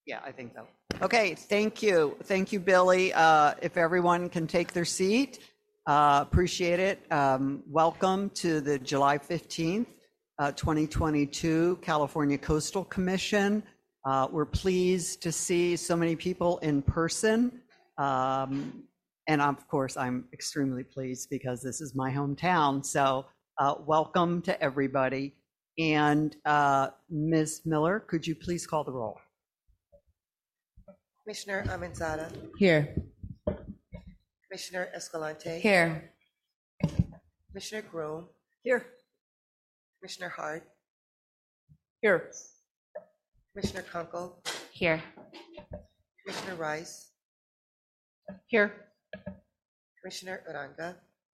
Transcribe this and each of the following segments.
Yeah, I think so. Okay, thank you. Thank you, Billy. If everyone can take their seat, appreciate it. Welcome to the July 15th, 2022 California Coastal Commission. We're pleased to see so many people in person. And of course, I'm extremely pleased because this is my hometown. So welcome to everybody. And Ms. Miller, could you please call the roll? Commissioner Amenzaga. Here. Commissioner Escalante. Here. Commissioner Groom. Here. Commissioner Hart. Here. Commissioner Kunkel. Here. Commissioner Rice. Here. Commissioner Uranga.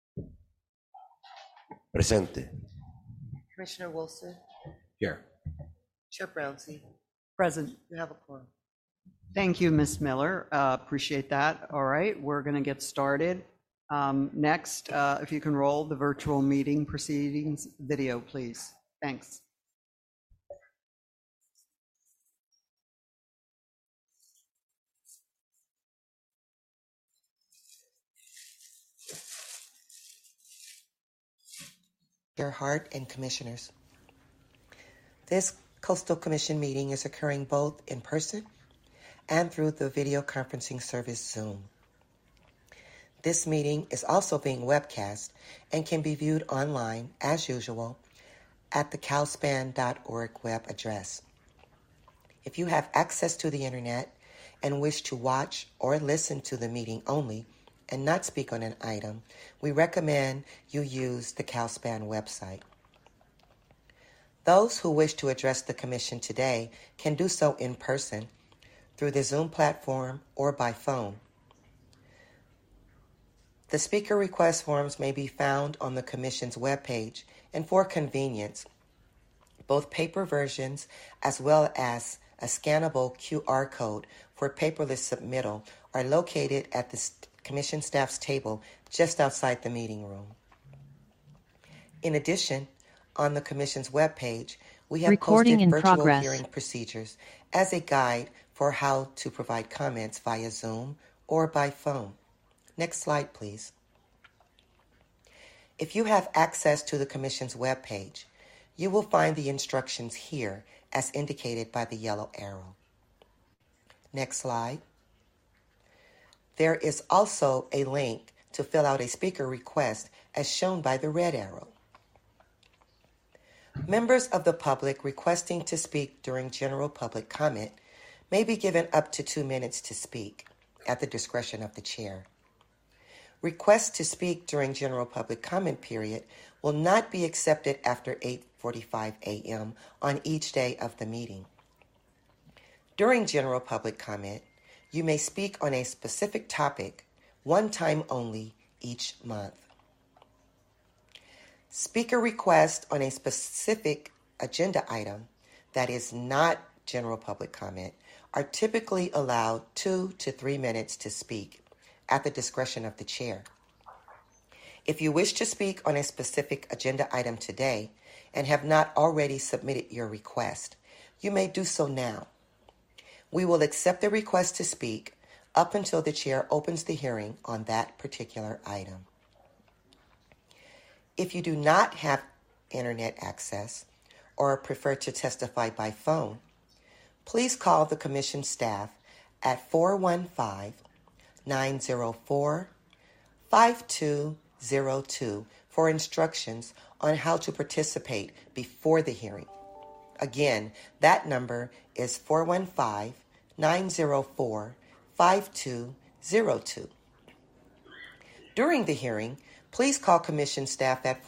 Presente. Commissioner Wilson. Here. Chair Brownsey. Present. You have a quorum. Thank you, Ms. Miller. Appreciate that. All right, we're going to get started. Next, if you can roll the virtual meeting proceedings video, please. Thanks. Chair Hart and Commissioners. This Coastal Commission meeting is occurring both in person and through the video conferencing service Zoom. This meeting is also being webcast and can be viewed online, as usual, at the calspan.org web address. If you have access to the internet and wish to watch or listen to the meeting only and not speak on an item, we recommend you use the CalSpan website. Those who wish to address the Commission today can do so in person through the Zoom platform or by phone. The speaker request forms may be found on the Commission's webpage, and for convenience, both paper versions as well as a scannable QR code for paperless submittal are located at the Commission staff's table just outside the meeting room. In addition, on the Commission's webpage, we have posted virtual hearing procedures as a guide for how to provide comments via Zoom or by phone. Next slide, please. If you have access to the Commission's webpage, you will find the instructions here as indicated by the yellow arrow. Next slide. There is also a link to fill out a speaker request as shown by the red arrow. Members of the public requesting to speak during general public comment may be given up to 2 minutes to speak at the discretion of the chair. Requests to speak during general public comment period will not be accepted after 8:45 a.m. on each day of the meeting. During general public comment, you may speak on a specific topic one time only each month. Speaker requests on a specific agenda item that is not general public comment are typically allowed 2 to 3 minutes to speak at the discretion of the chair. If you wish to speak on a specific agenda item today and have not already submitted your request, you may do so now. We will accept the request to speak up until the chair opens the hearing on that particular item. If you do not have internet access or prefer to testify by phone, please call the Commission staff at 415-904-5202 for instructions on how to participate before the hearing. Again, that number is 415-904-5202. During the hearing, please call Commission staff at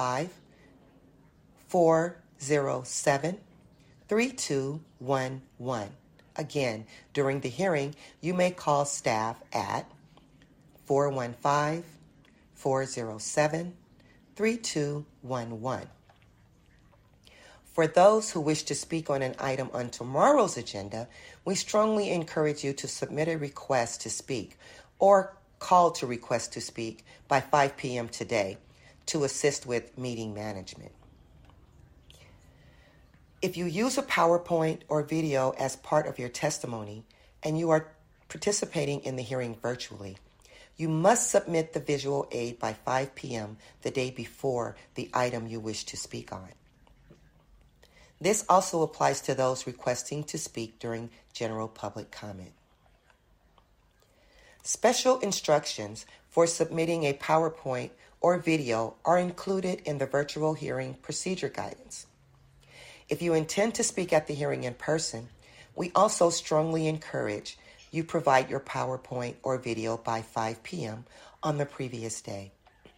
415-407-3211. Again, during the hearing, you may call staff at 415-407-3211. For those who wish to speak on an item on tomorrow's agenda, we strongly encourage you to submit a request to speak or call to request to speak by 5 p.m. today to assist with meeting management. If you use a PowerPoint or video as part of your testimony and you are participating in the hearing virtually, you must submit the visual aid by 5 p.m. the day before the item you wish to speak on. This also applies to those requesting to speak during general public comment. Special instructions for submitting a PowerPoint or video are included in the virtual hearing procedure guidance. If you intend to speak at the hearing in person, we also strongly encourage you provide your PowerPoint or video by 5 p.m. on the previous day.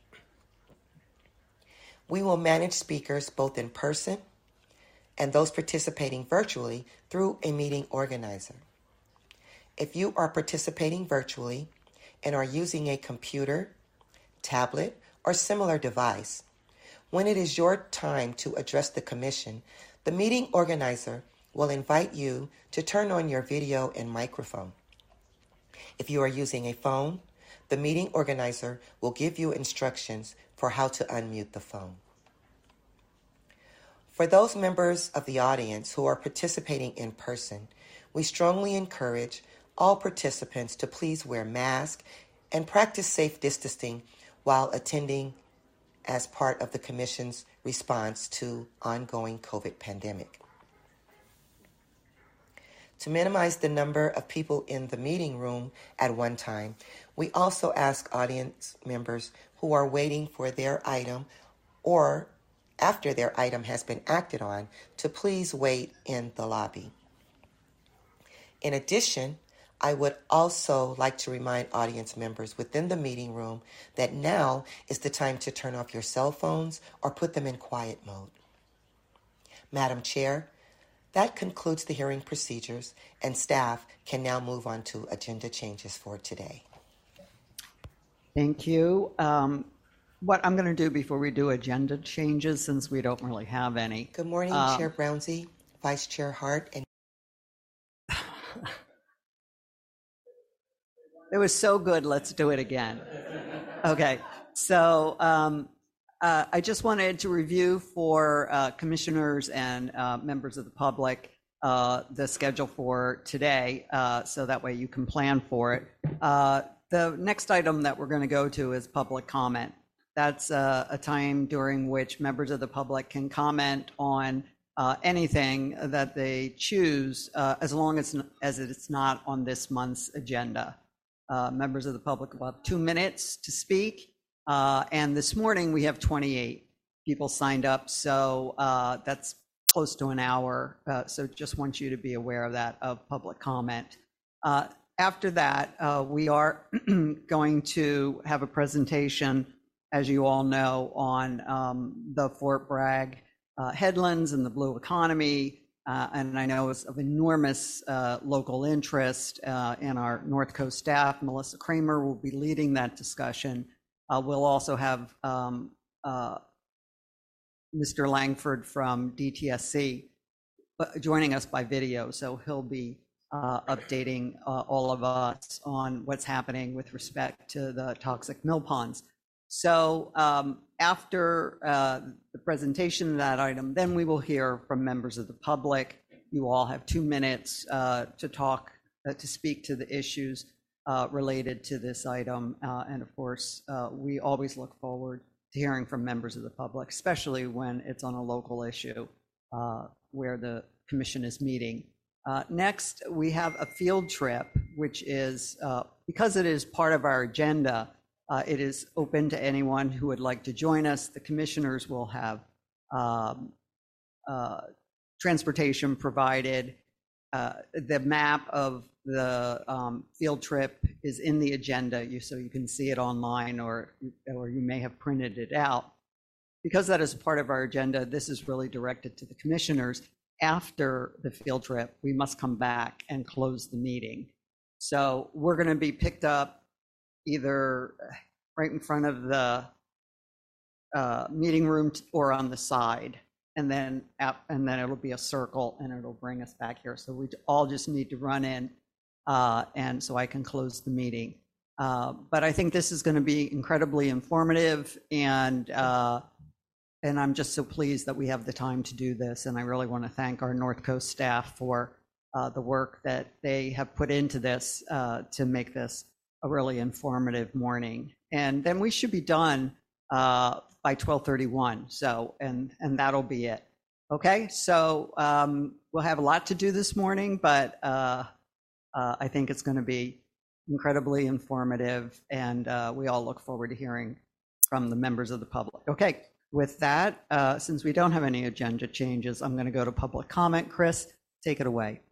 We will manage speakers both in person and those participating virtually through a meeting organizer. If you are participating virtually and are using a computer, tablet, or similar device, when it is your time to address the commission, the meeting organizer will invite you to turn on your video and microphone. If you are using a phone, the meeting organizer will give you instructions for how to unmute the phone. For those members of the audience who are participating in person, we strongly encourage all participants to please wear masks and practice safe distancing while attending as part of the Commission's response to ongoing COVID pandemic. To minimize the number of people in the meeting room at one time, we also ask audience members who are waiting for their item or after their item has been acted on to please wait in the lobby. In addition, I would also like to remind audience members within the meeting room that now is the time to turn off your cell phones or put them in quiet mode. Madam Chair, that concludes the hearing procedures, and staff can now move on to agenda changes for today. Thank you. What I'm going to do before we do agenda changes, since we don't really have any. Good morning, Chair Brownsy, Vice Chair Hart, and it was so good. Let's do it again. Okay. So I just wanted to review for commissioners and members of the public the schedule for today, so that way you can plan for it. The next item that we're going to go to is public comment. That's a time during which members of the public can comment on anything that they choose, as long as it's not on this month's agenda. Members of the public will have 2 minutes to speak. And this morning we have 28 people signed up. So that's close to an hour. So just want you to be aware of that, of public comment. After that, we are going to have a presentation, as you all know, on the Fort Bragg headlands and the blue economy. And I know it's of enormous local interest, and our North Coast staff, Melissa Kramer, will be leading that discussion. We'll also have Mr. Langford from DTSC joining us by video, so he'll be updating all of us on what's happening with respect to the toxic mill ponds. So after the presentation of that item, then we will hear from members of the public. You all have 2 minutes to talk, to speak to the issues related to this item. And of course, we always look forward to hearing from members of the public, especially when it's on a local issue where the commission is meeting. Next, we have a field trip, which is, because it is part of our agenda, it is open to anyone who would like to join us. The commissioners will have transportation provided. The map of the field trip is in the agenda, so you can see it online, or you may have printed it out. Because that is part of our agenda, this is really directed to the commissioners. After the field trip, we must come back and close the meeting. So we're going to be picked up either right in front of the meeting room or on the side, and then it'll be a circle and it'll bring us back here. So we all just need to run in, and so I can close the meeting. But I think this is going to be incredibly informative, and And I'm just so pleased that we have the time to do this. And I really want to thank our North Coast staff for the work that they have put into this to make this a really informative morning. And then we should be done by 12:31. So, and that'll be it. Okay, so we'll have a lot to do this morning, but I think it's going to be incredibly informative, and we all look forward to hearing from the members of the public. Okay, with that, since we don't have any agenda changes, I'm going to go to public comment. Chris, take it away.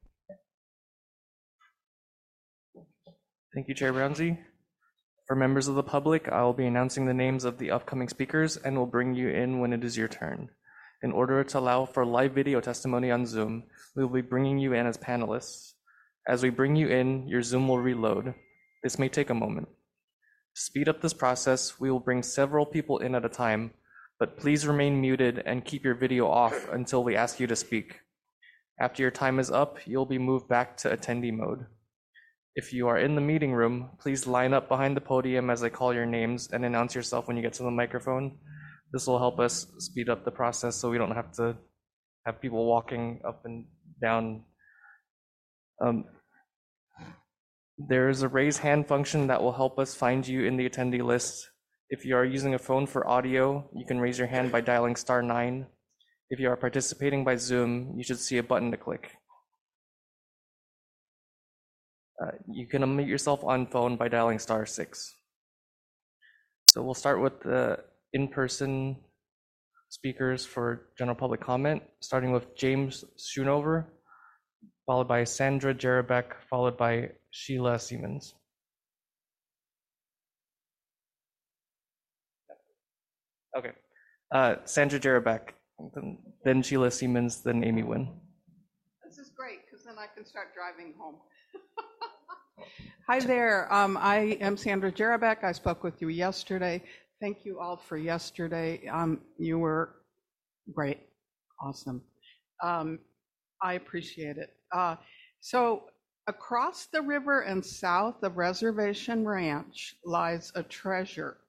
Thank you, Chair Brownsie. For members of the public, I will be announcing the names of the upcoming speakers and will bring you in when it is your turn. In order to allow for live video testimony on Zoom, we will be bringing you in as panelists. As we bring you in, your Zoom will reload. This may take a moment. To speed up this process, we will bring several people in at a time, but please remain muted and keep your video off until we ask you to speak. After your time is up, you'll be moved back to attendee mode. If you are in the meeting room, please line up behind the podium as I call your names and announce yourself when you get to the microphone. This will help us speed up the process so we don't have to have people walking up and down. There is a raise hand function that will help us find you in the attendee list. If you are using a phone for audio, you can raise your hand by dialing *9. If you are participating by Zoom, you should see a button to click. You can unmute yourself on phone by dialing *6. So we'll start with the in-person speakers for general public comment, starting with James Schoonover, followed by Sandra Jerebeck, followed by Sheila Siemens. Okay, Sandra Jerebeck, then Sheila Siemens, then Amy Nguyen. This is great because then I can start driving home. Hi there, I am Sandra Jerebeck. I spoke with you yesterday. Thank you all for yesterday. You were great, awesome. I appreciate it. So across the river and south of Reservation Ranch lies a treasure.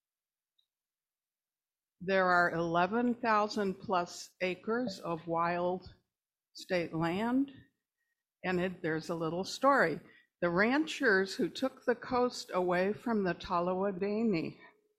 There are 11,000 plus acres of wild state land, and there's a little story. The ranchers who took the coast away from the Tallawahdaini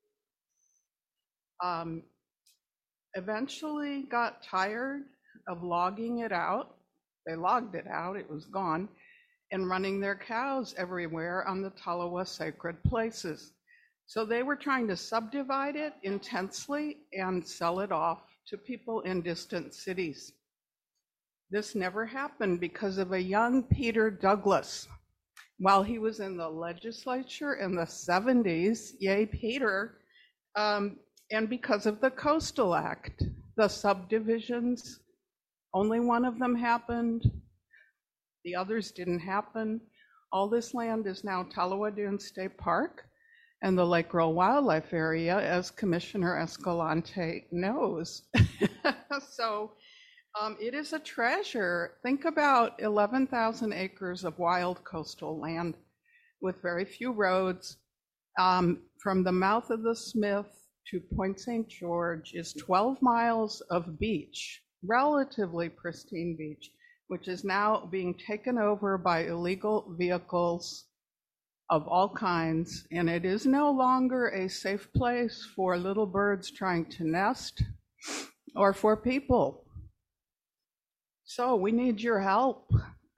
eventually got tired of logging it out. They logged it out, it was gone, and running their cows everywhere on the Tolowa sacred places. So they were trying to subdivide it intensely and sell it off to people in distant cities. This never happened because of a young Peter Douglas. While he was in the legislature in the 70s, yay Peter, and because of the Coastal Act, the subdivisions, only one of them happened, the others didn't happen. All this land is now Tolowa Dunes State Park and the Lake Roll Wildlife Area, as Commissioner Escalante knows. So it is a treasure. Think about 11,000 acres of wild coastal land with very few roads. From the mouth of the Smith to Point St. George is 12 miles of beach, relatively pristine beach, which is now being taken over by illegal vehicles of all kinds, and it is no longer a safe place for little birds trying to nest or for people. So we need your help.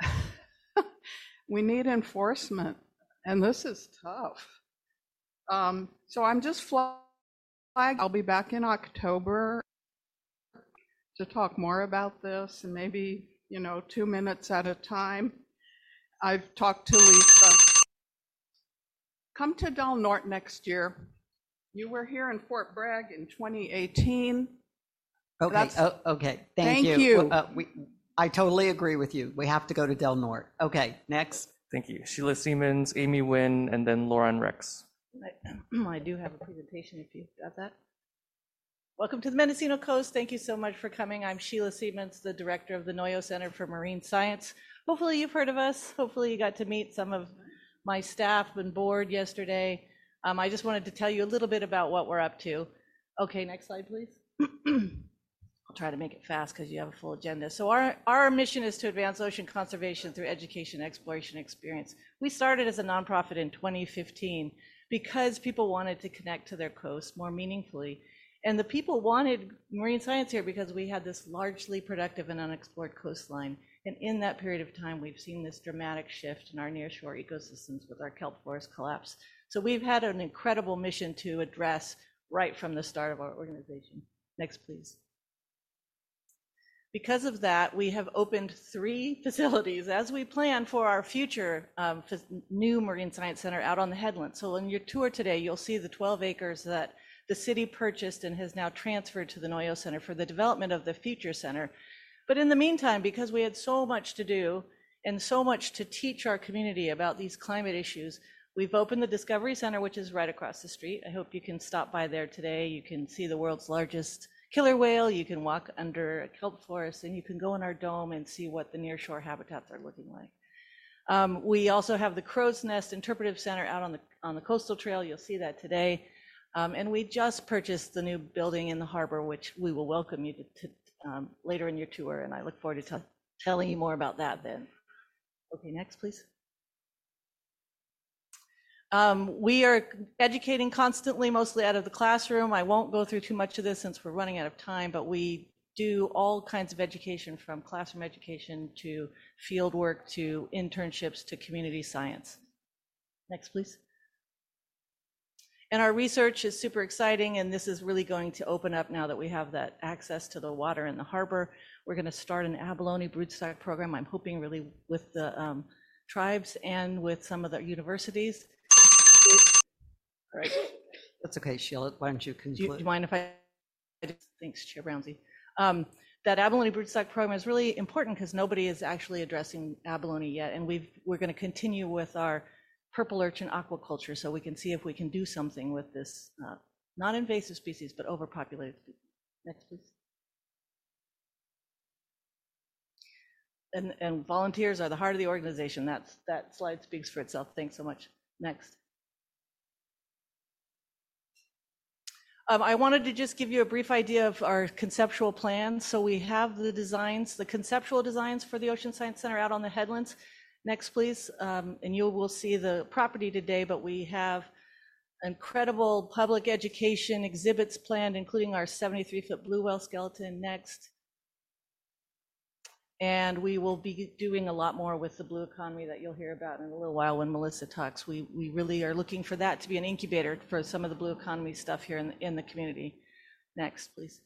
We need enforcement, and this is tough. So I'm just flagging. I'll be back in October to talk more about this, and maybe, 2 minutes at a time. I've talked to Lisa. Come to Del Norte next year. You were here in Fort Bragg in 2018. Okay, okay, thank you. I totally agree with you. We have to go to Del Norte. Okay, next. Thank you. Sheila Siemens, Amy Nguyen, and then Lauren Rex. I do have a presentation if you've got that. Welcome to the Mendocino Coast. Thank you so much for coming. I'm Sheila Siemens, the director of the Noyo Center for Marine Science. Hopefully you've heard of us. Hopefully you got to meet some of my staff and board yesterday. I just wanted to tell you a little bit about what we're up to. Okay, next slide, please. I'll try to make it fast because you have a full agenda. So our mission is to advance ocean conservation through education, exploration, experience. We started as a nonprofit in 2015 because people wanted to connect to their coast more meaningfully. And the people wanted marine science here because we had this largely productive and unexplored coastline. And in that period of time, we've seen this dramatic shift in our nearshore ecosystems with our kelp forest collapse. So we've had an incredible mission to address right from the start of our organization. Next, please. Because of that, we have opened 3 facilities as we plan for our future new Marine Science Center out on the headland. So in your tour today, you'll see the 12 acres that the city purchased and has now transferred to the Noyo Center for the development of the future center. But in the meantime, because we had so much to do and so much to teach our community about these climate issues, we've opened the Discovery Center, which is right across the street. I hope you can stop by there today. You can see the world's largest killer whale, you can walk under a kelp forest, and you can go in our dome and see what the nearshore habitats are looking like. We also have the Crow's Nest Interpretive Center out on the coastal trail. You'll see that today. And we just purchased the new building in the harbor, which we will welcome you to later in your tour, and I look forward to telling you more about that then. Okay, next, please. We are educating constantly, mostly out of the classroom. I won't go through too much of this since we're running out of time, but we do all kinds of education, from classroom education to field work to internships to community science. Next, please. And our research is super exciting, and this is really going to open up now that we have that access to the water in the harbor. We're going to start an abalone broodstock program, I'm hoping really with the tribes and with some of the universities. All right. That's okay, Sheila. Why don't you conclude? Do you mind if I? Thanks, Chair Brownsy. That abalone broodstock program is really important because nobody is actually addressing abalone yet, and we're going to continue with our purple urchin aquaculture so we can see if we can do something with this non-invasive species but overpopulated species. Next, please. And volunteers are the heart of the organization. That slide speaks for itself. Thanks so much. Next. I wanted to just give you a brief idea of our conceptual plans. So we have the designs, the conceptual designs for the Ocean Science Center out on the headlands. Next, please. And you will see the property today, but we have incredible public education exhibits planned, including our 73-foot blue whale skeleton. Next. And we will be doing a lot more with the blue economy that you'll hear about in a little while when Melissa talks. We really are looking for that to be an incubator for some of the blue economy stuff here in the community. Next, please.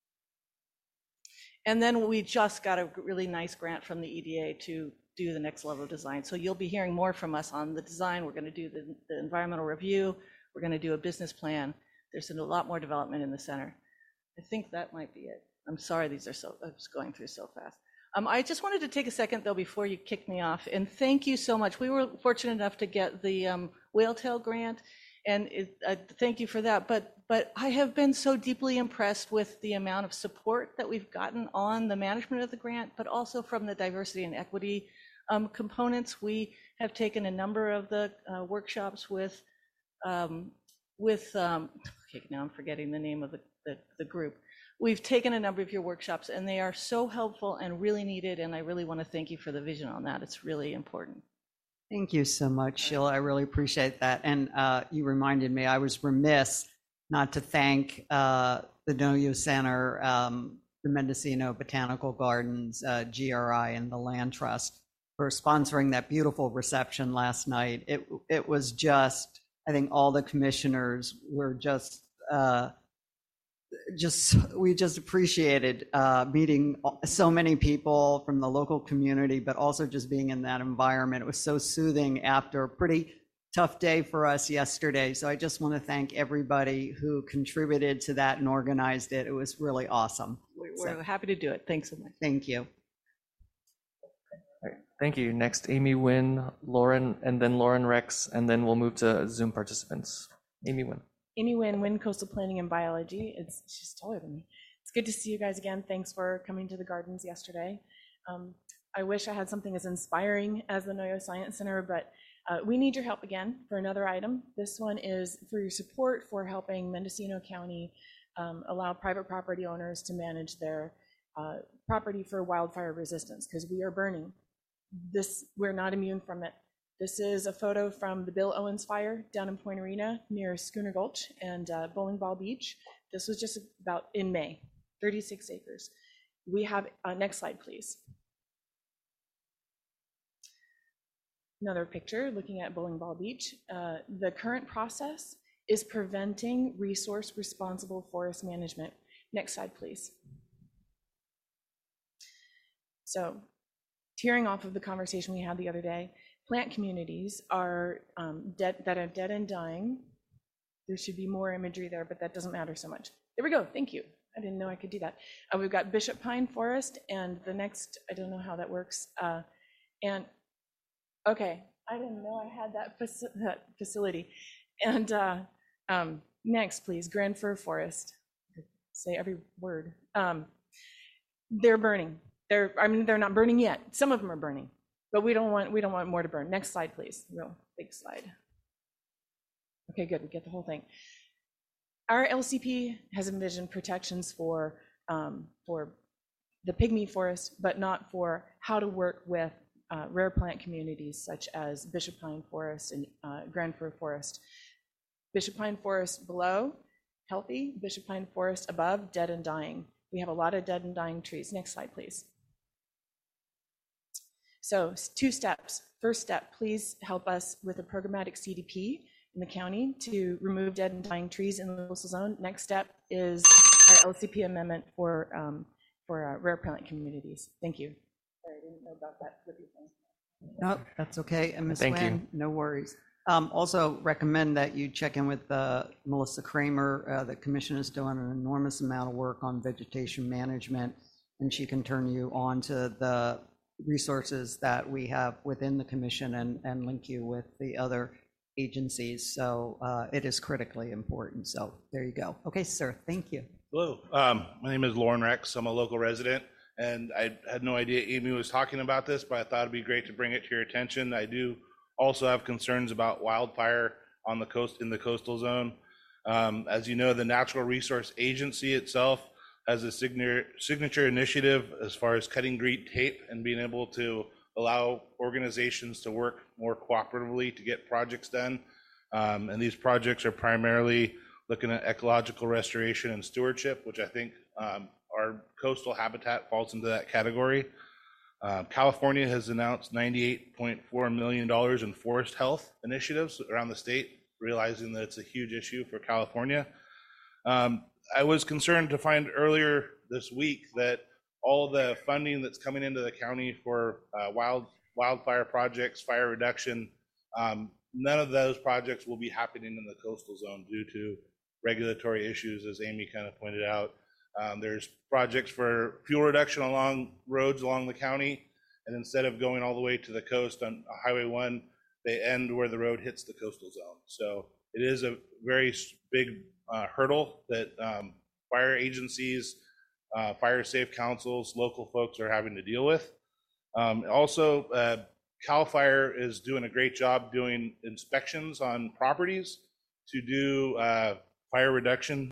And then we just got a really nice grant from the EDA to do the next level of design. So you'll be hearing more from us on the design. We're going to do the environmental review. We're going to do a business plan. There's a lot more development in the center. I think that might be it. I'm sorry, these are I was going through so fast. I just wanted to take a second, though, before you kick me off, and thank you so much. We were fortunate enough to get the Whale Tail grant, and thank you for that. But I have been so deeply impressed with the amount of support that we've gotten on the management of the grant, but also from the diversity and equity components. We have taken a number of the workshops with okay, now I'm forgetting the name of the group. We've taken a number of your workshops, and they are so helpful and really needed, and I really want to thank you for the vision on that. It's really important. Thank you so much, Sheila. I really appreciate that. And you reminded me, I was remiss not to thank the Noyo Center, the Mendocino Botanical Gardens, GRI, and the Land Trust for sponsoring that beautiful reception last night. It was just, I think all the commissioners were we just appreciated meeting so many people from the local community, but also just being in that environment. It was so soothing after a pretty tough day for us yesterday. So I just want to thank everybody who contributed to that and organized it. It was really awesome. We're happy to do it. Thanks so much. Thank you. All right, thank you. Next, Amy Nguyen, Lauren, and then Lauren Rex, and then we'll move to Zoom participants. Amy Nguyen. Amy Nguyen, Coastal Planning and Biology. She's taller than me. It's good to see you guys again. Thanks for coming to the gardens yesterday. I wish I had something as inspiring as the Noyo Science Center, but we need your help again for another item. This one is for your support for helping Mendocino County allow private property owners to manage their property for wildfire resistance, because we are burning. We're not immune from it. This is a photo from the Bill Owens fire down in Point Arena near Schooner Gulch and Bowling Ball Beach. This was just about in May, 36 acres. We have, next slide, please. Another picture looking at Bowling Ball Beach. The current process is preventing resource responsible forest management. Next slide, please. So, tearing off of the conversation we had the other day, plant communities are dead and dying. There should be more imagery there, but that doesn't matter so much. There we go, thank you. I didn't know I could do that. We've got Bishop Pine Forest, and the next, I don't know how that works. And okay, I didn't know I had that facility. And next, please, Grand Fir Forest. Say every word. They're burning. They're not burning yet. Some of them are burning, but we don't want more to burn. Next slide, please. Real big slide. Okay, good. We get the whole thing. Our LCP has envisioned protections for the pygmy forest, but not for how to work with rare plant communities such as Bishop Pine Forest and Grand Fir Forest. Bishop Pine Forest below, healthy. Bishop Pine Forest above, dead and dying. We have a lot of dead and dying trees. Next slide, please. So 2 steps. First step, please help us with a programmatic CDP in the county to remove dead and dying trees in the coastal zone. Next step is our LCP amendment for rare plant communities. Thank you. Sorry, I didn't know about that flippy thing. No, that's okay. And Ms. Thank you. Nguyen, no worries. Also recommend that you check in with Melissa Kramer. The commission is doing an enormous amount of work on vegetation management, and she can turn you on to the resources that we have within the commission and link you with the other agencies. So it is critically important. So there you go. Okay, sir. Thank you. Hello. My name is Lauren Rex. I'm a local resident, and I had no idea Amy was talking about this, but I thought it'd be great to bring it to your attention. I do also have concerns about wildfire on the coast, in the coastal zone. As you know, the Natural Resource Agency itself has a signature initiative as far as cutting green tape and being able to allow organizations to work more cooperatively to get projects done. And these projects are primarily looking at ecological restoration and stewardship, which I think our coastal habitat falls into that category. California has announced $98.4 million in forest health initiatives around the state, realizing that it's a huge issue for California. I was concerned to find earlier this week that all the funding that's coming into the county for wildfire projects, fire reduction, none of those projects will be happening in the coastal zone due to regulatory issues, as Amy kind of pointed out. There's projects for fuel reduction along roads along the county, and instead of going all the way to the coast on Highway 1, they end where the road hits the coastal zone. So it is a very big hurdle that fire agencies, fire safe councils, local folks are having to deal with. Also, CAL FIRE is doing a great job doing inspections on properties to do fire reduction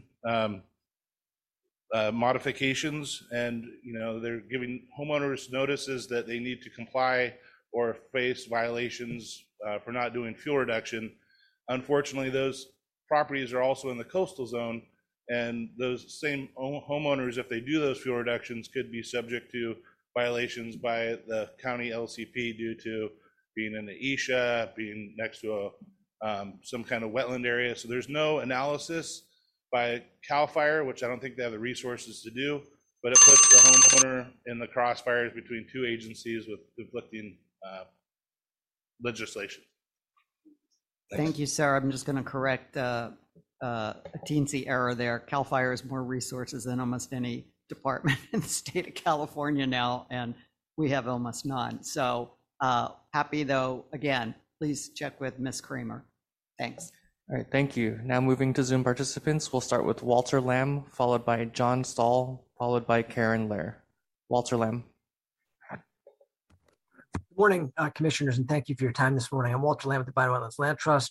modifications, and they're giving homeowners notices that they need to comply or face violations for not doing fuel reduction. Unfortunately, those properties are also in the coastal zone, and those same homeowners, if they do those fuel reductions, could be subject to violations by the county LCP due to being in the ESHA, being next to some kind of wetland area. So there's no analysis by CAL FIRE, which I don't think they have the resources to do, but it puts the homeowner in the crossfires between 2 agencies with conflicting legislation. Thank you, sir. I'm just going to correct a teensy error there. CAL FIRE has more resources than almost any department in the state of California now, and we have almost none. So happy though, again, please check with Ms. Kramer. Thanks. All right, thank you. Now moving to Zoom participants, we'll start with Walter Lamb, followed by John Stahl, followed by Karen Lair. Walter Lamb. Good morning, commissioners, and thank you for your time this morning. I'm Walter Lamb with the Biowetlands Land Trust.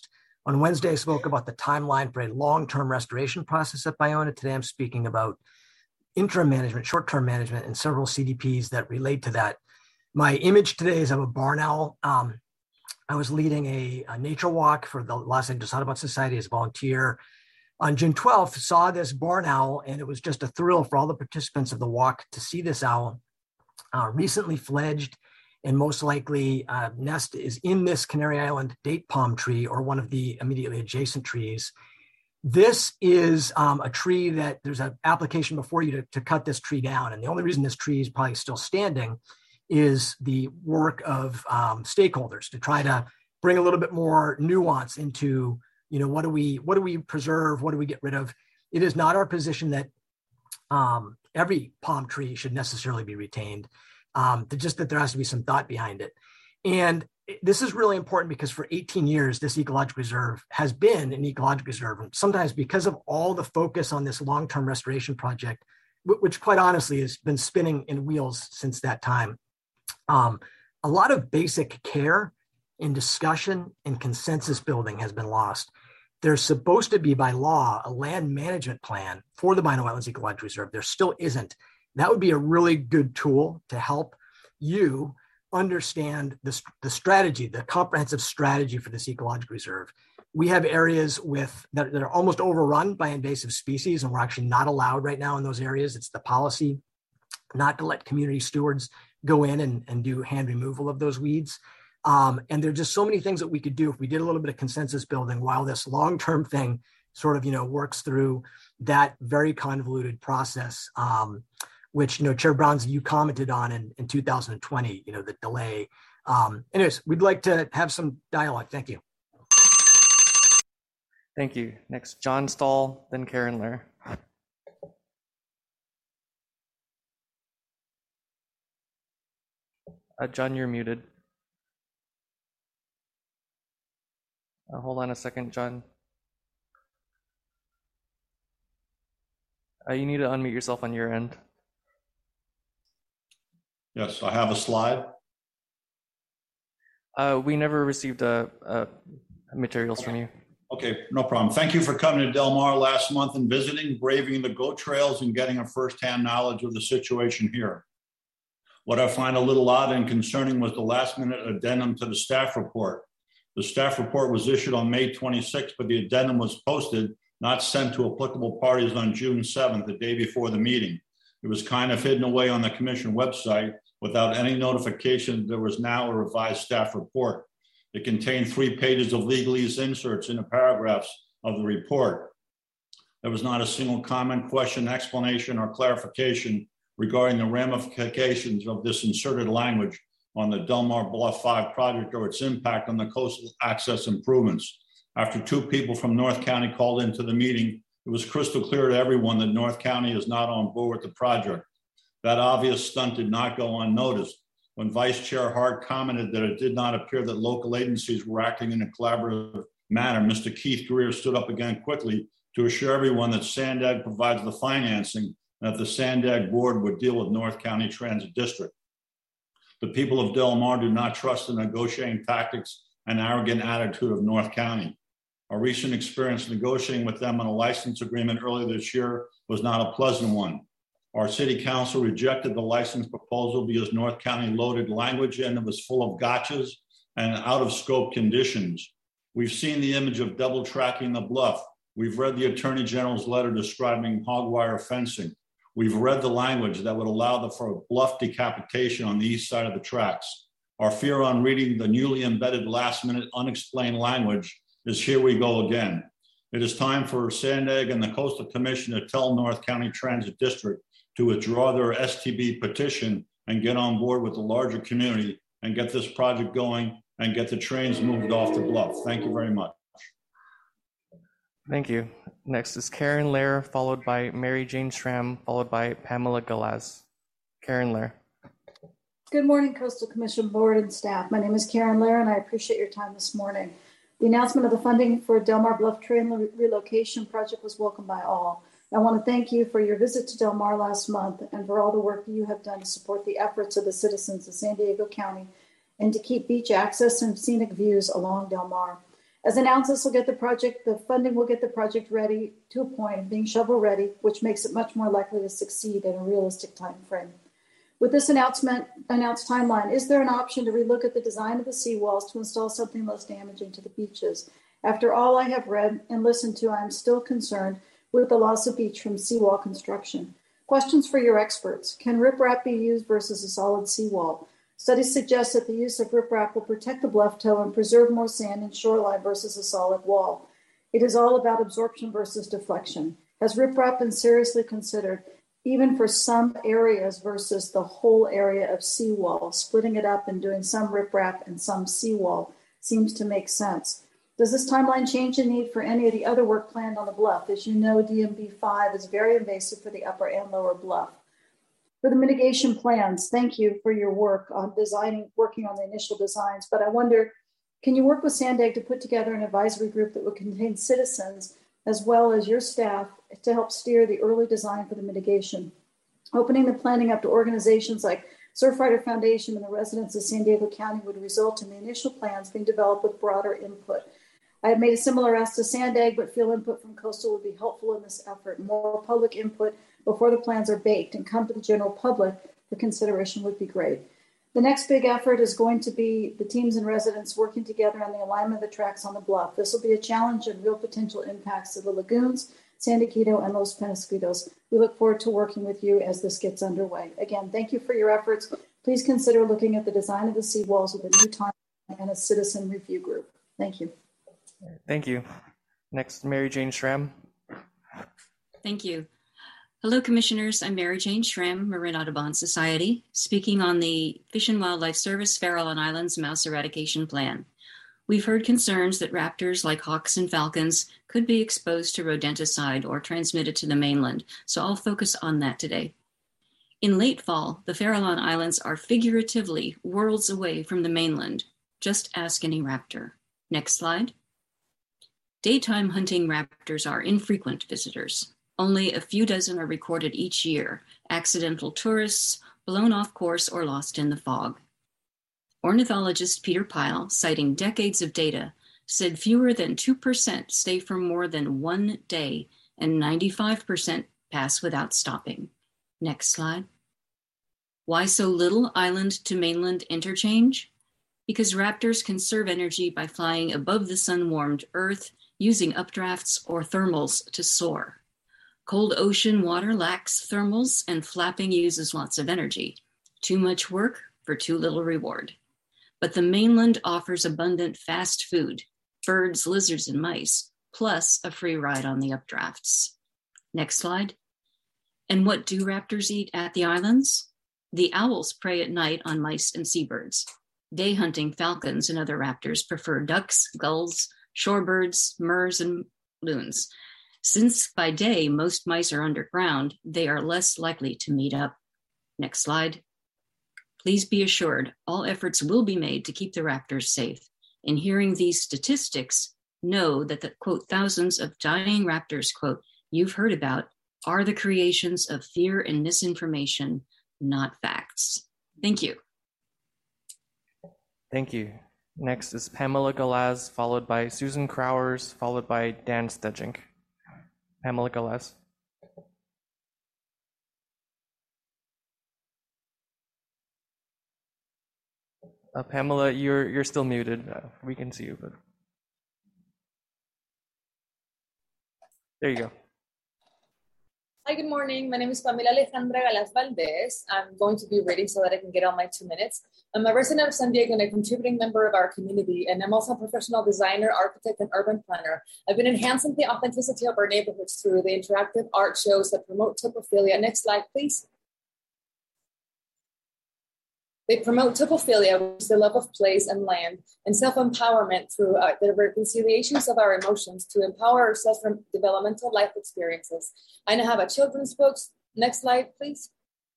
On Wednesday, I spoke about the timeline for a long-term restoration process at Ballona. Today, I'm speaking about interim management, short-term management, and several CDPs that relate to that. My image today is of a barn owl. I was leading a nature walk for the Los Angeles Audubon Society as a volunteer. On June 12th, saw this barn owl, and it was just a thrill for all the participants of the walk to see this owl. Recently fledged, and most likely nest is in this Canary Island date palm tree or one of the immediately adjacent trees. This is a tree that there's an application before you to cut this tree down. And the only reason this tree is probably still standing is the work of stakeholders to try to bring a little bit more nuance into, what do we preserve? What do we get rid of? It is not our position that every palm tree should necessarily be retained, just that there has to be some thought behind it. And this is really important because for 18 years, this ecological reserve has been an ecological reserve. And sometimes because of all the focus on this long-term restoration project, which quite honestly has been spinning in wheels since that time, a lot of basic care and discussion and consensus building has been lost. There's supposed to be by law a land management plan for the Ballona Wetlands Ecological Reserve. There still isn't. That would be a really good tool to help you understand the strategy, the comprehensive strategy for this ecological reserve. We have areas that are almost overrun by invasive species, and we're actually not allowed right now in those areas. It's the policy not to let community stewards go in and do hand removal of those weeds. And there are just so many things that we could do if we did a little bit of consensus building while this long-term thing sort of, works through that very convoluted process, which, Chair Browns, you commented on in 2020, the delay. Anyways, we'd like to have some dialogue. Thank you. Thank you. Next, John Stahl, then Karen Lair. John, you're muted. Hold on a second, John. You need to unmute yourself on your end. Yes, I have a slide. We never received materials from you. Okay, no problem. Thank you for coming to Del Mar last month and visiting, braving the goat trails, and getting a firsthand knowledge of the situation here. What I find a little odd and concerning was the last-minute addendum to the staff report. The staff report was issued on May 26th, but the addendum was posted, not sent to applicable parties on June 7th, the day before the meeting. It was kind of hidden away on the commission website without any notification there was now a revised staff report. It contained 3 pages of legalese inserts in the paragraphs of the report. There was not a single comment, question, explanation, or clarification regarding the ramifications of this inserted language on the Del Mar Bluff 5 project or its impact on the coastal access improvements. After 2 people from North County called into the meeting, it was crystal clear to everyone that North County is not on board with the project. That obvious stunt did not go unnoticed. When Vice Chair Hart commented that it did not appear that local agencies were acting in a collaborative manner, Mr. Keith Greer stood up again quickly to assure everyone that Sandag provides the financing and that the Sandag board would deal with North County Transit District. The people of Del Mar do not trust the negotiating tactics and arrogant attitude of North County. Our recent experience negotiating with them on a license agreement earlier this year was not a pleasant one. Our city council rejected the license proposal because North County loaded language in that was full of gotchas and out of scope conditions. We've seen the image of double tracking the bluff. We've read the Attorney General's letter describing hog wire fencing. We've read the language that would allow for bluff decapitation on the east side of the tracks. Our fear on reading the newly embedded last-minute unexplained language is here we go again. It is time for Sandag and the Coastal Commission to tell North County Transit District to withdraw their STB petition and get on board with the larger community and get this project going and get the trains moved off the bluff. Thank you very much. Thank you. Next is Karen Lair, followed by Mary Jane Schramm, followed by Pamela Galaz. Karen Lair. Good morning, Coastal Commission Board and staff. My name is Karen Lair, and I appreciate your time this morning. The announcement of the funding for Del Mar Bluff Train Relocation Project was welcomed by all. I want to thank you for your visit to Del Mar last month and for all the work you have done to support the efforts of the citizens of San Diego County and to keep beach access and scenic views along Del Mar. As announced, this will get the funding will get the project ready to a point of being shovel ready, which makes it much more likely to succeed in a realistic time frame. With this announced timeline, is there an option to relook at the design of the seawalls to install something less damaging to the beaches? After all I have read and listened to, I am still concerned with the loss of beach from seawall construction. Questions for your experts. Can riprap be used versus a solid seawall? Studies suggest that the use of riprap will protect the bluff toe and preserve more sand and shoreline versus a solid wall. It is all about absorption versus deflection. Has riprap been seriously considered, even for some areas versus the whole area of seawall? Splitting it up and doing some riprap and some seawall seems to make sense. Does this timeline change the need for any of the other work planned on the bluff? As you know, DMB 5 is very invasive for the upper and lower bluff. For the mitigation plans, thank you for your work on working on the initial designs, but I wonder, can you work with Sandag to put together an advisory group that would contain citizens as well as your staff to help steer the early design for the mitigation? Opening the planning up to organizations like Surfrider Foundation and the residents of San Diego County would result in the initial plans being developed with broader input. I have made a similar ask to Sandag, but feel input from Coastal would be helpful in this effort. More public input before the plans are baked and come to the general public for consideration would be great. The next big effort is going to be the teams and residents working together on the alignment of the tracks on the bluff. This will be a challenge and real potential impacts to the lagoons, San Diego, and Los Penasquitos. We look forward to working with you as this gets underway. Again, thank you for your efforts. Please consider looking at the design of the seawalls with a new timeline and a citizen review group. Thank you. Thank you. Next, Mary Jane Schramm. Thank you. Hello, Commissioners. I'm Mary Jane Schramm, Marin Audubon Society, speaking on the Fish and Wildlife Service Farallon Islands Mouse Eradication Plan. We've heard concerns that raptors like hawks and falcons could be exposed to rodenticide or transmitted to the mainland, so I'll focus on that today. In late fall, the Farallon Islands are figuratively worlds away from the mainland. Just ask any raptor. Next slide. Daytime hunting raptors are infrequent visitors. Only a few dozen are recorded each year, accidental tourists, blown off course, or lost in the fog. Ornithologist Peter Pyle, citing decades of data, said fewer than 2% stay for more than 1 day and 95% pass without stopping. Next slide. Why so little island to mainland interchange? Because raptors conserve energy by flying above the sun-warmed Earth, using updrafts or thermals to soar. Cold ocean water lacks thermals, and flapping uses lots of energy. Too much work for too little reward. But the mainland offers abundant fast food, birds, lizards, and mice, plus a free ride on the updrafts. Next slide. And what do raptors eat at the islands? The owls prey at night on mice and seabirds. Day hunting falcons and other raptors prefer ducks, gulls, shorebirds, murres, and loons. Since by day most mice are underground, they are less likely to meet up. Next slide. Please be assured, all efforts will be made to keep the raptors safe. In hearing these statistics, know that the, quote, thousands of dying raptors, quote, you've heard about are the creations of fear and misinformation, not facts. Thank you. Thank you. Next is Pamela Galaz, followed by Susan Crowers, followed by Dan Stejink. Pamela Galaz. Pamela, you're still muted. We can see you, but there you go. Hi, good morning. My name is Pamela Alejandra Galaz Valdez. I'm going to be reading so that I can get all my 2 minutes. I'm a resident of San Diego and a contributing member of our community, and I'm also a professional designer, architect, and urban planner. I've been enhancing the authenticity of our neighborhoods through the interactive art shows that promote topophilia. Next slide, please. They promote topophilia, which is the love of place and land, and self-empowerment through the reconciliations of our emotions to empower ourselves from developmental life experiences. I now have a children's book. Next slide, please.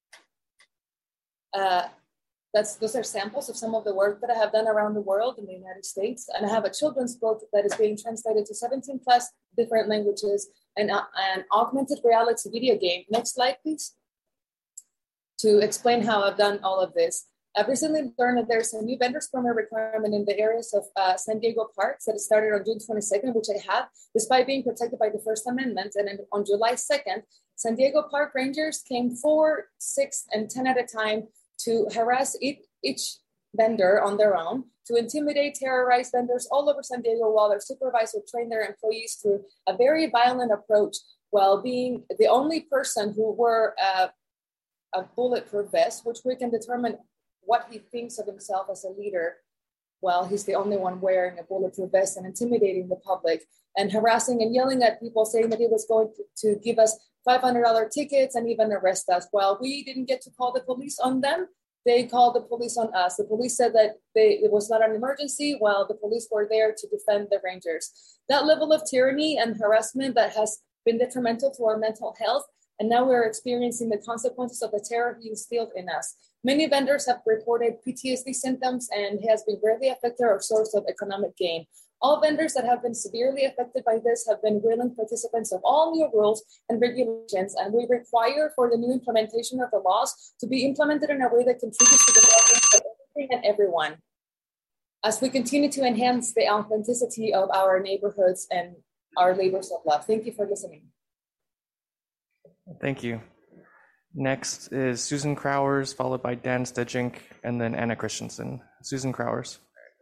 Those are samples of some of the work that I have done around the world in the United States. And I have a children's book that is being translated to 17 plus different languages and an augmented reality video game. Next slide, please. To explain how I've done all of this. I've recently learned that there's a new vendor's permit requirement in the areas of San Diego parks that started on June 22nd, which I have, despite being protected by the First Amendment. And then on July 2nd, San Diego park rangers came 4, 6, and 10 at a time to harass each vendor on their own, to intimidate, terrorize vendors all over San Diego while their supervisor trained their employees through a very violent approach while being the only person who wore a bulletproof vest, which we can determine what he thinks of himself as a leader, while he's the only one wearing a bulletproof vest and intimidating the public and harassing and yelling at people, saying that he was going to give us $500 tickets and even arrest us. Well, we didn't get to call the police on them. They called the police on us. The police said that it was not an emergency, while the police were there to defend the rangers. That level of tyranny and harassment that has been detrimental to our mental health, and now we're experiencing the consequences of the terror he instilled in us. Many vendors have reported PTSD symptoms and has been greatly affected our source of economic gain. All vendors that have been severely affected by this have been willing participants of all new rules and regulations, and we require for the new implementation of the laws to be implemented in a way that contributes to the well-being of everything and everyone, as we continue to enhance the authenticity of our neighborhoods and our labors of love. Thank you for listening. Thank you. Next is Susan Crowers, followed by Dan Stejink, and then Anna Christensen. Susan Crowers.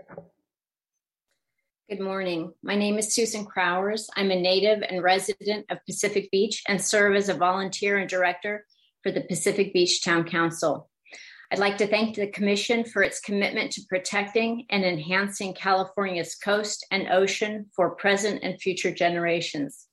Good morning. My name is Susan Crowers. I'm a native and resident of Pacific Beach and serve as a volunteer and director for the Pacific Beach Town Council. I'd like to thank the Commission for its commitment to protecting and enhancing California's coast and ocean for present and future generations.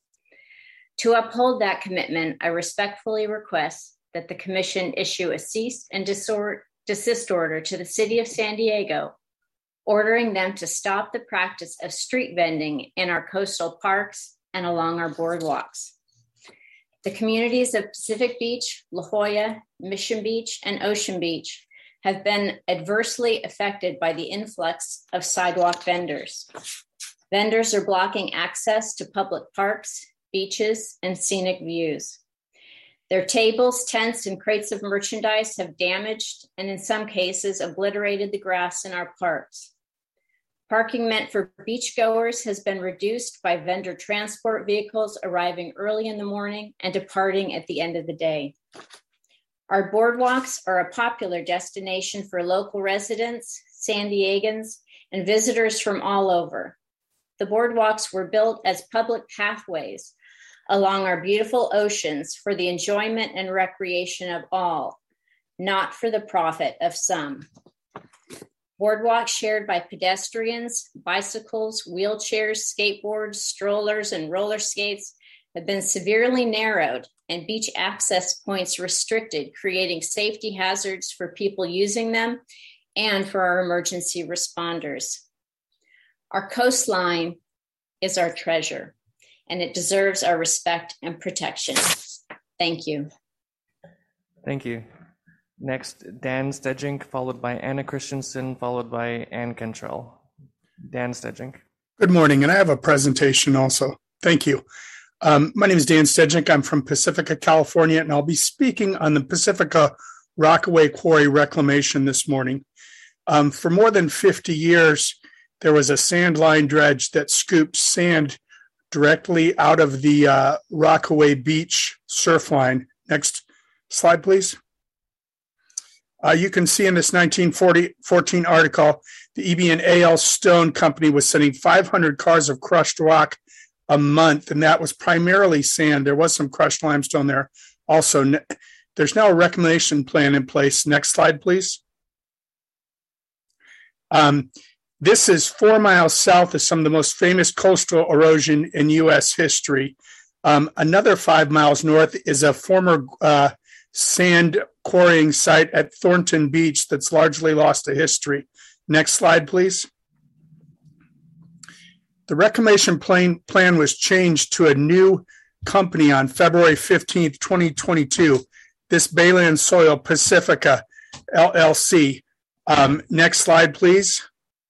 To uphold that commitment, I respectfully request that the Commission issue a cease and desist order to the City of San Diego, ordering them to stop the practice of street vending in our coastal parks and along our boardwalks. The communities of Pacific Beach, La Jolla, Mission Beach, and Ocean Beach have been adversely affected by the influx of sidewalk vendors. Vendors are blocking access to public parks, beaches, and scenic views. Their tables, tents, and crates of merchandise have damaged and in some cases obliterated the grass in our parks. Parking meant for beachgoers has been reduced by vendor transport vehicles arriving early in the morning and departing at the end of the day. Our boardwalks are a popular destination for local residents, San Diegans, and visitors from all over. The boardwalks were built as public pathways along our beautiful oceans for the enjoyment and recreation of all, not for the profit of some. Boardwalks shared by pedestrians, bicycles, wheelchairs, skateboards, strollers, and roller skates have been severely narrowed and beach access points restricted, creating safety hazards for people using them and for our emergency responders. Our coastline is our treasure, and it deserves our respect and protection. Thank you. Thank you. Next, Dan Stejink, followed by Anna Christensen, followed by Ann Cantrell. Dan Stejink. Good morning, and I have a presentation also. Thank you. My name is Dan Stejink. I'm from Pacifica, California, and I'll be speaking on the Pacifica Rockaway Quarry reclamation this morning. For more than 50 years, there was a sand line dredge that scooped sand directly out of the Rockaway Beach surf line. Next slide, please. You can see in this 1914 article, the EB&AL Stone Company was sending 500 cars of crushed rock a month, and that was primarily sand. There was some crushed limestone there also. There's now a reclamation plan in place. Next slide, please. This is 4 miles south of some of the most famous coastal erosion in U.S. history. Another 5 miles north is a former sand quarrying site at Thornton Beach that's largely lost to history. Next slide, please. The reclamation plan was changed to a new company on February 15th, 2022. This Bayland Soil Pacifica LLC. Next slide, please.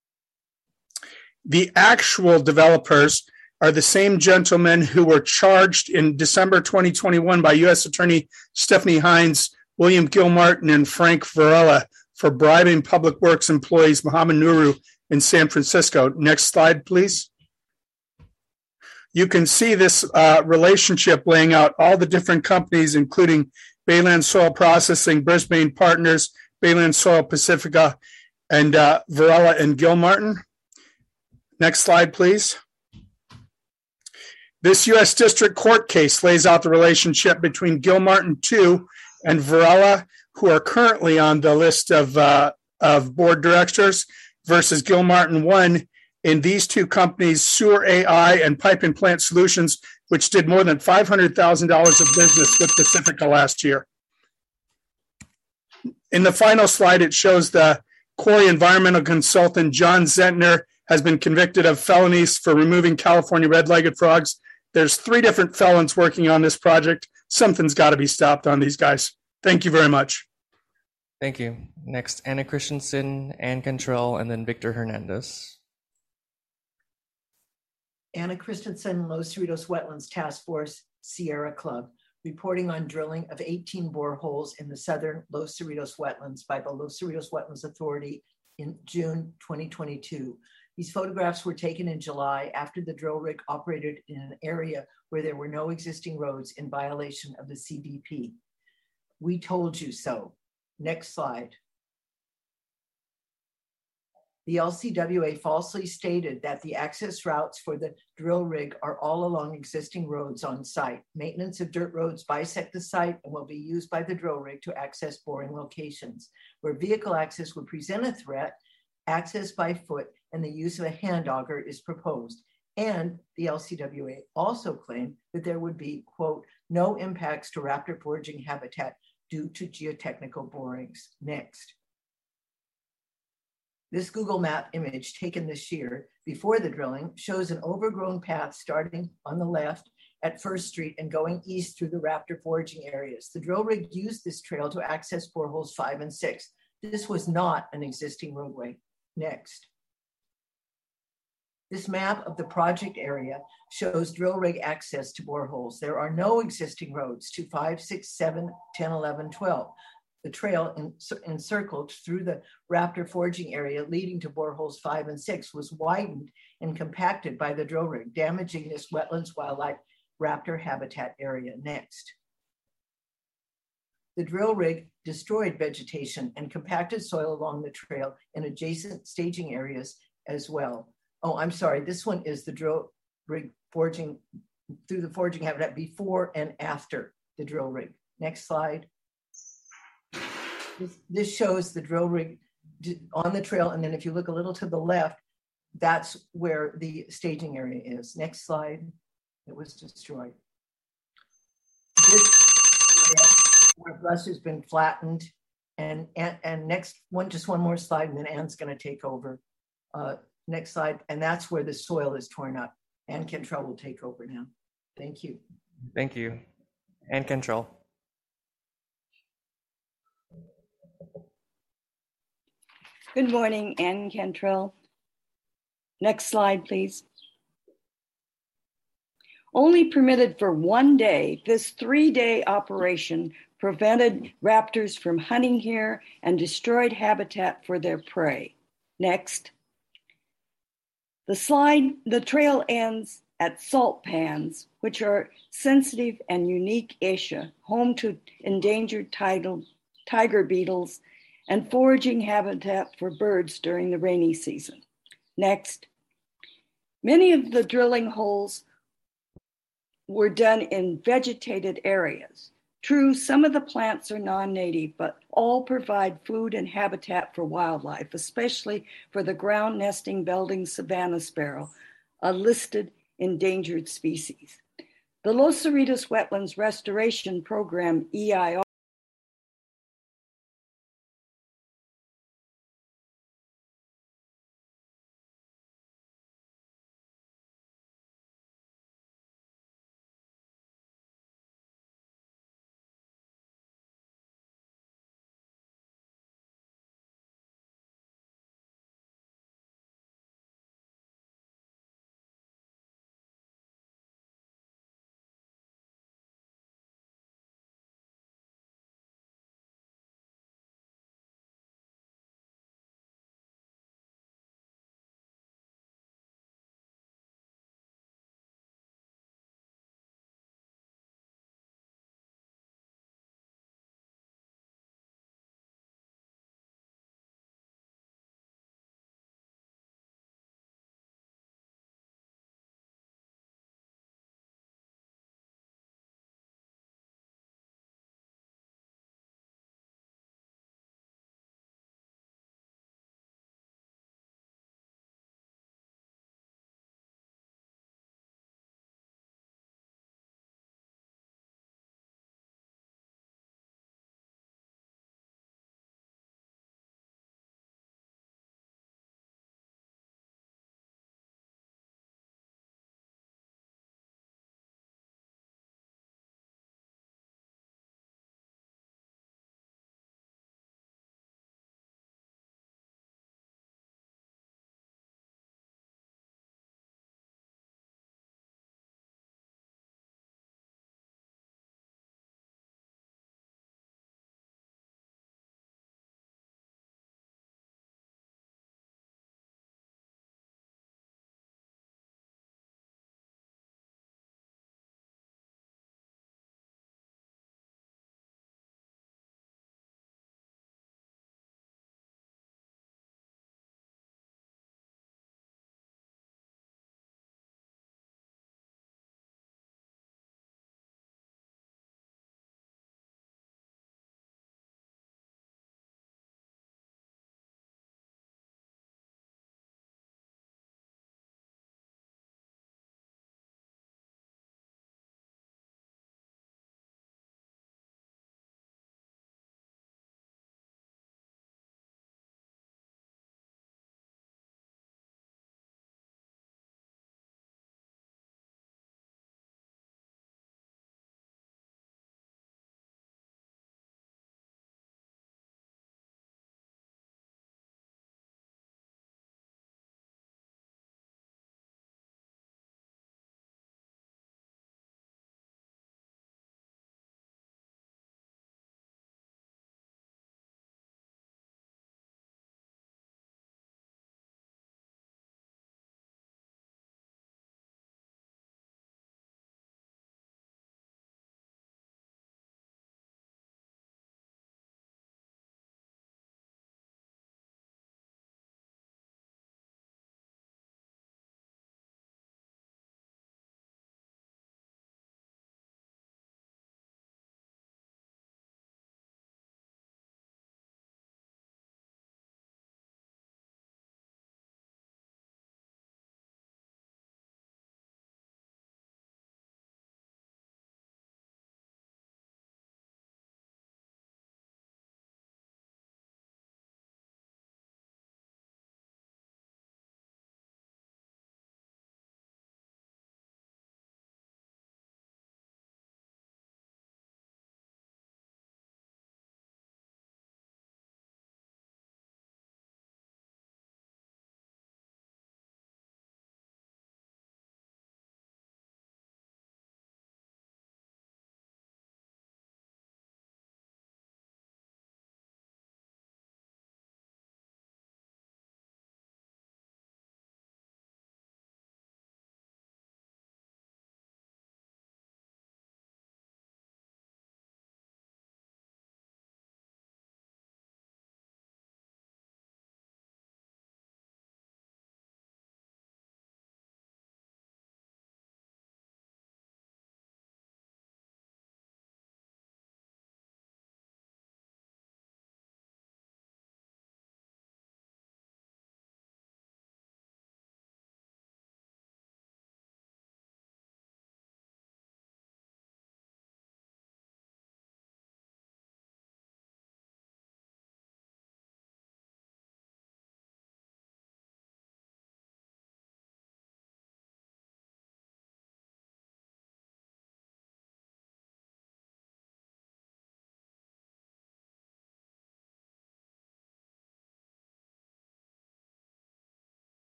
The actual developers are the same gentlemen who were charged in December 2021 by U.S. Attorney Stephanie Hines, William Gilmartin, and Frank Varela for bribing Public Works employees Mohammed Nuru in San Francisco. Next slide, please. You can see this relationship laying out all the different companies, including Bayland Soil Processing, Brisbane Partners, Bayland Soil Pacifica, and Varela and Gilmartin. Next slide, please. This U.S. District Court case lays out the relationship between Gilmartin 2 and Varela, who are currently on the list of board directors, versus Gilmartin 1 in these two companies, Sewer AI and Pipe and Plant Solutions, which did more than $500,000 of business with Pacifica last year. In the final slide, it shows the quarry environmental consultant, John Zentner, has been convicted of felonies for removing California red-legged frogs. There's 3 different felons working on this project. Something's got to be stopped on these guys. Thank you very much. Thank you. Next, Anna Christensen, Ann Cantrell, and then Victor Hernandez. Anna Christensen, Los Cerritos Wetlands Task Force, Sierra Club, reporting on drilling of 18 boreholes in the southern Los Cerritos Wetlands by the Los Cerritos Wetlands Authority in June 2022. These photographs were taken in July after the drill rig operated in an area where there were no existing roads in violation of the CBP. We told you so. Next slide. The LCWA falsely stated that the access routes for the drill rig are all along existing roads on site. Maintenance of dirt roads bisect the site and will be used by the drill rig to access boring locations. Where vehicle access would present a threat, access by foot and the use of a hand auger is proposed. And the LCWA also claimed that there would be, quote, no impacts to raptor foraging habitat due to geotechnical borings. Next. This Google Map image taken this year before the drilling shows an overgrown path starting on the left at First Street and going east through the raptor foraging areas. The drill rig used this trail to access boreholes 5 and 6. This was not an existing roadway. Next. This map of the project area shows drill rig access to boreholes. There are no existing roads to 5, 6, 7, 10, 11, 12. The trail encircled through the raptor foraging area leading to boreholes 5 and 6 was widened and compacted by the drill rig, damaging this wetlands wildlife raptor habitat area. Next. The drill rig destroyed vegetation and compacted soil along the trail in adjacent staging areas as well. Oh, I'm sorry, this one is the drill rig foraging through the foraging habitat before and after the drill rig. Next slide. This shows the drill rig on the trail, and then if you look a little to the left, that's where the staging area is. Next slide. It was destroyed. This area where brush has been flattened, and next one, just one more slide, and then Ann's going to take over. Next slide, and that's where the soil is torn up. Ann Cantrell will take over now. Thank you. Thank you. Ann Cantrell. Good morning, Ann Cantrell. Next slide, please. Only permitted for 1 day, this 3-day operation prevented raptors from hunting here and destroyed habitat for their prey. Next. The trail ends at salt pans, which are sensitive and unique acacia, home to endangered tiger beetles and foraging habitat for birds during the rainy season. Next. Many of the drilling holes were done in vegetated areas. True, some of the plants are non-native, but all provide food and habitat for wildlife, especially for the ground nesting Belding savanna sparrow, a listed endangered species. The Los Cerritos Wetlands Restoration Program, EIR,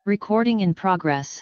Recording in progress.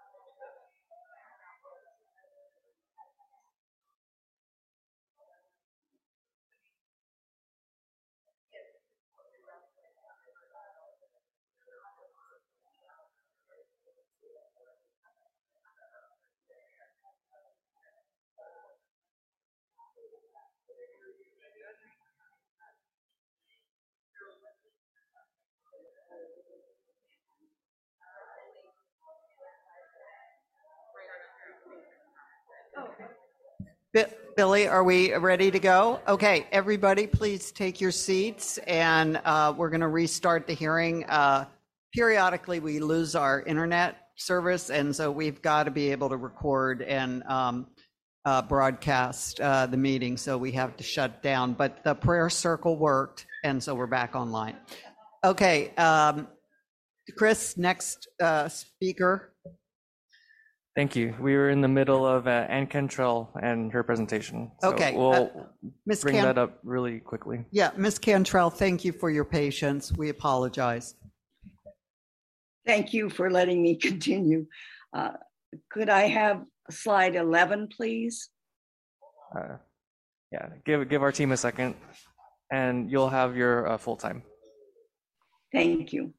Billy, are we ready to go? Okay, everybody, please take your seats, and we're going to restart the hearing. Periodically, we lose our internet service, and so we've got to be able to record and broadcast the meeting, so we have to shut down. But the prayer circle worked, and so we're back online. Okay, Chris, next speaker. Thank you. We were in the middle of Ann Cantrell and her presentation. So okay. We'll bring that up really quickly. Yeah, Ms. Cantrell, thank you for your patience. We apologize. Thank you for letting me continue. Could I have slide 11, please? Yeah, give our team a second, and you'll have your full time. Thank you.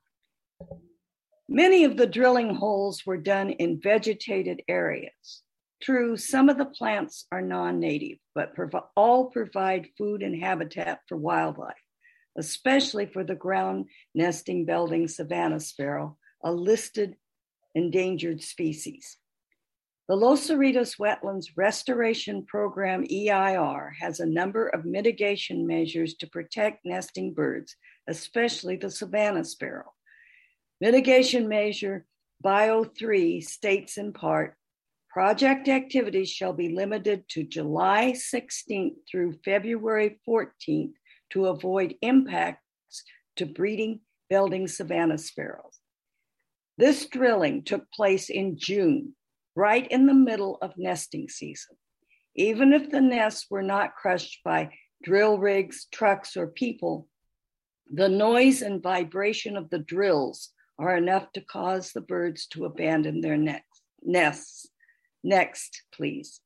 Many of the drilling holes were done in vegetated areas. True, some of the plants are non-native, but all provide food and habitat for wildlife, especially for the ground nesting Belding savanna sparrow, a listed endangered species. The Los Cerritos Wetlands Restoration Program, EIR, has a number of mitigation measures to protect nesting birds, especially the savanna sparrow. Mitigation measure Bio 3 states in part, project activities shall be limited to July 16th through February 14th to avoid impacts to breeding Belding savanna sparrows. This drilling took place in June, right in the middle of nesting season. Even if the nests were not crushed by drill rigs, trucks, or people, the noise and vibration of the drills are enough to cause the birds to abandon their nests. Next, please.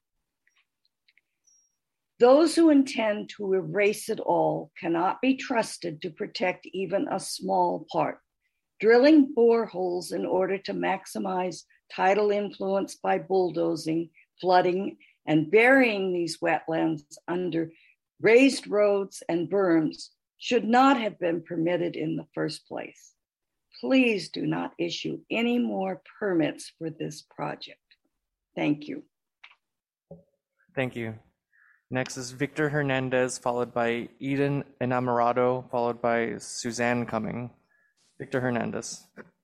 Those who intend to erase it all cannot be trusted to protect even a small part. Drilling boreholes in order to maximize tidal influence by bulldozing, flooding, and burying these wetlands under raised roads and berms should not have been permitted in the first place. Please do not issue any more permits for this project. Thank you. Thank you. Next is Victor Hernandez, followed by Eden Enamorado, followed by Suzanne Cumming. Victor Hernandez.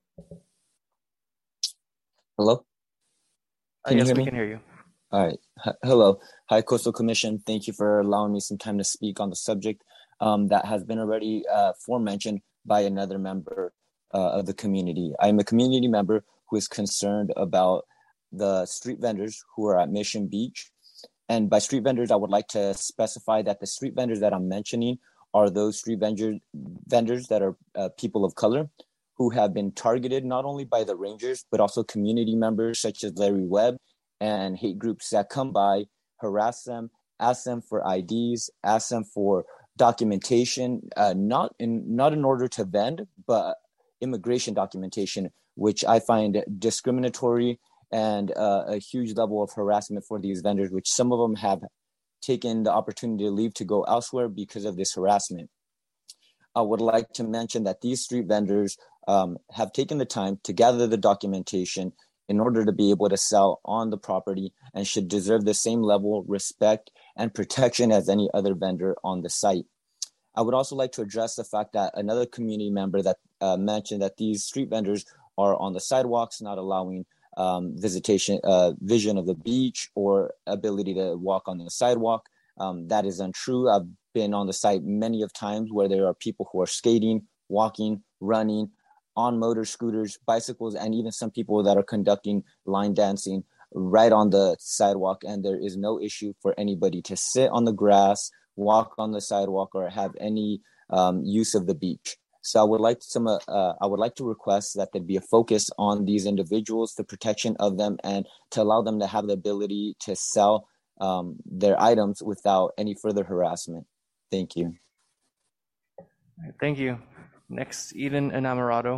Hello? Can you hear me? We can hear you. All right. Hello. Hi, Coastal Commission. Thank you for allowing me some time to speak on the subject that has been already forementioned by another member of the community. I am a community member who is concerned about the street vendors who are at Mission Beach. And by street vendors, I would like to specify that the street vendors that I'm mentioning are those street vendors that are people of color who have been targeted not only by the rangers, but also community members such as Larry Webb and hate groups that come by, harass them, ask them for IDs, ask them for documentation, not in order to vend, but immigration documentation, which I find discriminatory and a huge level of harassment for these vendors, which some of them have taken the opportunity to leave to go elsewhere because of this harassment. I would like to mention that these street vendors have taken the time to gather the documentation in order to be able to sell on the property and should deserve the same level of respect and protection as any other vendor on the site. I would also like to address the fact that another community member that mentioned that these street vendors are on the sidewalks, not allowing vision of the beach or ability to walk on the sidewalk. That is untrue. I've been on the site many of times where there are people who are skating, walking, running, on motor scooters, bicycles, and even some people that are conducting line dancing right on the sidewalk. And there is no issue for anybody to sit on the grass, walk on the sidewalk, or have any use of the beach. So I would like to request that there be a focus on these individuals, the protection of them, and to allow them to have the ability to sell their items without any further harassment. Thank you. Thank you. Next, Eden Enamorado.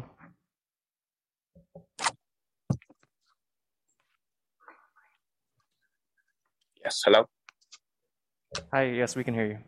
Yes, hello? Hi, yes, we can hear you.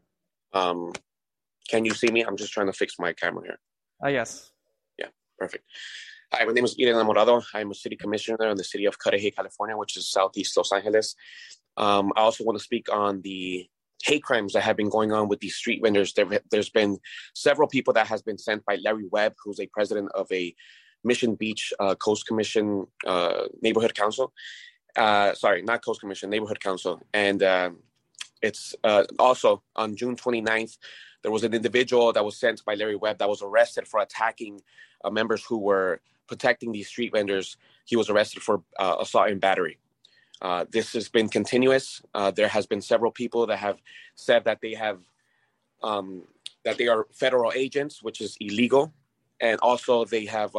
Can you see me? I'm just trying to fix my camera here. Yes. Yeah, perfect. Hi, my name is Eden Enamorado. I'm a city commissioner in the city of Cudahy, California, which is southeast Los Angeles. I also want to speak on the hate crimes that have been going on with these street vendors. There's been several people that has been sent by Larry Webb, who's a president of a Mission Beach Coast Commission neighborhood council. Sorry, not Coast Commission, neighborhood council. And it's also on June 29th, there was an individual that was sent by Larry Webb that was arrested for attacking members who were protecting these street vendors. He was arrested for assault and battery. This has been continuous. There has been several people that have said that they have that they are federal agents, which is illegal, and also they have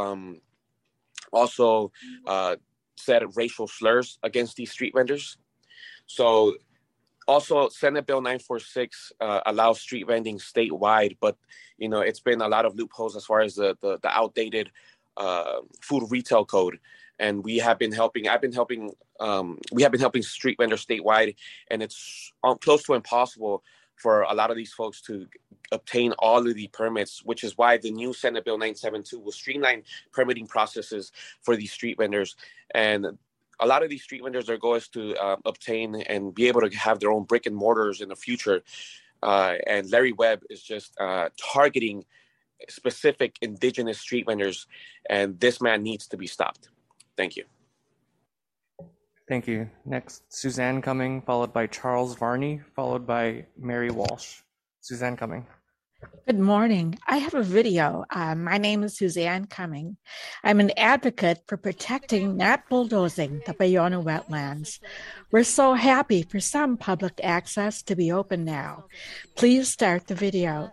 said racial slurs against these street vendors. So also Senate Bill 946 allows street vending statewide, but you know it's been a lot of loopholes as far as the outdated food retail code. And we have been helping. We have been helping street vendors statewide, and it's close to impossible for a lot of these folks to obtain all of the permits, which is why the new Senate Bill 972 will streamline permitting processes for these street vendors. And a lot of these street vendors, their goal is to obtain and be able to have their own brick and mortars in the future. And Larry Webb is just targeting specific indigenous street vendors, and this man needs to be stopped. Thank you. Thank you. Next, Suzanne Cumming, followed by Charles Varney, followed by Mary Walsh. Suzanne Cumming. Good morning. I have a video. My name is Suzanne Cumming. I'm an advocate for protecting, not bulldozing, the Bayona wetlands. We're so happy for some public access to be open now. Please start the video.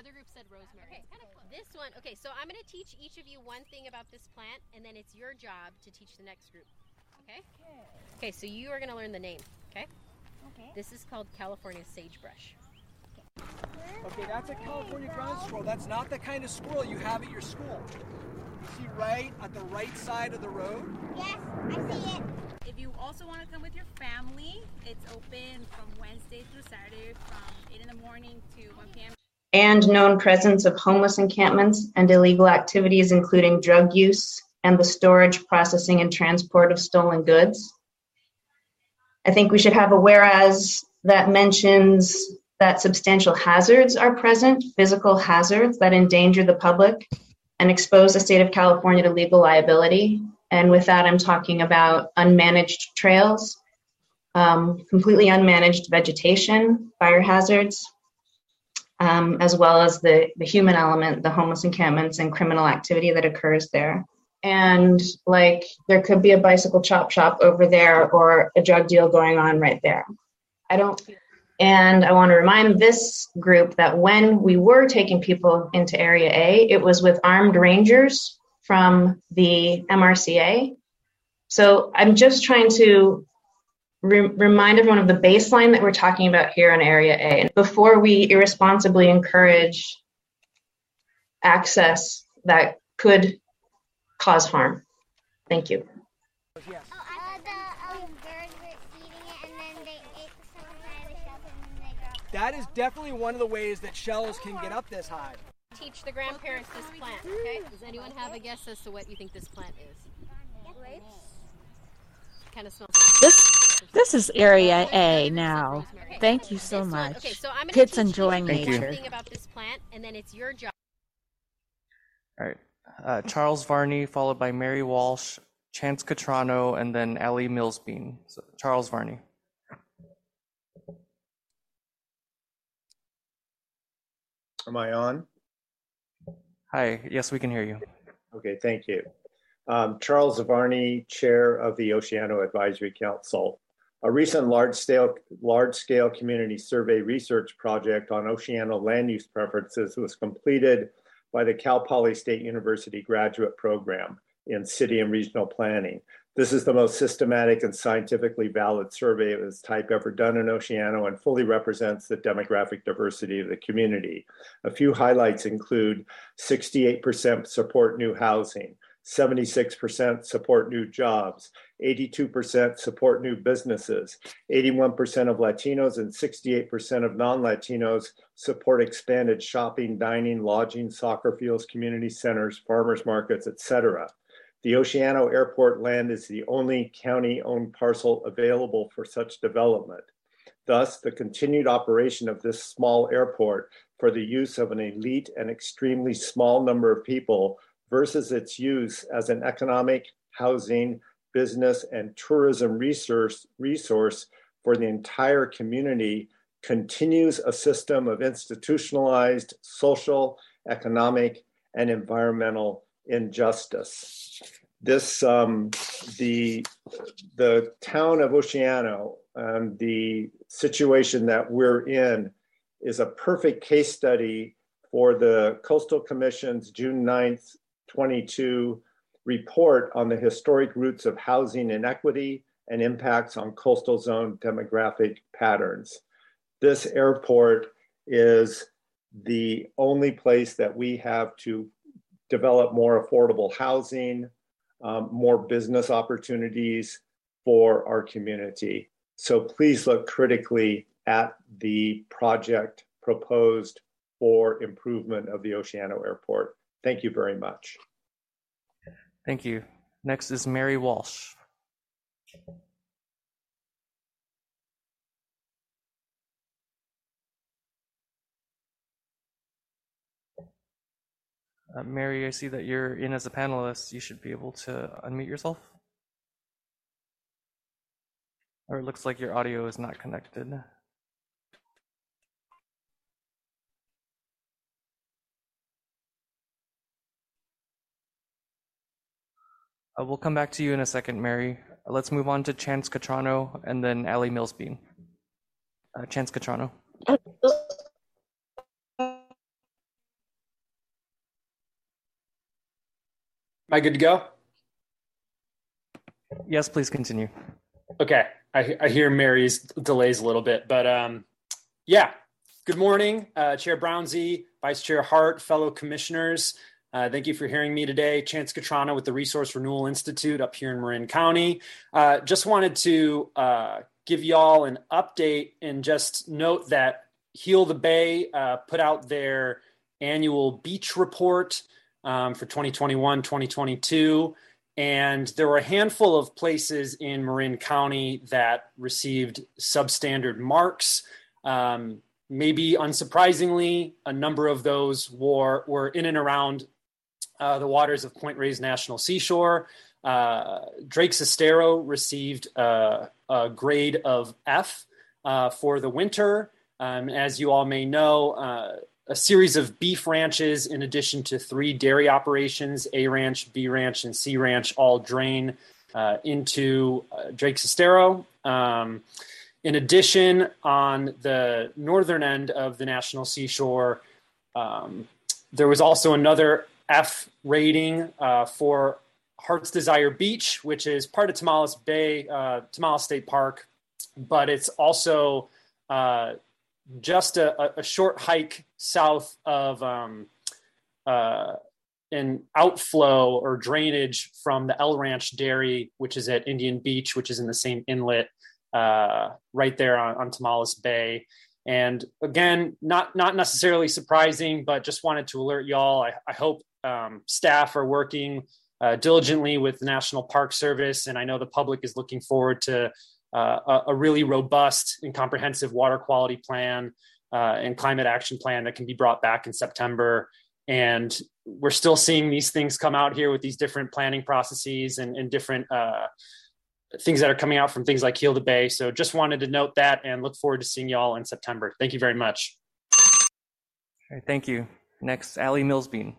Okay, so I'm going to teach each of you one thing about this plant, and then it's your job to teach the next group. Okay? Okay, so you are going to learn the name. Okay? This is called California sagebrush. Okay, that's a California ground squirrel. That's not the kind of squirrel you have at your school. You see right at the right side of the road? Yes, I see it. If you also want to come with your family, it's open from Wednesday through Saturday from 8 in the morning to 1 p.m. And known presence of homeless encampments and illegal activities, including drug use and the storage, processing, and transport of stolen goods. I think we should have a whereas that mentions that substantial hazards are present, physical hazards that endanger the public and expose the state of California to legal liability. And with that, I'm talking about unmanaged trails, completely unmanaged vegetation, fire hazards, as well as the human element, the homeless encampments and criminal activity that occurs there. And like there could be a bicycle chop shop over there or a drug deal going on right there. And I want to remind this group that when we were taking people into Area A, it was with armed rangers from the MRCA. So I'm just trying to remind everyone of the baseline that we're talking about here in Area A before we irresponsibly encourage access that could cause harm. Thank you. Birds were eating it and then they ate the stuff inside the shells and then they dropped. That is definitely one of the ways that shells can get up this high. Teach the grandparents this plant, okay? Does anyone have a guess as to what you think this plant is? Grapes? Kind of smells like This is Area A now. Thank you so much. Okay, so I'm Kids enjoying one nature. thing about this plant, and then it's your job. All right. Charles Varney, followed by Mary Walsh, Chance Catrano, and then Allie Millsbean. So, Charles Varney. Am I on? Hi, yes, we can hear you. Okay, thank you. Charles Varney, Chair of the Oceano Advisory Council. A recent large-scale community survey research project on Oceano land use preferences was completed by the Cal Poly State University graduate program in city and regional planning. This is the most systematic and scientifically valid survey of its type ever done in Oceano and fully represents the demographic diversity of the community. A few highlights include 68% support new housing, 76% support new jobs, 82% support new businesses, 81% of Latinos and 68% of non-Latinos support expanded shopping, dining, lodging, soccer fields, community centers, farmers markets, etc. The Oceano Airport land is the only county-owned parcel available for such development. Thus, the continued operation of this small airport for the use of an elite and extremely small number of people versus its use as an economic, housing, business, and tourism resource for the entire community continues a system of institutionalized social, economic, and environmental injustice. This, the town of Oceano and the situation that we're in is a perfect case study for the Coastal Commission's June 9th, 22 report on the historic roots of housing inequity and impacts on coastal zone demographic patterns. This airport is the only place that we have to develop more affordable housing, more business opportunities for our community. So please look critically at the project proposed for improvement of the Oceano Airport. Thank you very much. Thank you. Next is Mary Walsh. Mary, I see that you're in as a panelist. You should be able to unmute yourself. Or it looks like your audio is not connected. We'll come back to you in a second, Mary. Let's move on to Chance Catrano and then Allie Millsbean. Chance Catrano. Am I good to go? Yes, please continue. Okay, I hear Mary's delays a little bit, but yeah. Good morning, Chair Brownsy, Vice Chair Hart, fellow commissioners. Thank you for hearing me today. Chance Catrano with the Resource Renewal Institute up here in Marin County. Just wanted to give y'all an update and just note that Heal the Bay put out their annual beach report for 2021, 2022. And there were a handful of places in Marin County that received substandard marks. Maybe unsurprisingly, a number of those were in and around the waters of Point Reyes National Seashore. Drake Sestero received a grade of F for the winter. As you all may know, a series of beef ranches, in addition to 3 dairy operations, A Ranch, B Ranch, and C Ranch, all drain into Drake Sestero. In addition, on the northern end of the National Seashore, there was also another F rating for Heart's Desire Beach, which is part of Tomales Bay, Tomales State Park, but it's also just a short hike south of an outflow or drainage from the El Ranch Dairy, which is at Indian Beach, which is in the same inlet right there on Tomales Bay. And again, not necessarily surprising, but just wanted to alert y'all. I hope staff are working diligently with the National Park Service, and I know the public is looking forward to a really robust and comprehensive water quality plan and climate action plan that can be brought back in September. And we're still seeing these things come out here with these different planning processes and different things that are coming out from things like Heal the Bay. So just wanted to note that and look forward to seeing y'all in September. Thank you very much. All right, thank you. Next, Allie Millsbean.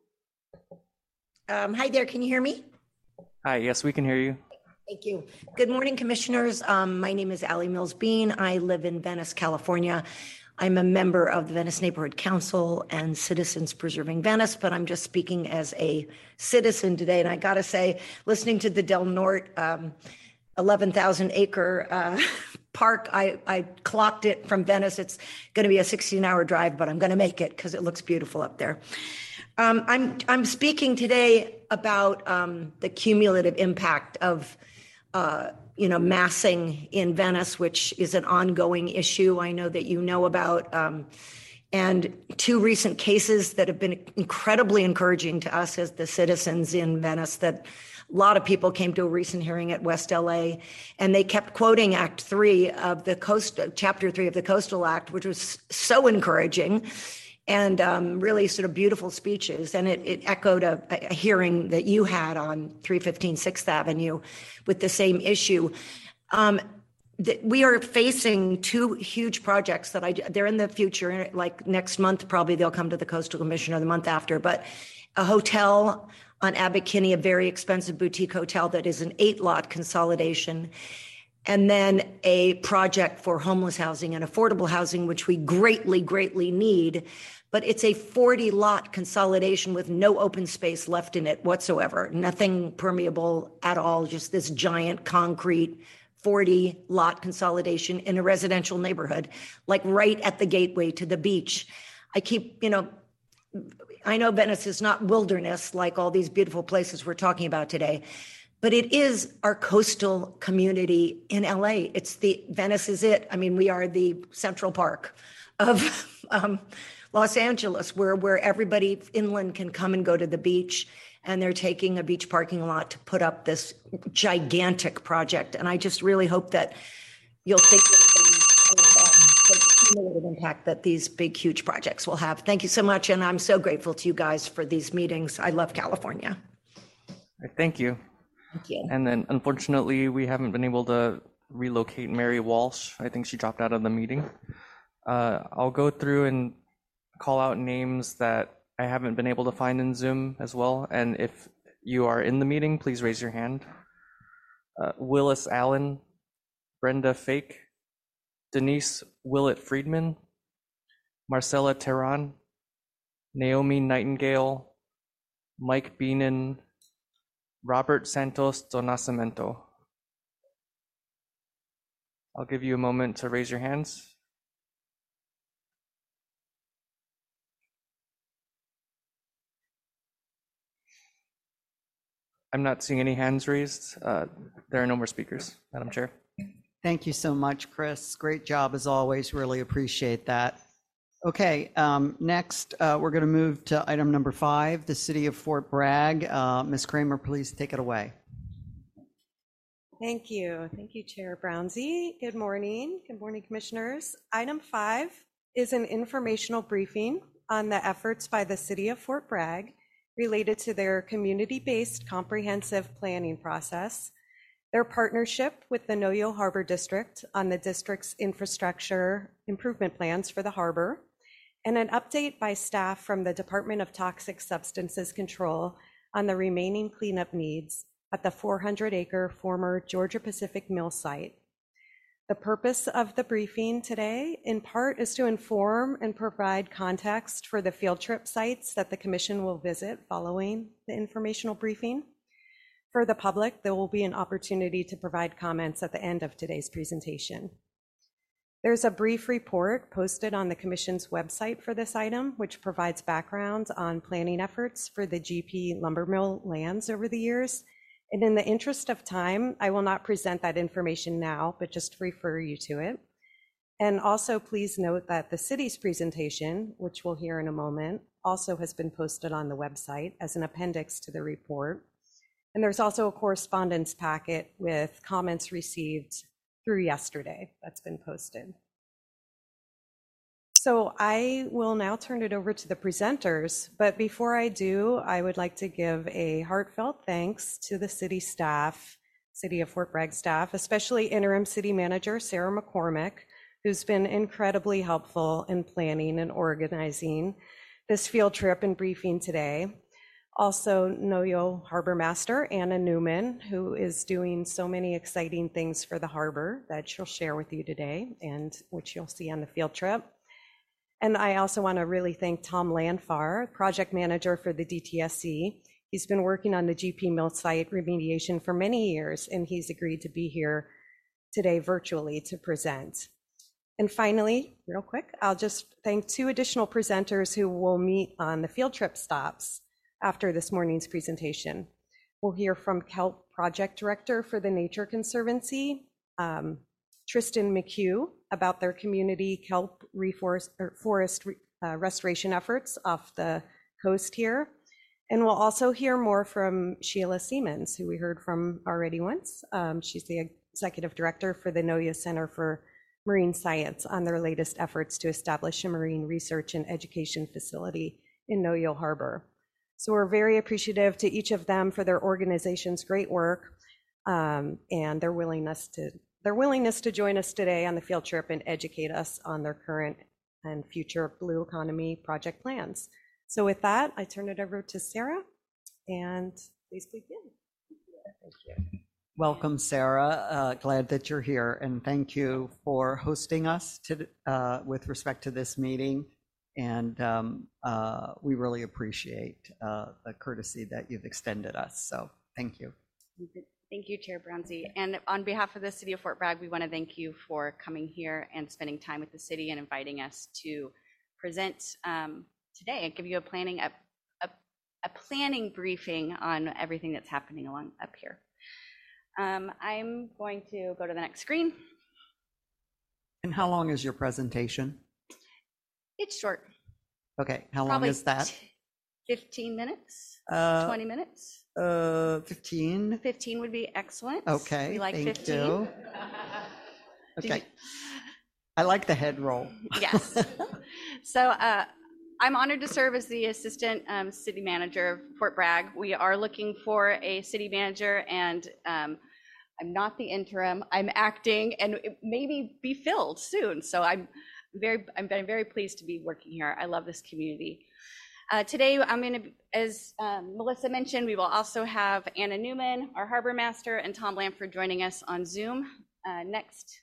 Hi there, can you hear me? Hi, yes, we can hear you. Thank you. Good morning, commissioners. My name is Allie Millsbean. I live in Venice, California. I'm a member of the Venice Neighborhood Council and Citizens Preserving Venice, but I'm just speaking as a citizen today. And I got to say, listening to the Del Norte 11,000 acre park, I clocked it from Venice. It's going to be a 16-hour drive, but I'm going to make it because it looks beautiful up there. I'm speaking today about the cumulative impact of massing in Venice, which is an ongoing issue I know that you know about, and two recent cases that have been incredibly encouraging to us as the citizens in Venice. That a lot of people came to a recent hearing at West LA, and they kept quoting Act 3 of the Chapter 3 of the Coastal Act, which was so encouraging and really sort of beautiful speeches. And it echoed a hearing that you had on 315 6th Avenue with the same issue. We are facing two huge projects they're in the future, like next month, probably they'll come to the Coastal Commission or the month after, but a hotel on Abbot Kinney, a very expensive boutique hotel that is an 8-lot consolidation. And then a project for homeless housing and affordable housing, which we greatly, greatly need. But it's a 40-lot consolidation with no open space left in it whatsoever. Nothing permeable at all, just this giant concrete 40-lot consolidation in a residential neighborhood, like right at the gateway to the beach. I know Venice is not wilderness like all these beautiful places we're talking about today, but it is our coastal community in LA. Venice is it. I mean, we are the Central Park of Los Angeles, where everybody inland can come and go to the beach, and they're taking a beach parking lot to put up this gigantic project. And I just really hope that you'll think of the cumulative impact that these big, huge projects will have. Thank you so much, and I'm so grateful to you guys for these meetings. I love California. Thank you. Thank you. And then, unfortunately, we haven't been able to relocate Mary Walsh. I think she dropped out of the meeting. I'll go through and call out names that I haven't been able to find in Zoom as well. And if you are in the meeting, please raise your hand. Willis Allen, Brenda Fake, Denise Willett Friedman, Marcella Terran, Naomi Nightingale, Mike Beenan, Robert Santos do Nascimento. I'll give you a moment to raise your hands. I'm not seeing any hands raised. There are no more speakers, Madam Chair. Thank you so much, Chris. Great job as always. Really appreciate that. Okay, next we're going to move to item number 5, the City of Fort Bragg. Ms. Kramer, please take it away. Thank you. Thank you, Chair Brownsy. Good morning. Good morning, Commissioners. Item 5 is an informational briefing on the efforts by the City of Fort Bragg related to their community-based comprehensive planning process, their partnership with the Noyo Harbor District on the district's infrastructure improvement plans for the harbor, and an update by staff from the Department of Toxic Substances Control on the remaining cleanup needs at the 400-acre former Georgia Pacific Mill site. The purpose of the briefing today, in part, is to inform and provide context for the field trip sites that the Commission will visit following the informational briefing. For the public, there will be an opportunity to provide comments at the end of today's presentation. There's a brief report posted on the Commission's website for this item, which provides background on planning efforts for the GP lumber mill lands over the years. And in the interest of time, I will not present that information now, but just refer you to it. And also please note that the city's presentation, which we'll hear in a moment, also has been posted on the website as an appendix to the report. And there's also a correspondence packet with comments received through yesterday that's been posted. So I will now turn it over to the presenters, but before I do, I would like to give a heartfelt thanks to the city staff, City of Fort Bragg staff, especially Interim City Manager Sarah McCormick, who's been incredibly helpful in planning and organizing this field trip and briefing today. Also, Noyo Harbor Master Anna Newman, who is doing so many exciting things for the harbor that she'll share with you today and which you'll see on the field trip. And I also want to really thank Tom Lanfar, project manager for the DTSC. He's been working on the GP Mill site remediation for many years, and he's agreed to be here today virtually to present. And finally, real quick, I'll just thank 2 additional presenters who will meet on the field trip stops after this morning's presentation. We'll hear from Kelp Project Director for the Nature Conservancy, Tristan McHugh, about their community kelp forest restoration efforts off the coast here. And we'll also hear more from Sheila Siemens, who we heard from already once. She's the Executive Director for the NOYA Center for Marine Science on their latest efforts to establish a marine research and education facility in Noyo Harbor. So we're very appreciative to each of them for their organization's great work and their willingness to join us today on the field trip and educate us on their current and future Blue Economy project plans. So with that, I turn it over to Sarah, and please begin. Thank you. Welcome, Sarah. Glad that you're here, and thank you for hosting us with respect to this meeting. And we really appreciate the courtesy that you've extended us. So thank you. Thank you, Chair Brownsie. And on behalf of the City of Fort Bragg, we want to thank you for coming here and spending time with the city and inviting us to present today and give you a planning briefing on everything that's happening along up here. I'm going to go to the next screen. And how long is your presentation? It's short. Okay, how Probably long is that? 15 minutes, 20 minutes. 15. 15 would be excellent. Okay, we like thank 15. you. Okay, I like the head roll. Yes. So I'm honored to serve as the Assistant City Manager of Fort Bragg. We are looking for a city manager, and I'm not the interim. I'm acting, and it may be filled soon. So I'm very pleased to be working here. I love this community. Today, I'm going to, as Melissa mentioned, we will also have Anna Newman, our harbor master, and Tom Lanford joining us on Zoom. Next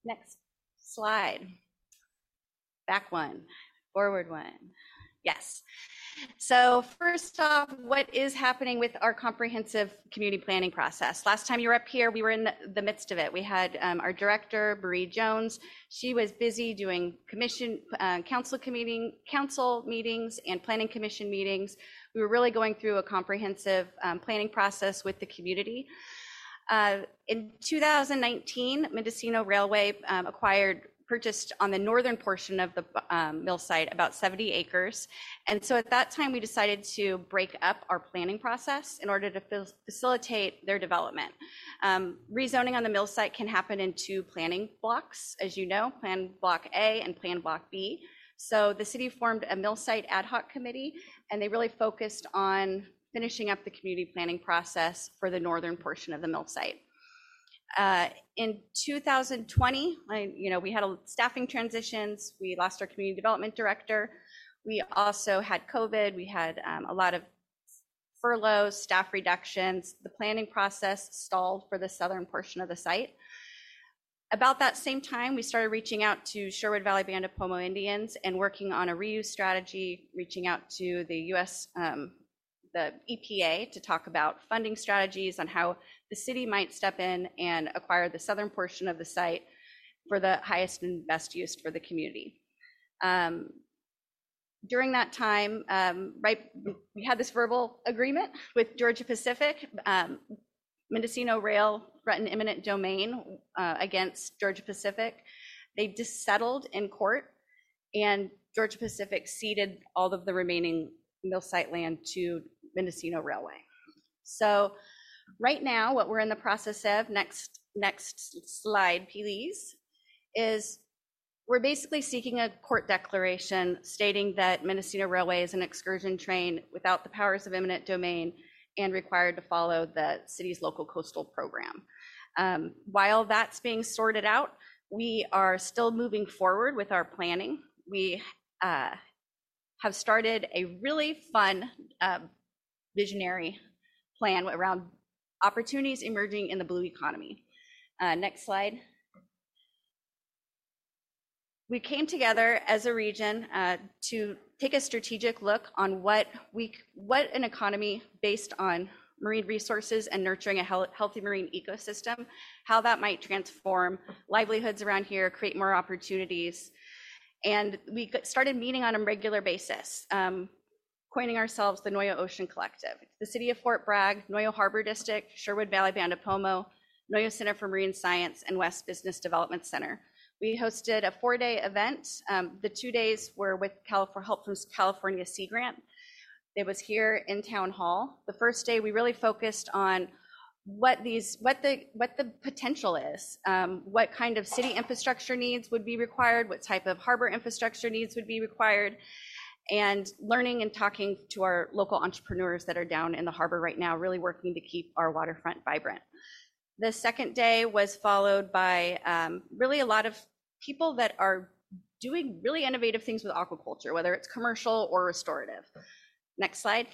slide. Back one, forward one. Yes. So first off, what is happening with our comprehensive community planning process? Last time you were up here, we were in the midst of it. We had our director, Marie Jones. She was busy doing council meetings and planning commission meetings. We were really going through a comprehensive planning process with the community. In 2019, Mendocino Railway purchased on the northern portion of the mill site about 70 acres. And so at that time, we decided to break up our planning process in order to facilitate their development. Rezoning on the mill site can happen in 2 planning blocks, as you know, Plan Block A and Plan Block B. So the city formed a mill site ad hoc committee, and they really focused on finishing up the community planning process for the northern portion of the mill site. In 2020, we had staffing transitions. We lost our community development director. We also had COVID. We had a lot of furloughs, staff reductions. The planning process stalled for the southern portion of the site. About that same time, we started reaching out to Sherwood Valley Band of Pomo Indians and working on a reuse strategy, reaching out to the U.S. The EPA to talk about funding strategies on how the city might step in and acquire the southern portion of the site for the highest and best use for the community. During that time, we had this verbal agreement with Georgia Pacific. Mendocino Rail threatened eminent domain against Georgia Pacific. They just settled in court, and Georgia Pacific ceded all of the remaining mill site land to Mendocino Railway. So right now, what we're in the process of, next slide, please, is we're basically seeking a court declaration stating that Mendocino Railway is an excursion train without the powers of eminent domain and required to follow the city's local coastal program. While that's being sorted out, we are still moving forward with our planning. We have started a really fun visionary plan around opportunities emerging in the blue economy. Next slide. we came together as a region to take a strategic look on what an economy based on marine resources and nurturing a healthy marine ecosystem, how that might transform livelihoods around here, create more opportunities. And we started meeting on a regular basis, coining ourselves the Noyo Ocean Collective. The City of Fort Bragg, Noyo Harbor District, Sherwood Valley Band of Pomo, Noyo Center for Marine Science, and West Business Development Center. We hosted a 4-day event. The 2 days were with help from California Sea Grant. It was here in Town Hall. The first day we really focused on what the potential is, what kind of city infrastructure needs would be required, what type of harbor infrastructure needs would be required, and learning and talking to our local entrepreneurs that are down in the harbor right now, really working to keep our waterfront vibrant. The second day was followed by really a lot of people that are doing really innovative things with aquaculture, whether it's commercial or restorative. Next slide.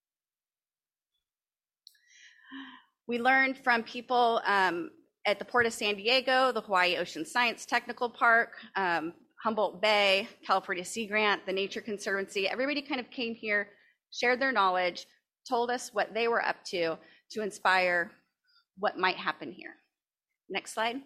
We learned from people at the Port of San Diego, the Hawaii Ocean Science Technical Park, Humboldt Bay, California Sea Grant, the Nature Conservancy. Everybody kind of came here, shared their knowledge, told us what they were up to inspire what might happen here. Next slide.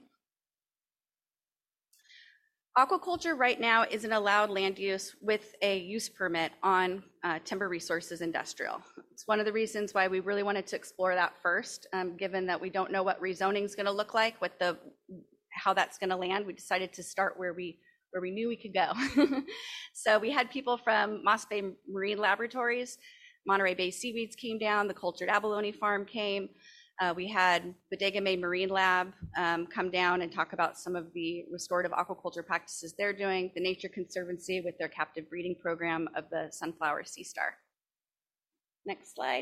Aquaculture right now is an allowed land use with a use permit on timber resources industrial. It's one of the reasons why we really wanted to explore that first, given that we don't know what rezoning is going to look like, how that's going to land. We decided to start where we knew we could go. So we had people from Moss Bay Marine Laboratories, Monterey Bay Seaweeds came down, the Cultured Abalone Farm came. We had Bodega May Marine Lab come down and talk about some of the restorative aquaculture practices they're doing, the Nature Conservancy with their captive breeding program of the sunflower sea star. Next slide.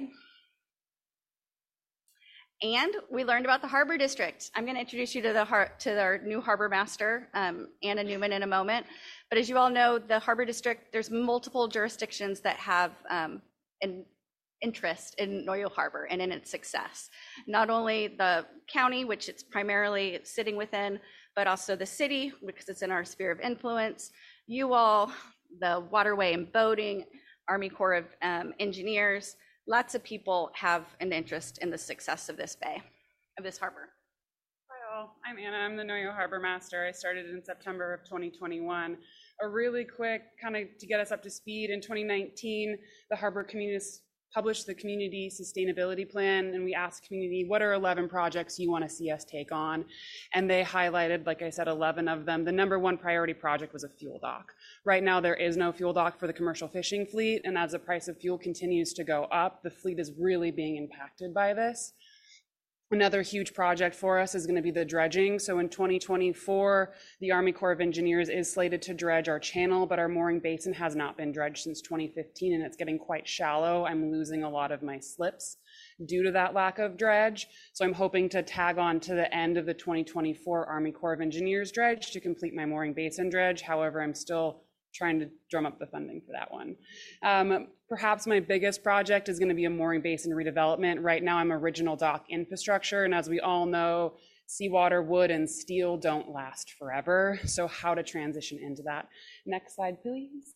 And we learned about the Harbor District. I'm going to introduce you to our new Harbor Master, Anna Newman, in a moment. But as you all know, the Harbor District, there's multiple jurisdictions that have an interest in Noyo Harbor and in its success. Not only the county, which it's primarily sitting within, but also the city, because it's in our sphere of influence, you all, the waterway and boating, Army Corps of Engineers. Lots of people have an interest in the success of this bay, of this harbor. Hi all, I'm Anna, I'm the Noyo Harbor Master. I started in September of 2021. A really quick, kind of to get us up to speed, in 2019, the harbor community published the Community Sustainability Plan, and we asked the community, what are 11 projects you want to see us take on? And they highlighted, like I said, 11 of them. The number one priority project was a fuel dock. Right now, there is no fuel dock for the commercial fishing fleet, and as the price of fuel continues to go up, the fleet is really being impacted by this. Another huge project for us is going to be the dredging. So in 2024, the Army Corps of Engineers is slated to dredge our channel, but our mooring basin has not been dredged since 2015, and it's getting quite shallow. I'm losing a lot of my slips due to that lack of dredge. So I'm hoping to tag on to the end of the 2024 Army Corps of Engineers dredge to complete my mooring basin dredge. However, I'm still trying to drum up the funding for that one. Perhaps my biggest project is going to be a mooring basin redevelopment. Right now I'm original dock infrastructure, and as we all know, seawater, wood, and steel don't last forever. So how to transition into that. Next slide, please.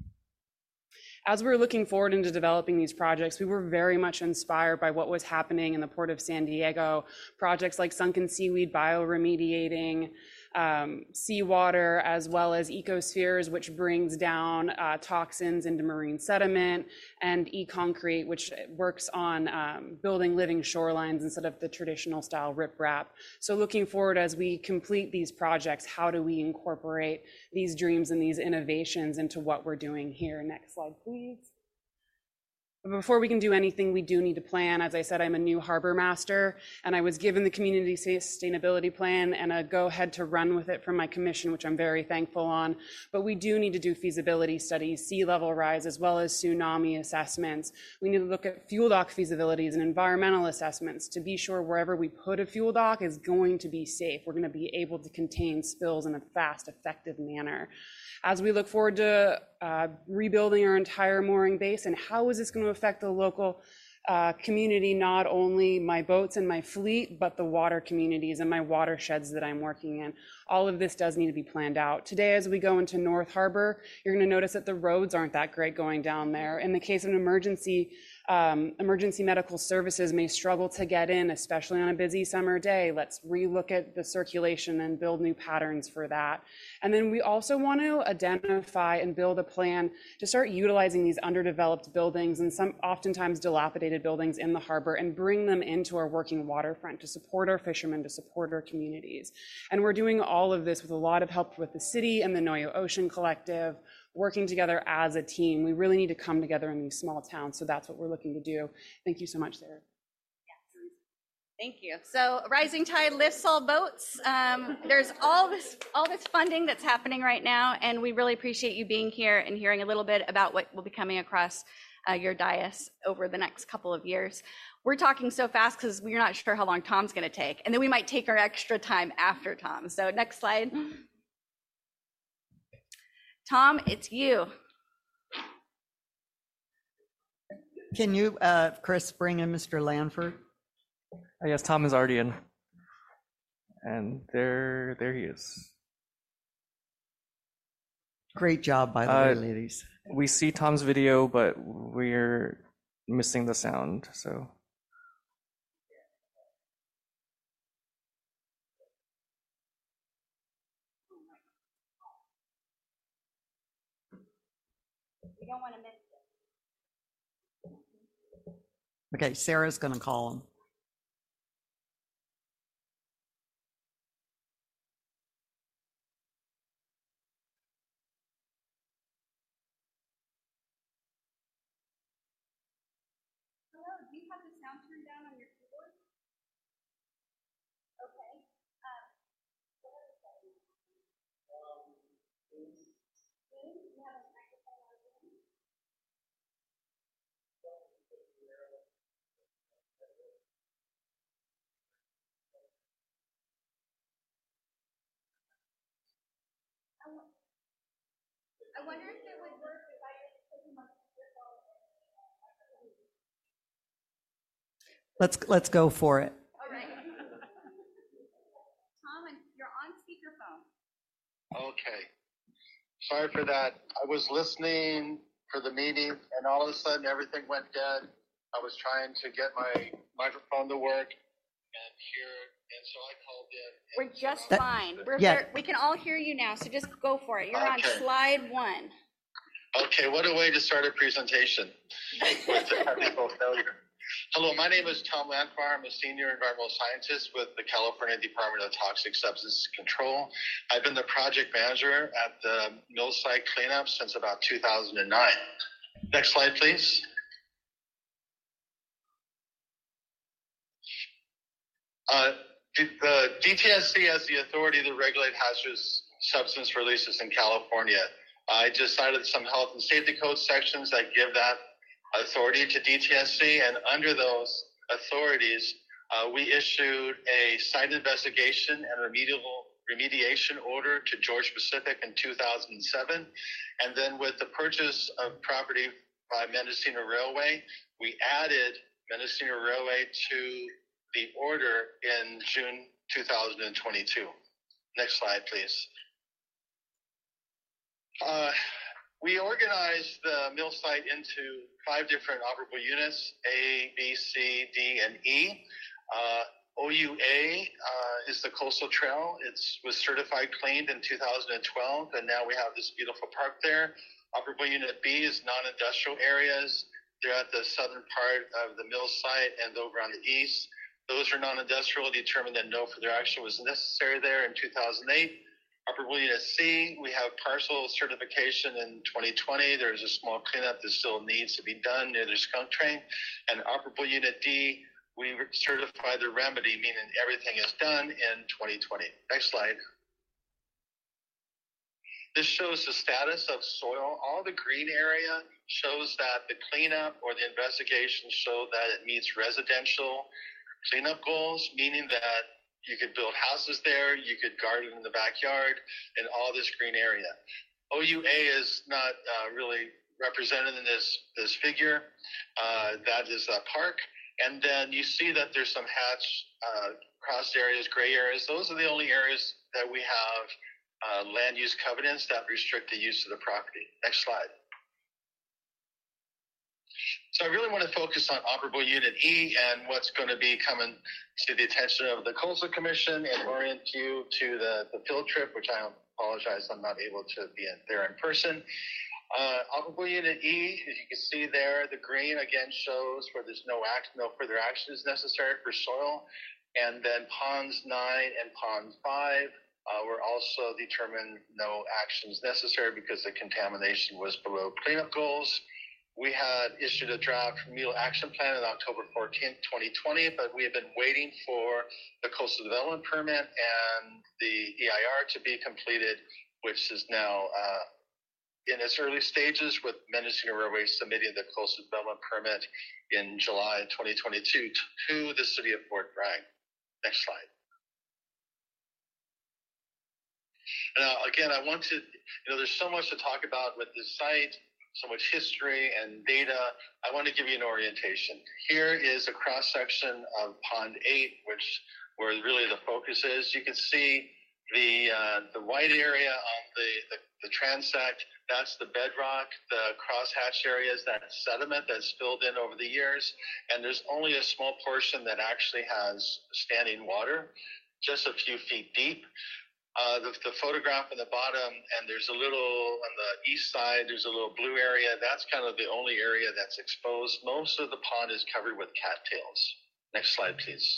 As we were looking forward into developing these projects, we were very much inspired by what was happening in the Port of San Diego. Projects like sunken seaweed bioremediating, seawater, as well as ecospheres, which brings down toxins into marine sediment, and e-concrete, which works on building living shorelines instead of the traditional style riprap. So looking forward as we complete these projects, how do we incorporate these dreams and these innovations into what we're doing here? Next slide, please. But before we can do anything, we do need to plan. As I said, I'm a new harbor master, and I was given the community sustainability plan and a go-ahead to run with it from my commission, which I'm very thankful on. But we do need to do feasibility studies, sea level rise, as well as tsunami assessments. We need to look at fuel dock feasibilities and environmental assessments to be sure wherever we put a fuel dock is going to be safe. We're going to be able to contain spills in a fast, effective manner. As we look forward to rebuilding our entire mooring basin, how is this going to affect the local community, not only my boats and my fleet, but the water communities and my watersheds that I'm working in? all of this does need to be planned out. Today, as we go into North Harbor, you're going to notice that the roads aren't that great going down there. In the case of an emergency medical services may struggle to get in, especially on a busy summer day. Let's relook at the circulation and build new patterns for that. And then we also want to identify and build a plan to start utilizing these underdeveloped buildings and some oftentimes dilapidated buildings in the harbor and bring them into our working waterfront to support our fishermen, to support our communities. And we're doing all of this with a lot of help with the city and the Noyo Ocean Collective, working together as a team. We really need to come together in these small towns. So that's what we're looking to do. Thank you so much, Sarah. Thank you. So rising tide lifts all boats. There's all this funding that's happening right now, and we really appreciate you being here and hearing a little bit about what will be coming across your dais over the next couple of years. We're talking so fast because we're not sure how long Tom's going to take, and then we might take our extra time after Tom. So next slide. Tom, it's you. Can you, Chris, bring in Mr. Lanford? Yes, Tom is already in. And there he is. Great job, by the way, ladies. We see Tom's video, but we're missing the sound, so. We don't want to miss it. Okay, Sarah's going to call him. Hello, do you have the sound turned down on your keyboard? Okay. You have a microphone on Zoom? I wonder if it would work if I just put him on speakerphone. Let's go for it. All right. Tom, you're on speakerphone. Okay. Sorry for that. I was listening for the meeting, and all of a sudden everything went dead. I was trying to get my microphone to work and hear, and so I called in. We're just fine. We can all hear you now, so just go for it. You're on slide 1. Okay, what a way to start a presentation with a technical failure. Hello, my name is Tom Lanfar. I'm a senior environmental scientist with the California Department of Toxic Substance Control. I've been the project manager at the mill site cleanup since about 2009. Next slide, please. The DTSC has the authority to regulate hazardous substance releases in California. I just cited some health and safety code sections that give that authority to DTSC, and under those authorities, we issued a site investigation and remediation order to Georgia Pacific in 2007. And then with the purchase of property by Mendocino Railway, we added Mendocino Railway to the order in June 2022. Next slide, please. We organized the mill site into 5 different operable units, A, B, C, D, and E. OUA is the coastal trail. It was certified cleaned in 2012, and now we have this beautiful park there. Operable unit B is non-industrial areas. They're at the southern part of the mill site and over on the east. Those are non-industrial, determined that no further action was necessary there in 2008. Operable Unit C, we have partial certification in 2020. There's a small cleanup that still needs to be done near the skunk train. And Operable Unit D, we certified the remedy, meaning everything is done in 2020. Next slide. This shows the status of soil. All the green area shows that the cleanup or the investigation show that it meets residential cleanup goals, meaning that you could build houses there, you could garden in the backyard, and all this green area. OUA is not really represented in this figure. That is a park. And then you see that there's some hatch crossed areas, gray areas. Those are the only areas that we have land use covenants that restrict the use of the property. Next slide. So I really want to focus on operable unit E and what's going to be coming to the attention of the Coastal Commission and orient you to the field trip, which I apologize I'm not able to be there in person. Operable unit E, as you can see there, the green again shows where there's no further action is necessary for soil. And then ponds 9 and pond 5 were also determined no actions necessary because the contamination was below cleanup goals. We had issued a draft remedial action plan on October 14th, 2020, but we have been waiting for the coastal development permit and the EIR to be completed, which is now in its early stages, with Mendocino Railway submitting the coastal development permit in July 2022 to the city of Fort Bragg. Next slide. Now, again, I want to, there's so much to talk about with this site, so much history and data. I want to give you an orientation. Here is a cross-section of Pond 8, where really the focus is. You can see the white area on the transect, that's the bedrock. The crosshatch areas, that's sediment that's filled in over the years. And there's only a small portion that actually has standing water, just a few feet deep. The photograph on the bottom, and there's a little, on the east side, there's a little blue area. That's kind of the only area that's exposed. Most of the pond is covered with cattails. Next slide, please.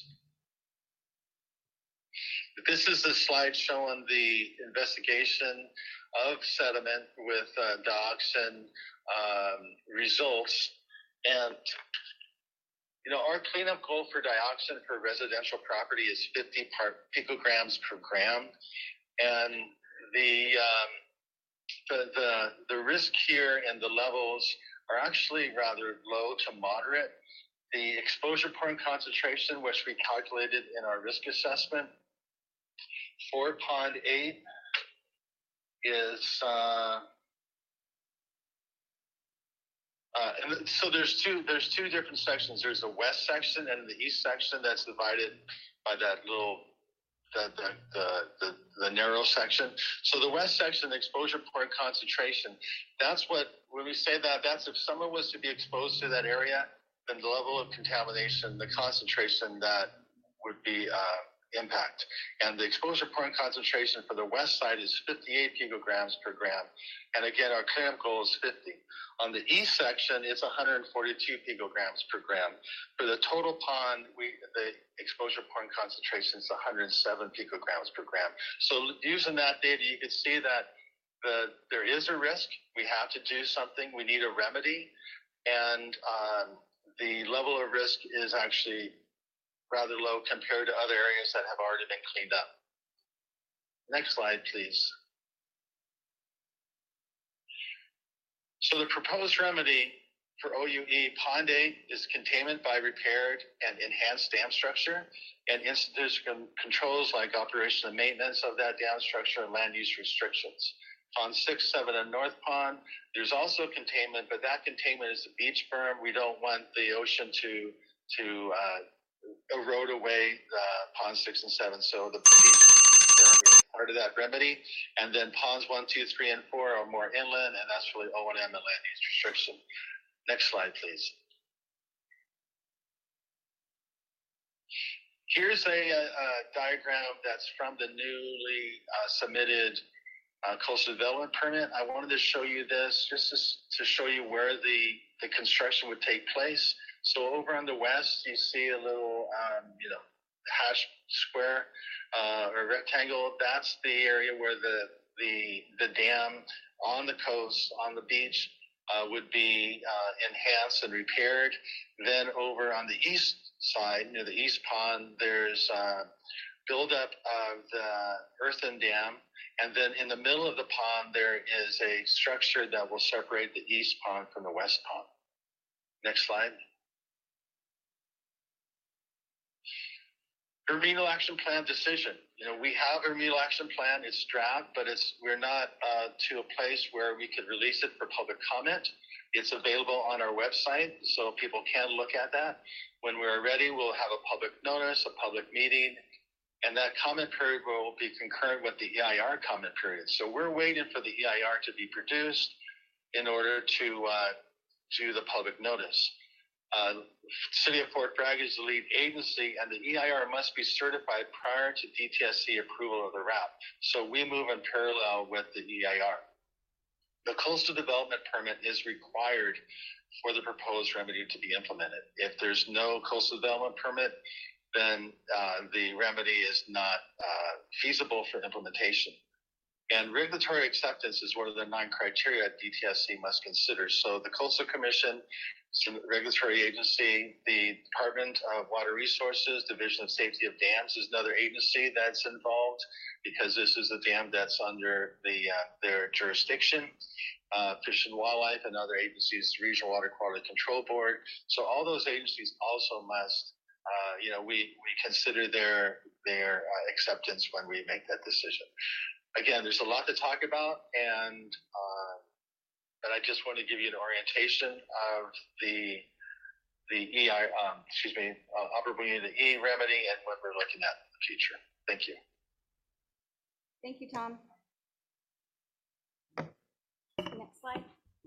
This is the slide showing the investigation of sediment with dioxin results. And, our cleanup goal for dioxin for residential property is 50 picograms per gram. And the risk here and the levels are actually rather low to moderate. The exposure point concentration, which we calculated in our risk assessment for Pond 8, is so there's two different sections. There's a west section and the east section that's divided by that little the narrow section. So the west section, the exposure point concentration, that's what, when we say that's if someone was to be exposed to that area, then the level of contamination, the concentration that would be impact. And the exposure point concentration for the west side is 58 picograms per gram. And again, our cleanup goal is 50. On the east section, it's 142 picograms per gram. For the total pond, the exposure point concentration is 107 picograms per gram. So using that data, you can see that there is a risk. We have to do something. We need a remedy. And the level of risk is actually rather low compared to other areas that have already been cleaned up. Next slide, please. So the proposed remedy for OUE Pond 8 is containment by repaired and enhanced dam structure and institutional controls like operation and maintenance of that dam structure and land use restrictions. Pond 6, 7, and North Pond, there's also containment, but that containment is a beach berm. We don't want the ocean to erode away Pond 6 and 7. So the beach berm is part of that remedy. And then ponds 1, 2, 3, and 4 are more inland, and that's really O&M and land use restriction. Next slide, please. Here's a diagram that's from the newly submitted coastal development permit. I wanted to show you this just to show you where the construction would take place. So over on the west, you see a little, hash square or rectangle. That's the area where the dam on the coast, on the beach, would be enhanced and repaired. Then over on the east side, near the east pond, there's buildup of the earthen dam. And then in the middle of the pond, there is a structure that will separate the east pond from the west pond. Next slide. Remedial action plan decision. We have a remedial action plan. It's draft, but we're not to a place where we could release it for public comment. It's available on our website, so people can look at that. When we're ready, we'll have a public notice, a public meeting, and that comment period will be concurrent with the EIR comment period. So we're waiting for the EIR to be produced in order to do the public notice. City of Fort Bragg is the lead agency, and the EIR must be certified prior to DTSC approval of the RAP. So we move in parallel with the EIR. The coastal development permit is required for the proposed remedy to be implemented. If there's no coastal development permit, then the remedy is not feasible for implementation. And regulatory acceptance is one of the 9 criteria DTSC must consider. So the Coastal Commission, regulatory agency, the Department of Water Resources, Division of Safety of Dams is another agency that's involved because this is a dam that's under their jurisdiction. Fish and Wildlife and other agencies, Regional Water Quality Control Board. So all those agencies also must, we consider their acceptance when we make that decision. Again, there's a lot to talk about, but I just want to give you an orientation of the operable unit E remedy and what we're looking at in the future. Thank you. Thank you, Tom. Next slide.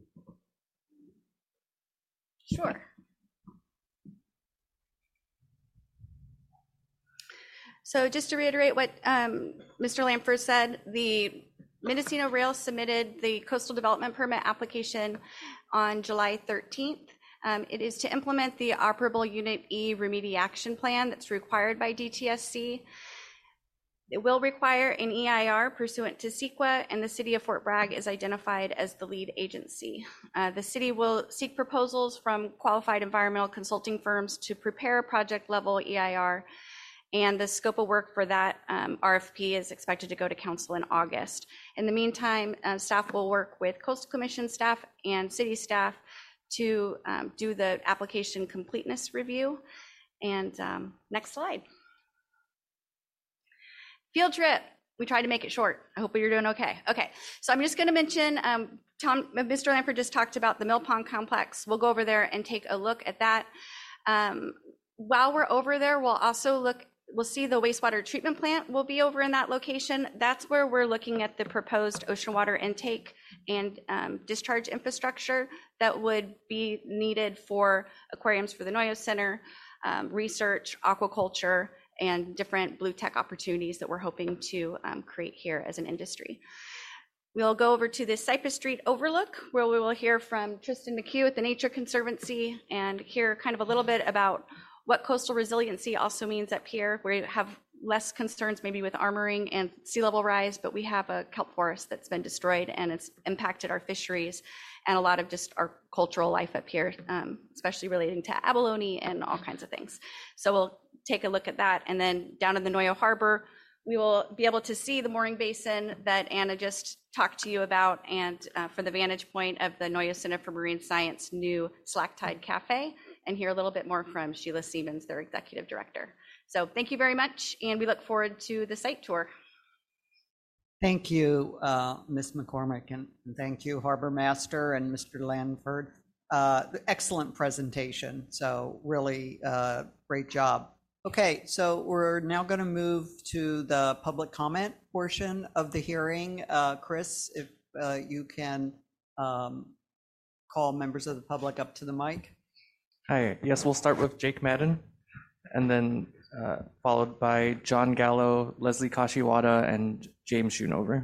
Sure. So just to reiterate what Mr. Lanford said, the Mendocino Rail submitted the coastal development permit application on July 13th. It is to implement the operable Unit E remediation plan that's required by DTSC. It will require an EIR pursuant to CEQA, and the City of Fort Bragg is identified as the lead agency. The city will seek proposals from qualified environmental consulting firms to prepare a project-level EIR, and the scope of work for that RFP is expected to go to council in August. In the meantime, staff will work with Coastal Commission staff and city staff to do the application completeness review. And next slide. Field trip. We tried to make it short. I hope you're doing okay. Okay, so I'm just going to mention, Mr. Lanford just talked about the Mill Pond Complex. We'll go over there and take a look at that. While we're over there, we'll see the wastewater treatment plant will be over in that location. That's where we're looking at the proposed ocean water intake and discharge infrastructure that would be needed for aquariums for the Noyo Center, research, aquaculture, and different blue tech opportunities that we're hoping to create here as an industry. We'll go over to the Cypress Street overlook, where we will hear from Tristan McHugh at the Nature Conservancy and hear kind of a little bit about what coastal resiliency also means up here. We have less concerns maybe with armoring and sea level rise, but we have a kelp forest that's been destroyed and it's impacted our fisheries and a lot of just our cultural life up here, especially relating to abalone and all kinds of things. So we'll take a look at that. And then down in the Noyo Harbor, we will be able to see the mooring basin that Anna just talked to you about, and from the vantage point of the Noyo Center for Marine Science new Slack Tide Cafe, and hear a little bit more from Sheila Siemens, their executive director. So thank you very much, and we look forward to the site tour. Thank you, Ms. McCormick, and thank you, Harbor Master and Mr. Lanford. Excellent presentation, so really great job. Okay, so we're now going to move to the public comment portion of the hearing. Chris, if you can call members of the public up to the mic. Hi, yes, we'll start with Jake Madden, and then followed by John Gallo, Leslie Kashiwada, and James Schoonover.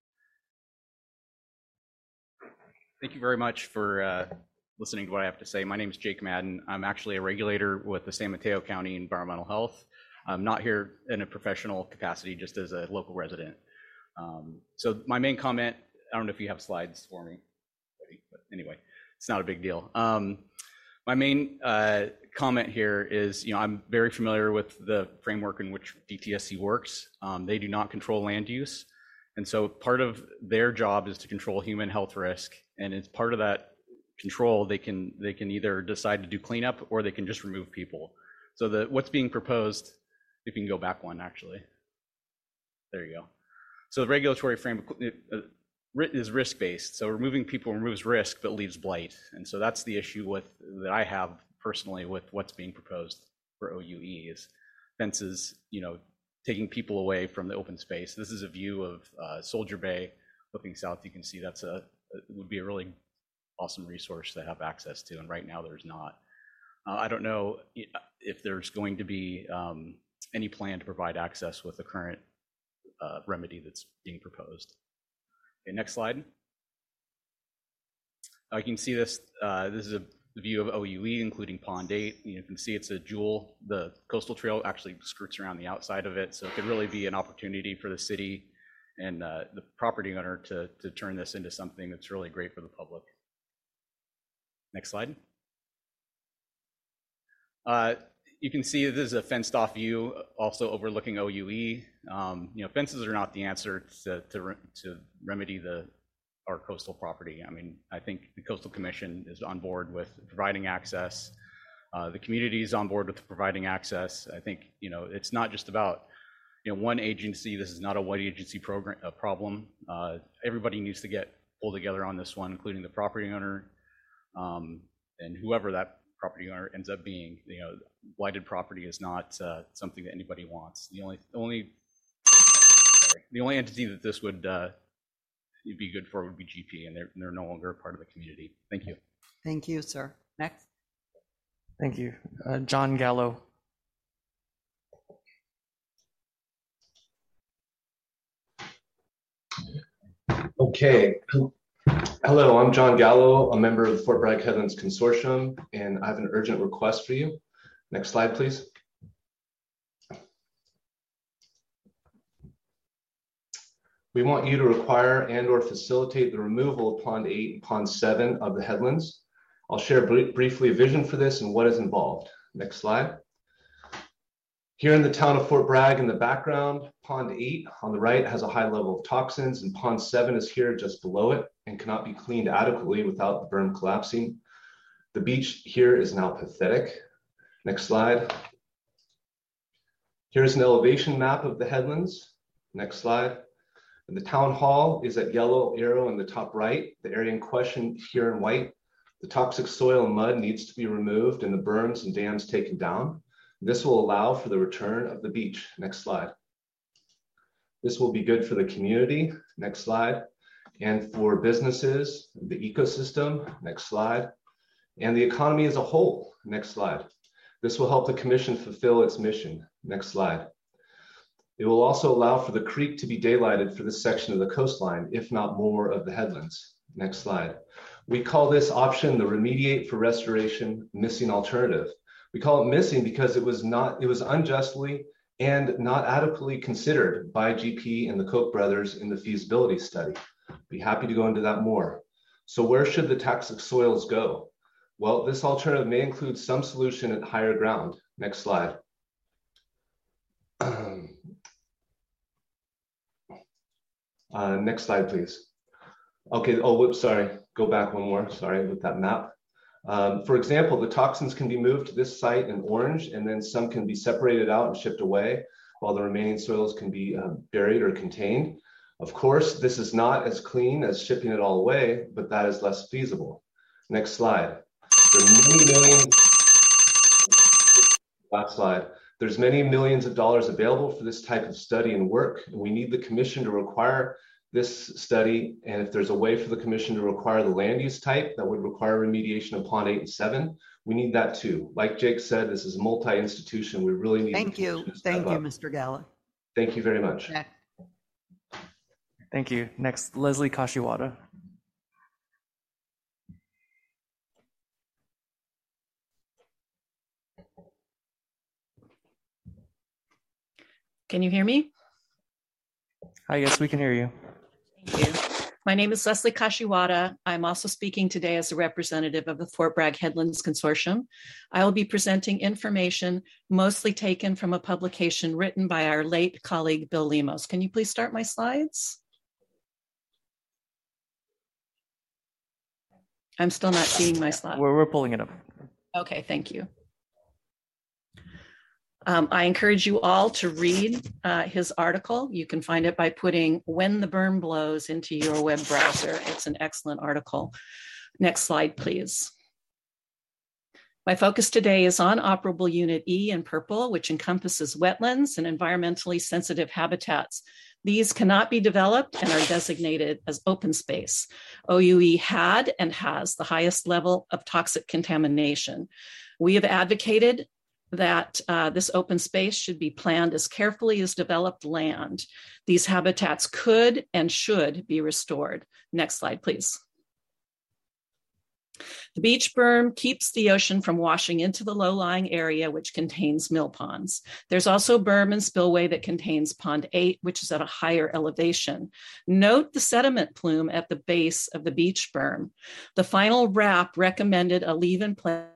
Thank you very much for listening to what I have to say. My name is Jake Madden. I'm actually a regulator with the San Mateo County Environmental Health. I'm not here in a professional capacity, just as a local resident. So my main comment, I don't know if you have slides for me, but anyway, it's not a big deal. My main comment here is, I'm very familiar with the framework in which DTSC works. They do not control land use. And so part of their job is to control human health risk. And as part of that control, they can either decide to do cleanup or they can just remove people. So what's being proposed If you can go back one, actually. There you go. So the regulatory frame is risk-based. So removing people removes risk but leaves blight. And so that's the issue that I have personally with what's being proposed for OUE is fences, taking people away from the open space. This is a view of Soldier Bay. Looking south, you can see would be a really awesome resource to have access to, and right now there's not. I don't know if there's going to be any plan to provide access with the current remedy that's being proposed. Okay, next slide. You can see this. This is a view of OUE, including Pond 8. You can see it's a jewel. The coastal trail actually skirts around the outside of it, so it could really be an opportunity for the city and the property owner to turn this into something that's really great for the public. Next slide. You can see this is a fenced-off view, also overlooking OUE. Fences are not the answer to remedy our coastal property. I mean, I think the Coastal Commission is on board with providing access. The community is on board with providing access. I think it's not just about one agency. This is not a one agency problem. Everybody needs to get pulled together on this one, including the property owner and whoever that property owner ends up being. Blighted property is not something that anybody wants. The only entity that this would be good for would be GP, and they're no longer a part of the community. Thank you. Thank you, sir. Next. Thank you. John Gallo. Okay. Hello, I'm John Gallo, a member of the Fort Bragg Headlands Consortium, and I have an urgent request for you. Next slide, please. We want you to require and/or facilitate the removal of Pond 8 and Pond 7 of the headlands. I'll share briefly a vision for this and what is involved. Next slide. Here in the town of Fort Bragg in the background, Pond 8 on the right has a high level of toxins, and Pond 7 is here just below it and cannot be cleaned adequately without the berm collapsing. The beach here is now pathetic. Next slide. Here's an elevation map of the headlands. Next slide. The town hall is at yellow arrow in the top right. The area in question here in white. The toxic soil and mud needs to be removed and the berms and dams taken down. This will allow for the return of the beach. Next slide. This will be good for the community. Next slide. And for businesses, the ecosystem. Next slide. And the economy as a whole. Next slide. This will help the commission fulfill its mission. Next slide. It will also allow for the creek to be daylighted for this section of the coastline, if not more of the headlands. Next slide. We call this option the remediate for restoration missing alternative. We call it missing because it was unjustly and not adequately considered by GP and the Koch brothers in the feasibility study. Be happy to go into that more. So where should the toxic soils go? Well, this alternative may include some solution at higher ground. Next slide. Next slide, please. Okay, oh, whoops, sorry. Go back one more, sorry, with that map. For example, the toxins can be moved to this site in orange, and then some can be separated out and shipped away, while the remaining soils can be buried or contained. Of course, this is not as clean as shipping it all away, but that is less feasible. Next slide. Last slide. There's many millions of dollars available for this type of study and work, and we need the commission to require this study. And if there's a way for the commission to require the land use type that would require remediation of Pond 8 and 7, we need that too. Like Jake said, this is a multi-institution. We really need. Thank you. Thank you, Mr. Gallo. Thank you very much. Yeah. Thank you. Next, Leslie Kashiwada. Can you hear me? Hi, yes, we can hear you. Thank you. My name is Leslie Kashiwada. I'm also speaking today as a representative of the Fort Bragg Headlands Consortium. I will be presenting information mostly taken from a publication written by our late colleague, Bill Lemos. Can you please start my slides? I'm still not seeing my slides. We're pulling it up. Okay, thank you. I encourage you all to read his article. You can find it by putting "When the Berm Blows" into your web browser. It's an excellent article. Next slide, please. My focus today is on Operable Unit E in purple, which encompasses wetlands and environmentally sensitive habitats. These cannot be developed and are designated as open space. OUE had and has the highest level of toxic contamination. We have advocated that this open space should be planned as carefully as developed land. These habitats could and should be restored. Next slide, please. The beach berm keeps the ocean from washing into the low-lying area, which contains mill ponds. There's also berm and spillway that contains Pond 8, which is at a higher elevation. Note the sediment plume at the base of the beach berm. The final RAP recommended a leave-in-place.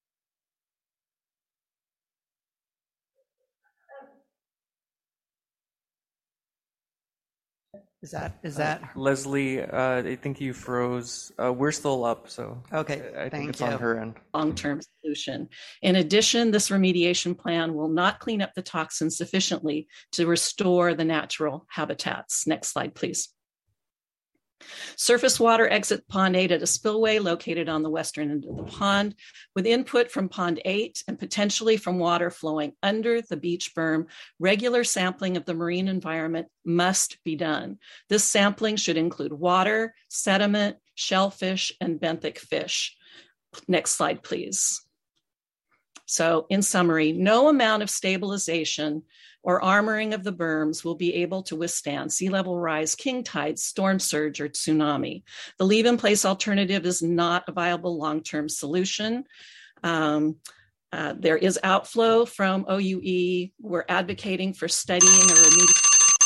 Is that Leslie? I think you froze. We're still up, so okay. I think Thank it's you. on her end. Long-term solution. In addition, this remediation plan will not clean up the toxins sufficiently to restore the natural habitats. Next slide, please. Surface water exit Pond 8 at a spillway located on the western end of the pond, with input from Pond 8 and potentially from water flowing under the beach berm. Regular sampling of the marine environment must be done. This sampling should include water, sediment, shellfish, and benthic fish. Next slide, please. So in summary, no amount of stabilization or armoring of the berms will be able to withstand sea level rise, king tides, storm surge, or tsunami. The leave-in-place alternative is not a viable long-term solution. There is outflow from OUE. We're advocating for studying a remediation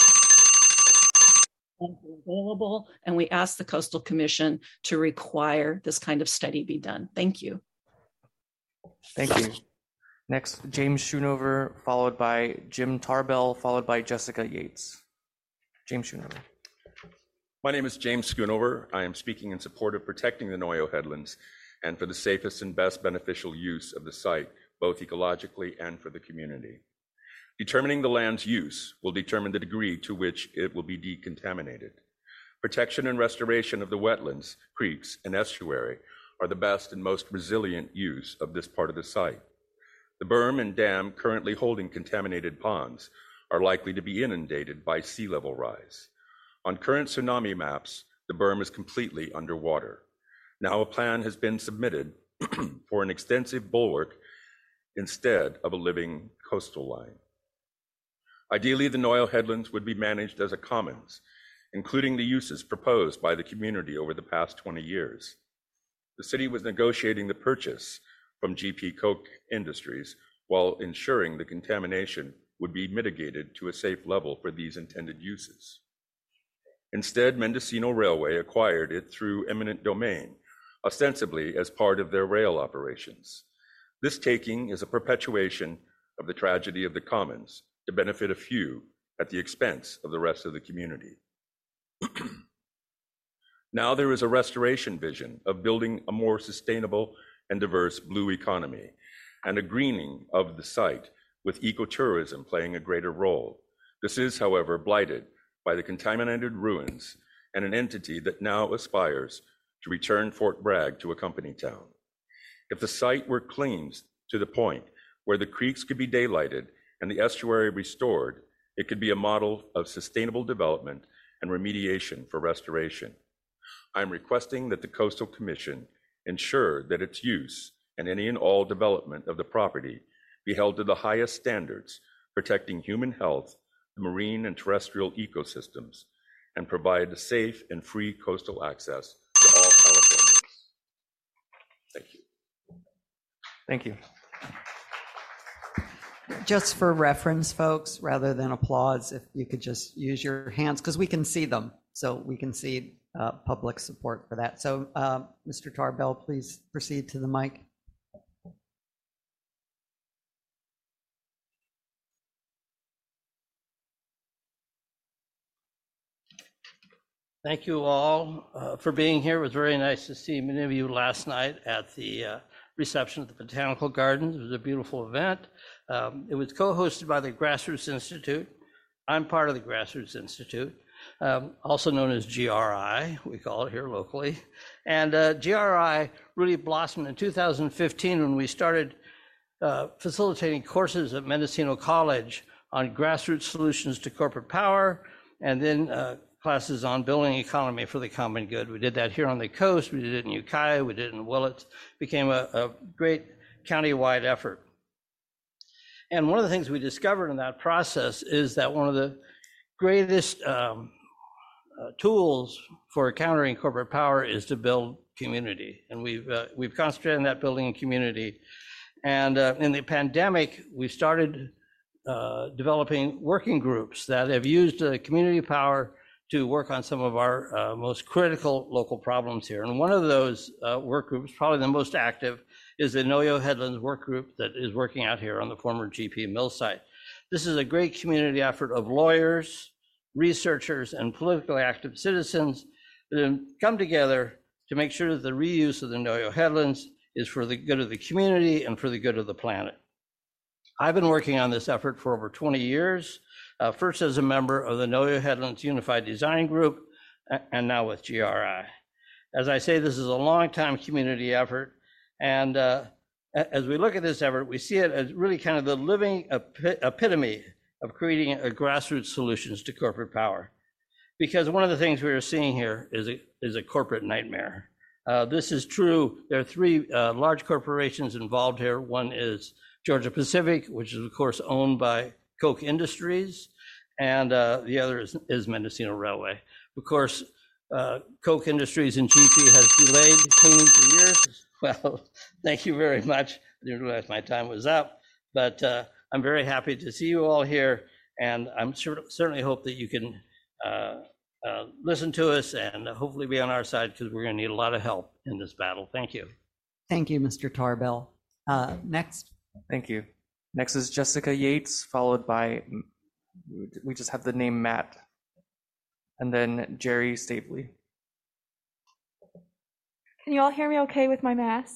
available, and we ask the Coastal Commission to require this kind of study be done. Thank you. Thank you. Next, James Schoonover, followed by Jim Tarbell, followed by Jessica Yates. James Schoonover. My name is James Schoonover. I am speaking in support of protecting the Noyo Headlands and for the safest and best beneficial use of the site, both ecologically and for the community. Determining the land's use will determine the degree to which it will be decontaminated. Protection and restoration of the wetlands, creeks, and estuary are the best and most resilient use of this part of the site. The berm and dam currently holding contaminated ponds are likely to be inundated by sea level rise. On current tsunami maps, the berm is completely underwater. Now a plan has been submitted for an extensive bulwark instead of a living coastal line. Ideally, the Noyo Headlands would be managed as a commons, including the uses proposed by the community over the past 20 years. The city was negotiating the purchase from GP Koch Industries while ensuring the contamination would be mitigated to a safe level for these intended uses. Instead, Mendocino Railway acquired it through eminent domain, ostensibly as part of their rail operations. This taking is a perpetuation of the tragedy of the commons to benefit a few at the expense of the rest of the community. Now there is a restoration vision of building a more sustainable and diverse blue economy, and a greening of the site, with ecotourism playing a greater role. This is, however, blighted by the contaminated ruins and an entity that now aspires to return Fort Bragg to a company town. If the site were cleaned to the point where the creeks could be daylighted and the estuary restored, it could be a model of sustainable development and remediation for restoration. I'm requesting that the Coastal Commission ensure that its use and any and all development of the property be held to the highest standards, protecting human health, the marine and terrestrial ecosystems, and provide a safe and free coastal access to all Californians. Thank you. Thank you. Just for reference, folks, rather than applause, if you could just use your hands, because we can see them, so we can see public support for that. So, Mr. Tarbell, please proceed to the mic. Thank you all for being here. It was very nice to see many of you last night at the reception at the Botanical Gardens. It was a beautiful event. It was co-hosted by the Grassroots Institute. I'm part of the Grassroots Institute, also known as GRI, we call it here locally. And GRI really blossomed in 2015 when we started facilitating courses at Mendocino College on grassroots solutions to corporate power, and then classes on building economy for the common good. We did that here on the coast, we did it in Ukiah, we did it in Willits. It became a great county-wide effort. And one of the things we discovered in that process is that one of the greatest tools for countering corporate power is to build community. And we've concentrated on that building community. And in the pandemic, we started developing working groups that have used community power to work on some of our most critical local problems here. And one of those work groups, probably the most active, is the Noyo Headlands work group that is working out here on the former GP Mill site. This is a great community effort of lawyers, researchers, and politically active citizens that have come together to make sure that the reuse of the Noyo Headlands is for the good of the community and for the good of the planet. I've been working on this effort for over 20 years, first as a member of the Noyo Headlands Unified Design Group, and now with GRI. As I say, this is a long-time community effort, and as we look at this effort, we see it as really kind of the living epitome of creating a grassroots solutions to corporate power. Because one of the things we are seeing here is a corporate nightmare. This is true. There are three large corporations involved here. One is Georgia Pacific, which is of course owned by Koch Industries, and the other is Mendocino Railway. Of course, Koch Industries and GP has delayed cleaning for years. Well, thank you very much. I didn't realize my time was up, but I'm very happy to see you all here, and I'm certainly hope that you can listen to us and hopefully be on our side, because we're going to need a lot of help in this battle. Thank you. Thank you, Mr. Tarbell. Next. Thank you. Next is Jessica Yates, followed by, we just have the name Matt, and then Jerry Staveley. Can you all hear me okay with my mask?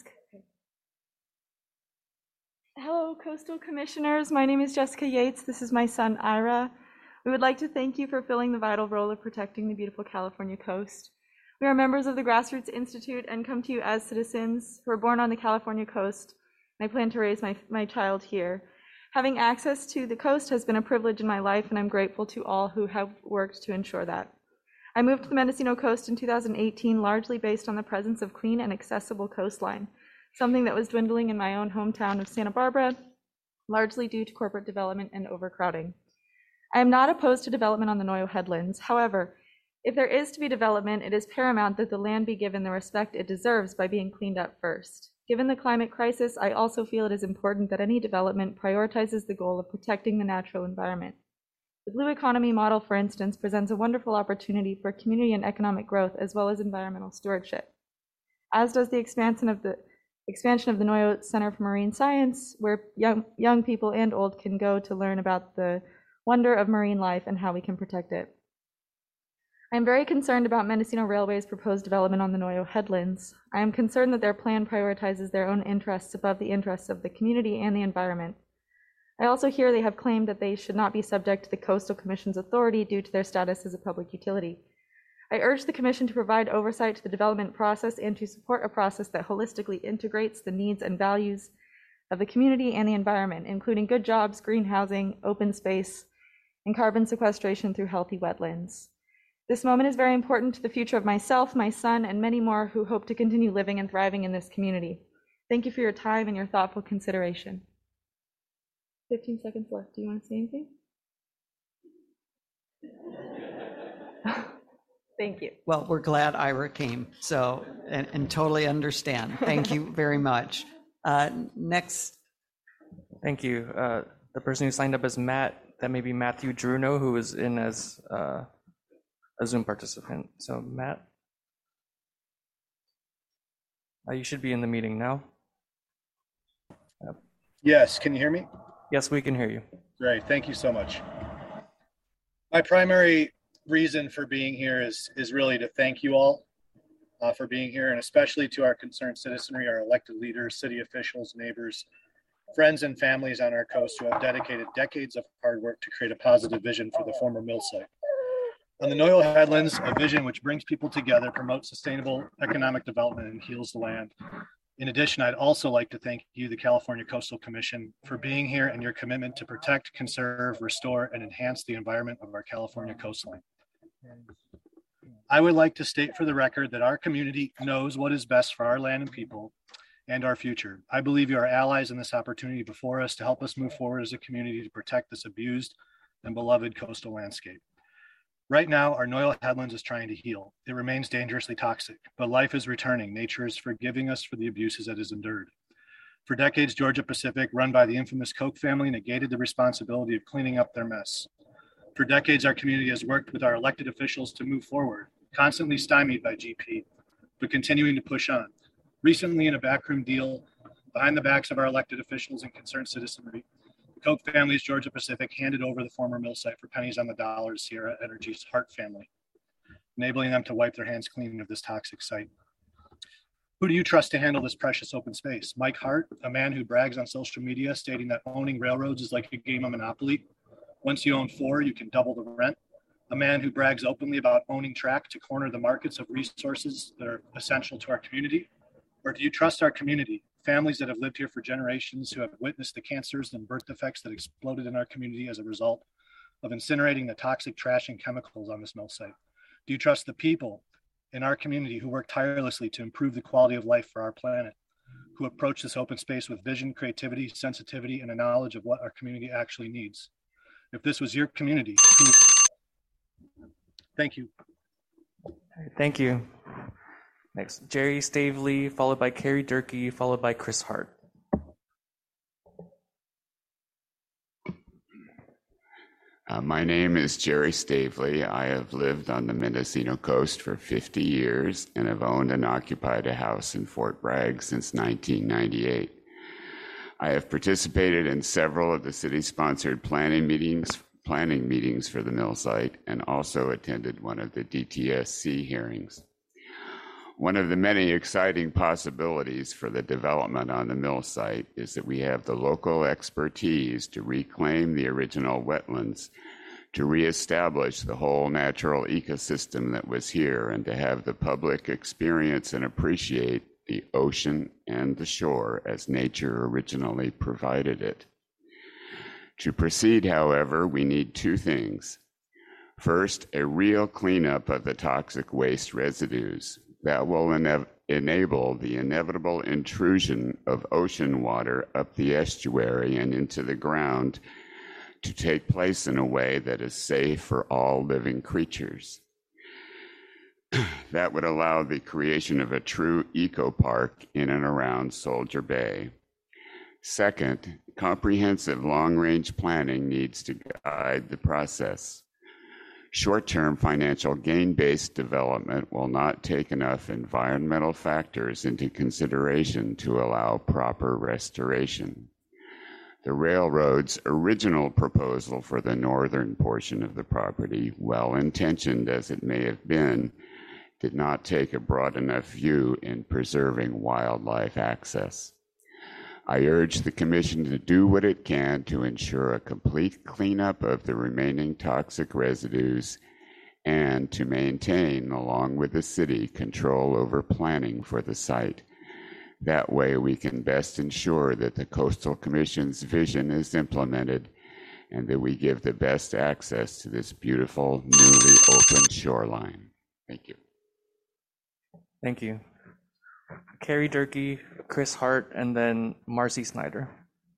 Hello, Coastal Commissioners. My name is Jessica Yates. This is my son, Ira. We would like to thank you for filling the vital role of protecting the beautiful California coast. We are members of the Grassroots Institute and come to you as citizens who are born on the California coast. I plan to raise my child here. Having access to the coast has been a privilege in my life, and I'm grateful to all who have worked to ensure that. I moved to the Mendocino coast in 2018, largely based on the presence of clean and accessible coastline, something that was dwindling in my own hometown of Santa Barbara, largely due to corporate development and overcrowding. I am not opposed to development on the Noyo Headlands. However, if there is to be development, it is paramount that the land be given the respect it deserves by being cleaned up first. Given the climate crisis, I also feel it is important that any development prioritizes the goal of protecting the natural environment. The Blue Economy model, for instance, presents a wonderful opportunity for community and economic growth as well as environmental stewardship, as does the expansion of the Noyo Center for Marine Science, where young people and old can go to learn about the wonder of marine life and how we can protect it. I am very concerned about Mendocino Railway's proposed development on the Noyo Headlands. I am concerned that their plan prioritizes their own interests above the interests of the community and the environment. I also hear they have claimed that they should not be subject to the Coastal Commission's authority due to their status as a public utility. I urge the Commission to provide oversight to the development process and to support a process that holistically integrates the needs and values of the community and the environment, including good jobs, green housing, open space, and carbon sequestration through healthy wetlands. This moment is very important to the future of myself, my son, and many more who hope to continue living and thriving in this community. Thank you for your time and your thoughtful consideration. 15 seconds left. Do you want to say anything? Thank you. Well, we're glad Ira came, so, and totally understand. Thank you very much. Next. Thank you. The person who signed up as Matt, that may be Matthew Druno, who is in as a Zoom participant. So Matt, you should be in the meeting now. Yes, can you hear me? Yes, we can hear you. Great, thank you so much. My primary reason for being here is really to thank you all for being here, and especially to our concerned citizenry, our elected leaders, city officials, neighbors, friends, and families on our coast who have dedicated decades of hard work to create a positive vision for the former mill site. On the Noyo Headlands, a vision which brings people together, promotes sustainable economic development, and heals the land. In addition, I'd also like to thank you, the California Coastal Commission, for being here and your commitment to protect, conserve, restore, and enhance the environment of our California coastline. I would like to state for the record that our community knows what is best for our land and people and our future. I believe you are allies in this opportunity before us to help us move forward as a community to protect this abused and beloved coastal landscape. Right now, our Noyo Headlands is trying to heal. It remains dangerously toxic, but life is returning. Nature is forgiving us for the abuses it has endured. For decades, Georgia Pacific, run by the infamous Koch family, negated the responsibility of cleaning up their mess. For decades, our community has worked with our elected officials to move forward, constantly stymied by GP, but continuing to push on. Recently, in a backroom deal behind the backs of our elected officials and concerned citizenry, the Koch family's Georgia Pacific handed over the former mill site for pennies on the dollar to Sierra Energy's Hart family, enabling them to wipe their hands clean of this toxic site. Who do you trust to handle this precious open space? Mike Hart, a man who brags on social media stating that owning railroads is like a game of Monopoly. Once you own 4, you can double the rent. A man who brags openly about owning track to corner the markets of resources that are essential to our community? Or do you trust our community, families that have lived here for generations, who have witnessed the cancers and birth defects that exploded in our community as a result of incinerating the toxic trash and chemicals on this mill site? Do you trust the people in our community who work tirelessly to improve the quality of life for our planet, who approach this open space with vision, creativity, sensitivity, and a knowledge of what our community actually needs? If this was your community, thank you. Thank you. Next, Jerry Stavely, followed by Carrie Durkee, followed by Chris Hart. My name is Jerry Stavely. I have lived on the Mendocino coast for 50 years and have owned and occupied a house in Fort Bragg since 1998. I have participated in several of the city-sponsored planning meetings for the mill site and also attended one of the DTSC hearings. One of the many exciting possibilities for the development on the mill site is that we have the local expertise to reclaim the original wetlands, to reestablish the whole natural ecosystem that was here, and to have the public experience and appreciate the ocean and the shore as nature originally provided it. To proceed, however, we need 2 things. First, a real cleanup of the toxic waste residues that will enable the inevitable intrusion of ocean water up the estuary and into the ground to take place in a way that is safe for all living creatures. That would allow the creation of a true eco-park in and around Soldier Bay. Second, comprehensive long-range planning needs to guide the process. Short-term financial gain-based development will not take enough environmental factors into consideration to allow proper restoration. The railroad's original proposal for the northern portion of the property, well-intentioned as it may have been, did not take a broad enough view in preserving wildlife access. I urge the Commission to do what it can to ensure a complete cleanup of the remaining toxic residues and to maintain, along with the city, control over planning for the site. That way we can best ensure that the Coastal Commission's vision is implemented and that we give the best access to this beautiful, newly opened shoreline. Thank you. Thank you. Carrie Durkee, Chris Hart, and then Marcy Snyder.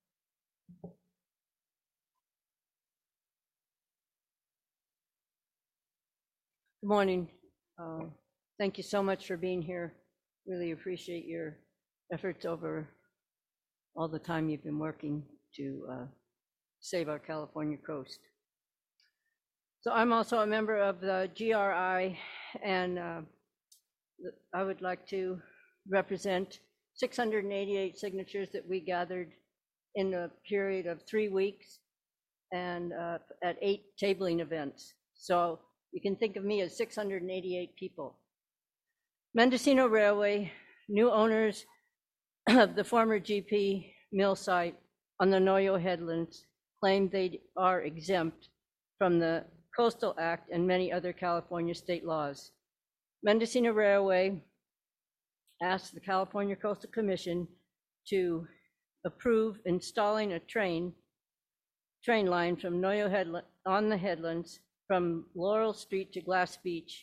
Good morning. Thank you so much for being here. Really appreciate your efforts over all the time you've been working to save our California coast. So I'm also a member of the GRI, and I would like to represent 688 signatures that we gathered in a period of 3 weeks and at 8 tabling events. So you can think of me as 688 people. Mendocino Railway, new owners of the former GP mill site on the Noyo Headlands, claim they are exempt from the Coastal Act and many other California state laws. Mendocino Railway asked the California Coastal Commission to approve installing a train line from Noyo Headland on the headlands from Laurel Street to Glass Beach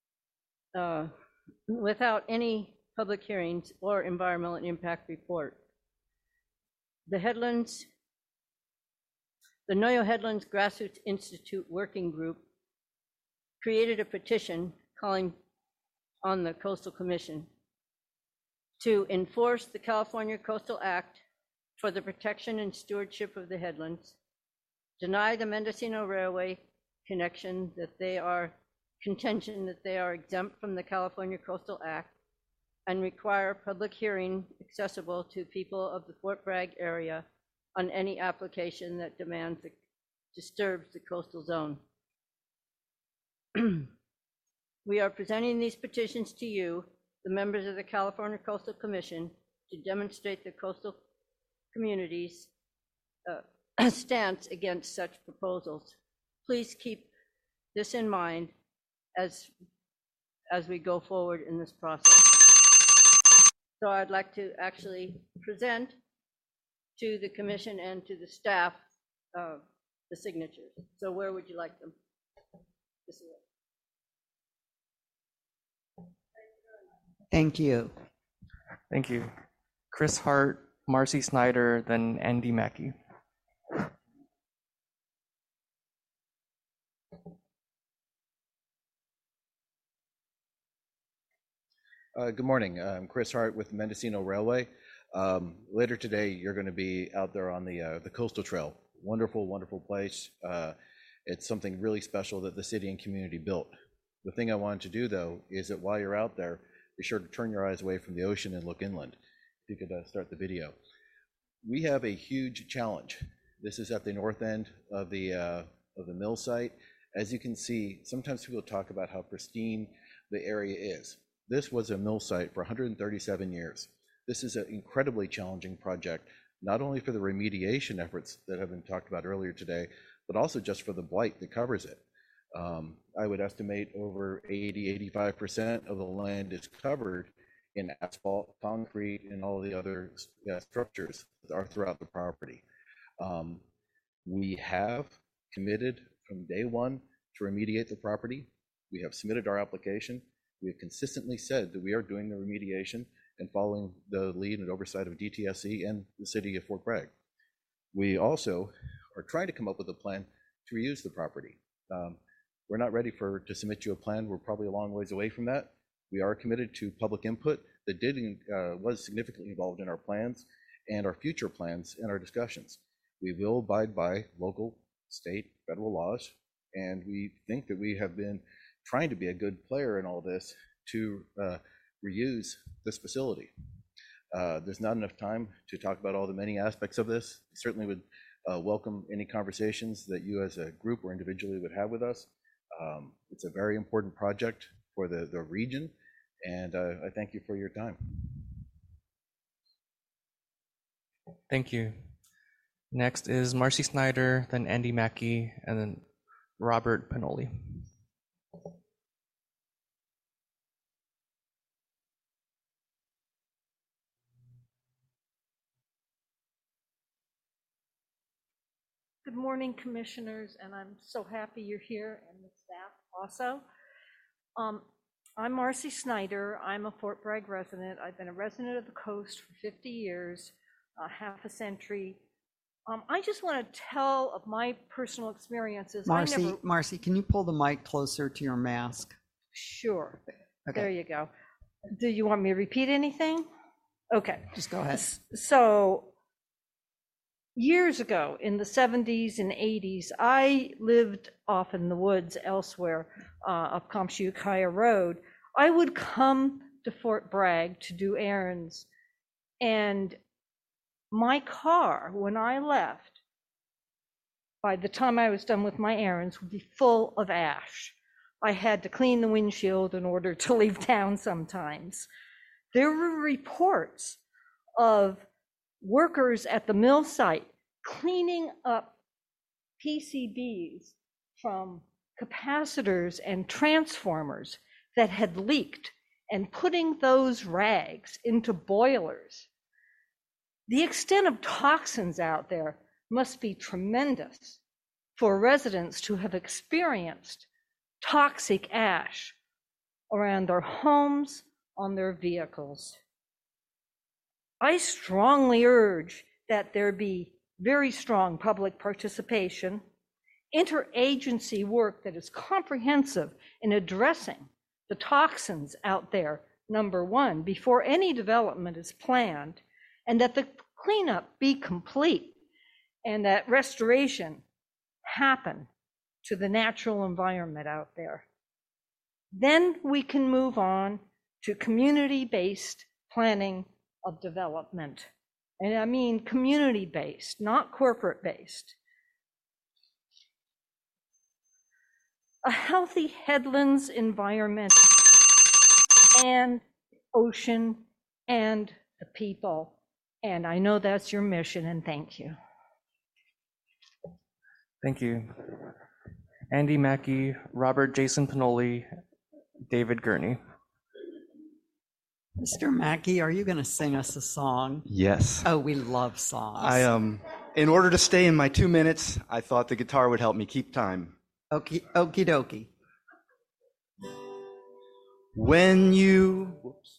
without any public hearings or environmental impact report. The Noyo Headlands Grassroots Institute Working Group created a petition calling on the Coastal Commission to enforce the California Coastal Act for the protection and stewardship of the headlands, deny the Mendocino Railway contention that they are exempt from the California Coastal Act, and require public hearing accessible to people of the Fort Bragg area on any application that disturbs the coastal zone. We are presenting these petitions to you, the members of the California Coastal Commission, to demonstrate the coastal community's stance against such proposals. Please keep this in mind as we go forward in this process. So I'd like to actually present to the commission and to the staff the signatures. So where would you like them? This is it. Thank you. Thank you. Chris Hart, Marcy Snyder, then Andy Mackey. Good morning. I'm Chris Hart with Mendocino Railway. Later today, you're going to be out there on the Coastal Trail. Wonderful, wonderful place. It's something really special that the city and community built. The thing I wanted to do, though, is that while you're out there, be sure to turn your eyes away from the ocean and look inland. If you could start the video. We have a huge challenge. This is at the north end of the mill site. As you can see, sometimes people talk about how pristine the area is. This was a mill site for 137 years. This is an incredibly challenging project, not only for the remediation efforts that have been talked about earlier today, but also just for the blight that covers it. I would estimate over 80–85% of the land is covered in asphalt, concrete, and all the other structures that are throughout the property. We have committed from day one to remediate the property. We have submitted our application. We have consistently said that we are doing the remediation and following the lead and oversight of DTSC and the city of Fort Bragg. We also are trying to come up with a plan to reuse the property. We're not ready to submit you a plan. We're probably a long ways away from that. We are committed to public input that was significantly involved in our plans and our future plans and our discussions. We will abide by local, state, federal laws, and we think that we have been trying to be a good player in all this to reuse this facility. There's not enough time to talk about all the many aspects of this. We certainly would welcome any conversations that you as a group or individually would have with us. It's a very important project for the region, and I thank you for your time. Thank you. Next is Marcy Snyder, then Andy Mackey, and then Robert Panoli. Good morning, commissioners, and I'm so happy you're here, and the staff also. I'm Marcy Snyder. I'm a Fort Bragg resident. I've been a resident of the coast for 50 years, half a century. I just want to tell of my personal experiences. Marcy, can you pull the mic closer to your mask? Sure. Okay. There you go. Do you want me to repeat anything? Okay. Just go ahead. So, years ago, in the 70s and 80s, I lived off in the woods elsewhere, up Compsha-Ukiah Road. I would come to Fort Bragg to do errands, and my car, when I left, by the time I was done with my errands, would be full of ash. I had to clean the windshield in order to leave town sometimes. There were reports of workers at the mill site cleaning up PCBs from capacitors and transformers that had leaked and putting those rags into boilers. The extent of toxins out there must be tremendous for residents to have experienced toxic ash around their homes, on their vehicles. I strongly urge that there be very strong public participation, interagency work that is comprehensive in addressing the toxins out there, number one, before any development is planned, and that the cleanup be complete and that restoration happen to the natural environment out there. Then we can move on to community-based planning of development. And I mean community-based, not corporate-based. A healthy headlands environment and ocean and the people. And I know that's your mission, and thank you. Thank you. Andy Mackey, Robert Jason Pinoli, David Gurney. Mr. Mackey, are you going to sing us a song? Yes. Oh, we love songs. In order to stay in my 2 minutes, I thought the guitar would help me keep time. Okie dokie. When you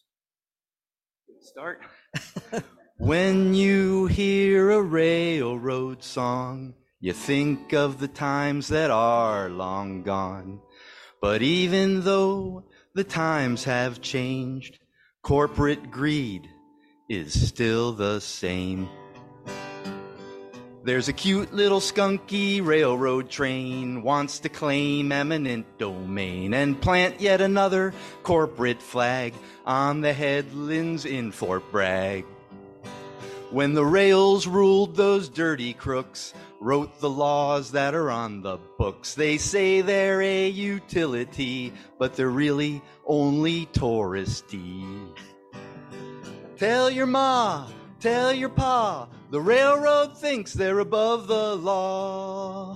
start. When you hear a railroad song, you think of the times that are long gone. But even though the times have changed, corporate greed is still the same. There's a cute little skunky railroad train, wants to claim eminent domain and plant yet another corporate flag on the headlands in Fort Bragg. When the rails ruled, those dirty crooks wrote the laws that are on the books. They say they're a utility, but they're really only touristy. Tell your ma, tell your pa, the railroad thinks they're above the law.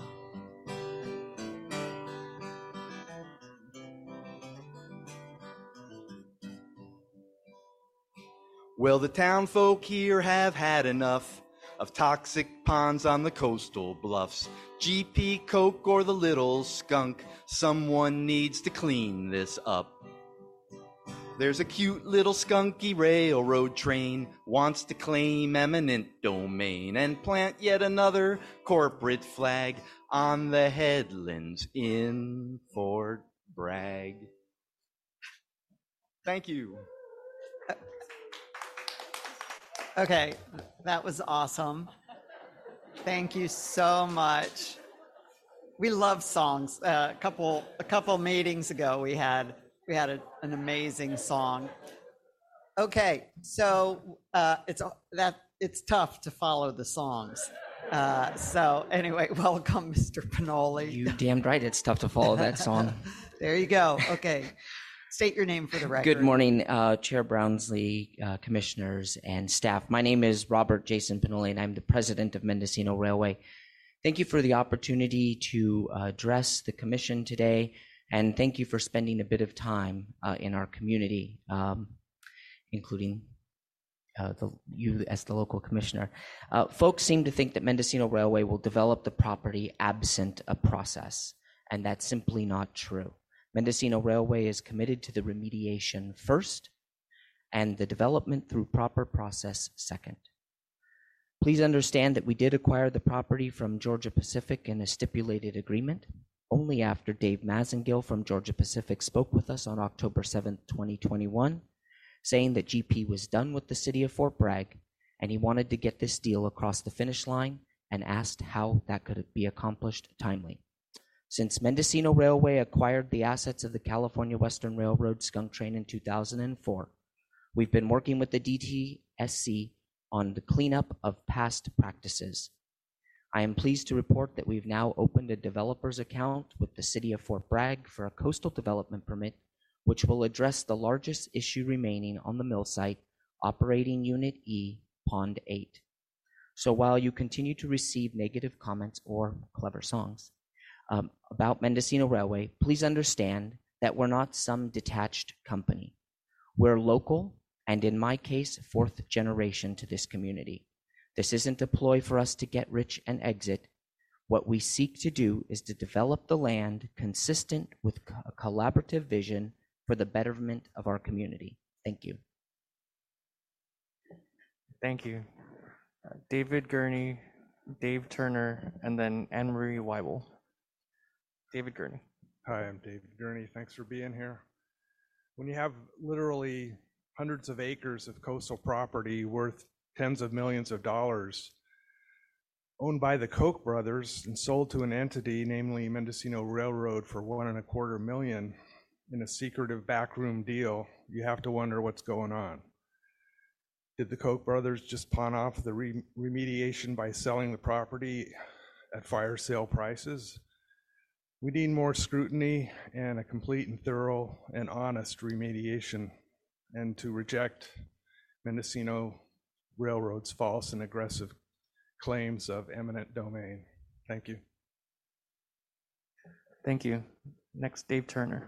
Well, the town folk here have had enough of toxic ponds on the coastal bluffs. GP Coke or the little skunk, someone needs to clean this up. There's a cute little skunky railroad train, wants to claim eminent domain and plant yet another corporate flag on the headlands in Fort Bragg. Thank you. Okay, that was awesome. Thank you so much. We love songs. A couple meetings ago, we had an amazing song. Okay, so it's tough to follow the songs. So anyway, welcome, Mr. Pinoli. You damned right, it's tough to follow that song. There you go. Okay, state your name for the record. Good morning, Chair Brownsley, commissioners, and staff. My name is Robert Jason Pinoli, and I'm the president of Mendocino Railway. Thank you for the opportunity to address the commission today, and thank you for spending a bit of time in our community, including you as the local commissioner. Folks seem to think that Mendocino Railway will develop the property absent a process, and that's simply not true. Mendocino Railway is committed to the remediation first and the development through proper process second. Please understand that we did acquire the property from Georgia Pacific in a stipulated agreement only after Dave Mazengill from Georgia Pacific spoke with us on October 7th, 2021, saying that GP was done with the city of Fort Bragg and he wanted to get this deal across the finish line and asked how that could be accomplished timely. Since Mendocino Railway acquired the assets of the California Western Railroad skunk train in 2004, we've been working with the DTSC on the cleanup of past practices. I am pleased to report that we've now opened a developer's account with the City of Fort Bragg for a coastal development permit, which will address the largest issue remaining on the mill site, Operating Unit E, Pond 8. So while you continue to receive negative comments or clever songs about Mendocino Railway, please understand that we're not some detached company. We're local, and in my case, fourth generation to this community. This isn't a ploy for us to get rich and exit. What we seek to do is to develop the land consistent with a collaborative vision for the betterment of our community. Thank you. Thank you. David Gurney, Dave Turner, and then Anne Marie Weibel. David Gurney. Hi, I'm David Gurney. Thanks for being here. When you have literally hundreds of acres of coastal property worth tens of millions of dollars owned by the Koch brothers and sold to an entity, namely Mendocino Railroad, for $1.25 million in a secretive backroom deal, you have to wonder what's going on. Did the Koch brothers just pawn off the remediation by selling the property at fire sale prices? We need more scrutiny and a complete and thorough and honest remediation, and to reject Mendocino Railroad's false and aggressive claims of eminent domain. Thank you. Thank you. Next, Dave Turner.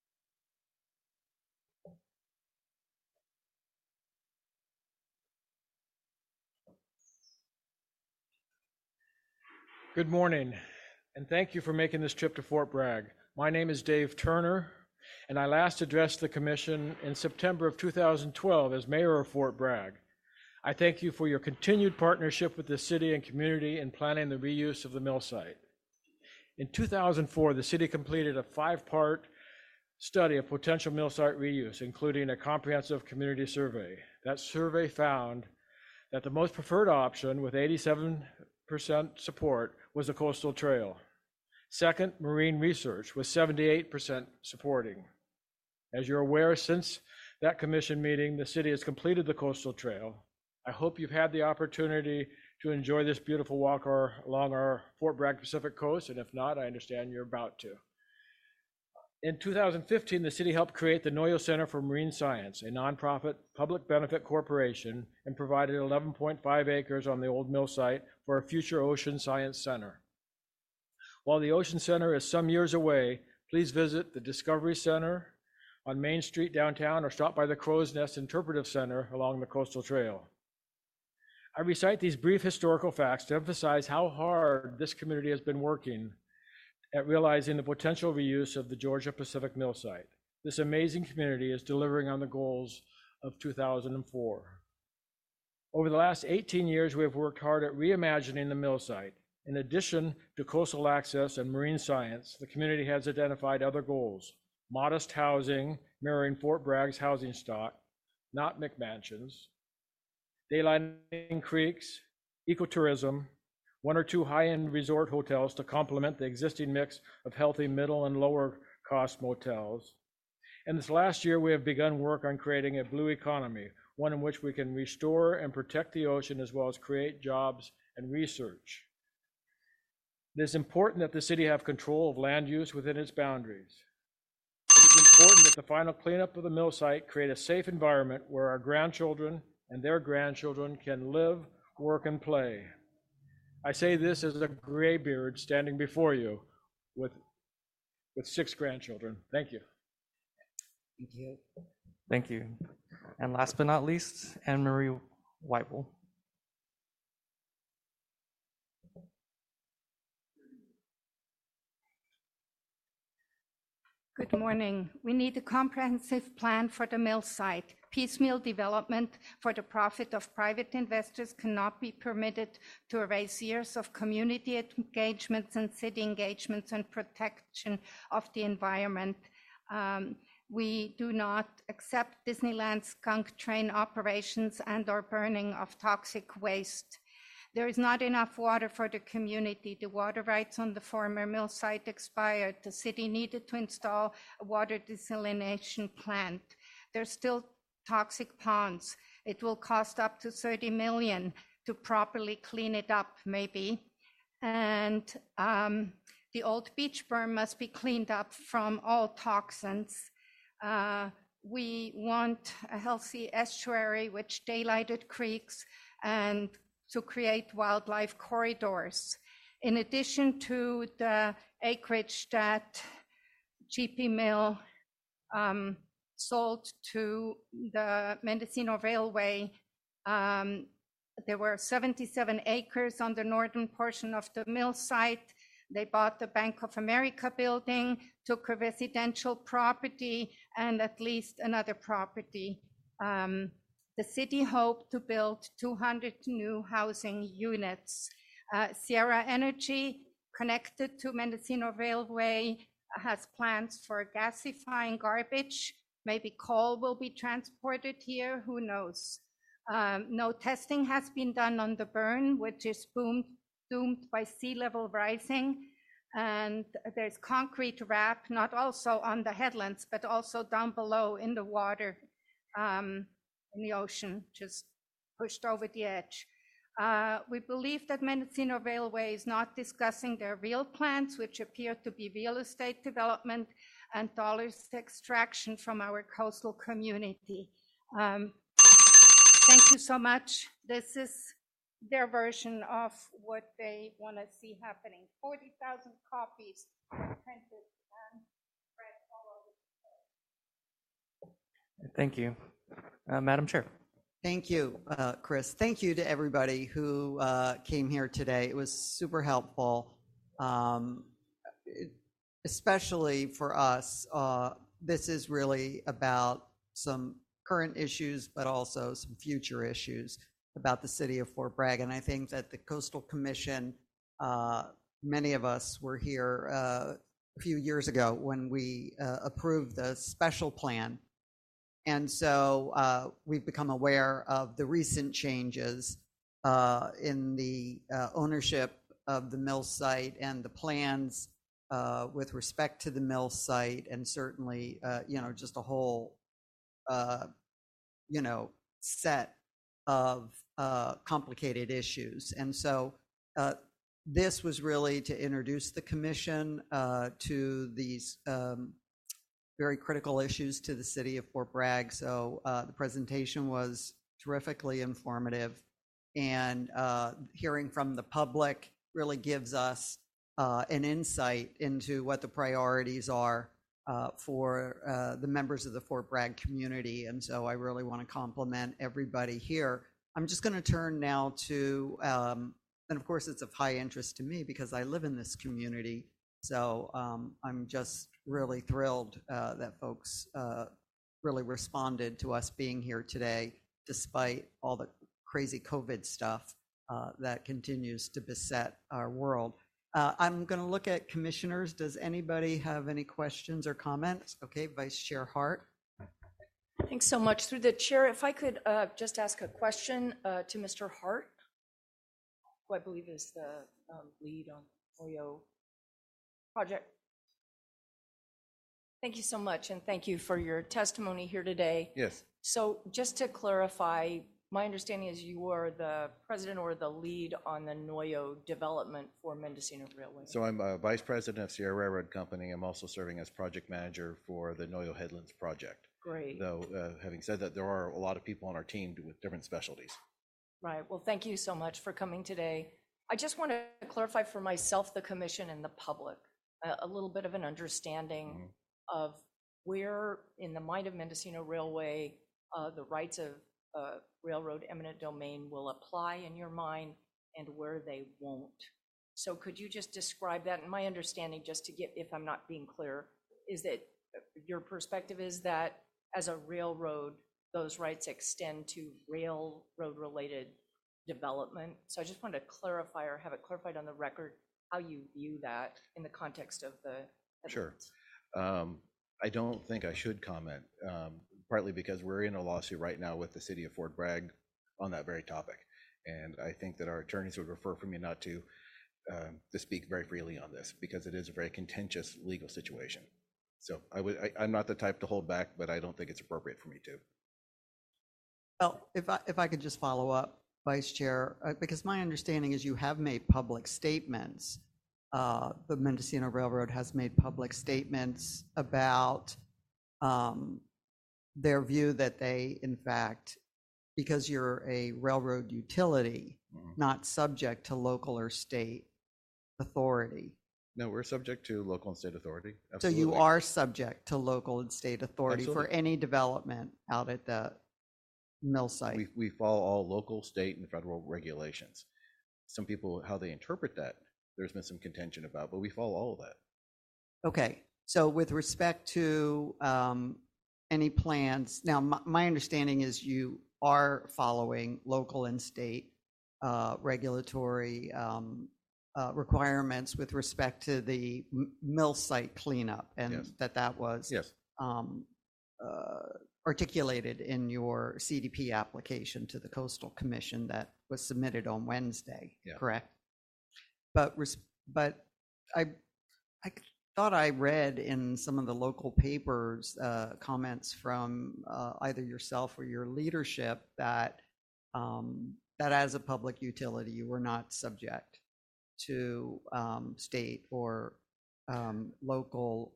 Good morning, and thank you for making this trip to Fort Bragg. My name is Dave Turner, and I last addressed the commission in September of 2012 as mayor of Fort Bragg. I thank you for your continued partnership with the city and community in planning the reuse of the mill site. In 2004, the city completed a 5-part study of potential mill site reuse, including a comprehensive community survey. That survey found that the most preferred option, with 87% support, was the coastal trail. Second, marine research, with 78% supporting. As you're aware, since that commission meeting, the city has completed the coastal trail. I hope you've had the opportunity to enjoy this beautiful walk along our Fort Bragg Pacific coast, and if not, I understand you're about to. In 2015, the city helped create the Noyo Center for Marine Science, a nonprofit public benefit corporation, and provided 11.5 acres on the old mill site for a future ocean science center. While the Ocean Center is some years away, please visit the Discovery Center on Main Street downtown or stop by the Crow's Nest Interpretive Center along the coastal trail. I recite these brief historical facts to emphasize how hard this community has been working at realizing the potential reuse of the Georgia Pacific Mill site. This amazing community is delivering on the goals of 2004. Over the last 18 years, we have worked hard at reimagining the mill site. In addition to coastal access and marine science, the community has identified other goals: modest housing, mirroring Fort Bragg's housing stock, not McMansions, daylighting creeks, ecotourism, 1 or 2 high-end resort hotels to complement the existing mix of healthy middle and lower cost motels. And this last year, we have begun work on creating a blue economy, one in which we can restore and protect the ocean as well as create jobs and research. It is important that the city have control of land use within its boundaries. It is important that the final cleanup of the mill site create a safe environment where our grandchildren and their grandchildren can live, work, and play. I say this as a graybeard standing before you with 6 grandchildren. Thank you. Thank you. Thank you. And last but not least, Anne Marie Weibel. Good morning. We need a comprehensive plan for the mill site. Piecemeal development for the profit of private investors cannot be permitted to erase years of community engagements and city engagements and protection of the environment. We do not accept Disneyland skunk train operations and/or burning of toxic waste. There is not enough water for the community. The water rights on the former mill site expired. The city needed to install a water desalination plant. There's still toxic ponds. It will cost up to $30 million to properly clean it up, maybe. and the old beach berm must be cleaned up from all toxins. We want a healthy estuary with daylighted creeks and to create wildlife corridors. In addition to the acreage that GP Mill sold to the Mendocino Railway, there were 77 acres on the northern portion of the mill site. They bought the Bank of America building, took a residential property, and at least another property. The city hoped to build 200 new housing units. Sierra Energy, connected to Mendocino Railway, has plans for gasifying garbage. Maybe coal will be transported here, who knows? No testing has been done on the burn, which is doomed by sea level rising. And there's concrete wrap, not also on the headlands, but also down below in the water, in the ocean, just pushed over the edge. We believe that Mendocino Railway is not discussing their real plans, which appear to be real estate development and dollars extraction from our coastal community. Thank you so much. This is their version of what they want to see happening. 40,000 copies were printed and spread all over. Thank you. Madam Chair. Thank you, Chris. Thank you to everybody who came here today. It was super helpful, especially for us. This is really about some current issues, but also some future issues about the city of Fort Bragg. And I think that the Coastal Commission, many of us were here a few years ago when we approved the special plan. And so we've become aware of the recent changes in the ownership of the mill site and the plans with respect to the mill site, and certainly, just a whole, set of complicated issues. And so this was really to introduce the commission to these very critical issues to the city of Fort Bragg. So the presentation was terrifically informative, and hearing from the public really gives us an insight into what the priorities are for the members of the Fort Bragg community. And so I really want to compliment everybody here. I'm just going to turn now to, and of course it's of high interest to me because I live in this community. So I'm just really thrilled that folks really responded to us being here today, despite all the crazy COVID stuff that continues to beset our world. I'm going to look at commissioners. Does anybody have any questions or comments? Okay, Vice Chair Hart. Thanks so much. Through the chair, if I could just ask a question to Mr. Hart, who I believe is the lead on OYO project. Thank you so much, and thank you for your testimony here today. Yes. So just to clarify, my understanding is you are the president or the lead on the Noyo development for Mendocino Railway. So I'm vice president of Sierra Railroad Company. I'm also serving as project manager for the Noyo Headlands project. Great. Though, having said that, there are a lot of people on our team with different specialties. Right. Well, thank you so much for coming today. I just want to clarify for myself, the commission, and the public a little bit of an understanding of where, in the mind of Mendocino Railway, the rights of railroad eminent domain will apply in your mind and where they won't. So could you just describe that? And my understanding, just to get, if I'm not being clear, is that your perspective is that as a railroad, those rights extend to railroad related development. So I just wanted to clarify or have it clarified on the record how you view that in the context of the headlines. Sure. I don't think I should comment, partly because we're in a lawsuit right now with the city of Fort Bragg on that very topic. And I think that our attorneys would refer for me not to speak very freely on this because it is a very contentious legal situation. So I'm not the type to hold back, but I don't think it's appropriate for me to. Well, if I could just follow up, Vice Chair, because my understanding is you have made public statements. The Mendocino Railroad has made public statements about their view that they, in fact, because you're a railroad utility, not subject to local or state authority. No, we're subject to local and state authority. So you are subject to local and state authority for Absolutely. any development out at the mill site. We follow all local, state, and federal regulations. Some people, how they interpret that, there's been some contention about, but we follow all of that. Okay, so with respect to any plans, now my understanding is you are following local and state regulatory requirements with respect to the mill site cleanup, and Yes. that was Yes. articulated in your CDP application to the Coastal Commission that was submitted on Wednesday, Yeah. correct? But I thought I read in some of the local papers comments from either yourself or your leadership that that as a public utility, you were not subject to state or local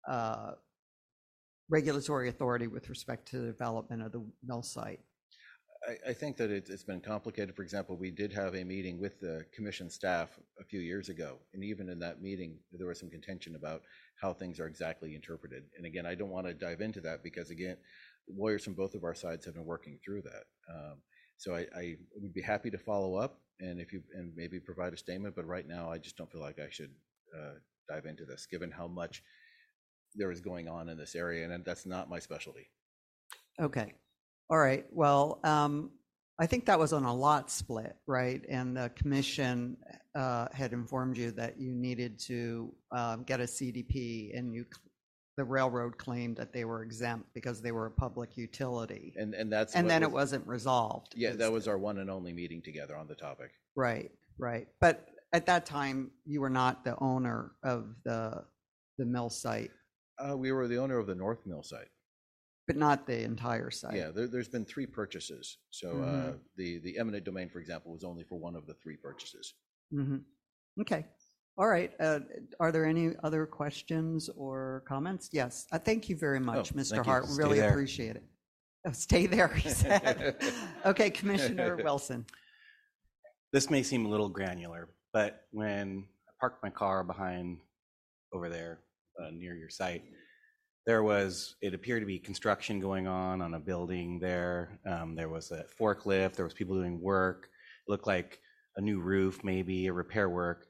regulatory authority with respect to the development of the mill site. I think that it's been complicated. For example, we did have a meeting with the commission staff a few years ago, and even in that meeting, there was some contention about how things are exactly interpreted. And again, I don't want to dive into that because, again, lawyers from both of our sides have been working through that. So I would be happy to follow up and maybe provide a statement, but right now I just don't feel like I should dive into this, given how much there is going on in this area, and that's not my specialty. Okay. All right. Well, I think that was on a lot split, right? And the commission had informed you that you needed to get a CDP, and the railroad claimed that they were exempt because they were a public utility. And then it wasn't resolved. Yeah, that was our one and only meeting together on the topic. Right. But at that time, you were not the owner of the mill site. We were the owner of the North Mill site. But not the entire site. Yeah, there's been 3 purchases. So the eminent domain, for example, was only for one of the 3 purchases. Okay. All right. Are there any other questions or comments? Yes. Thank you very much, Mr. thank you. Hart. Stay Really there. appreciate it. Oh, stay there, he said. Okay, Commissioner Wilson. This may seem a little granular, but when I parked my car behind over there near your site, it appeared to be construction going on a building there. There was a forklift, there was people doing work. It looked like a new roof, maybe a repair work.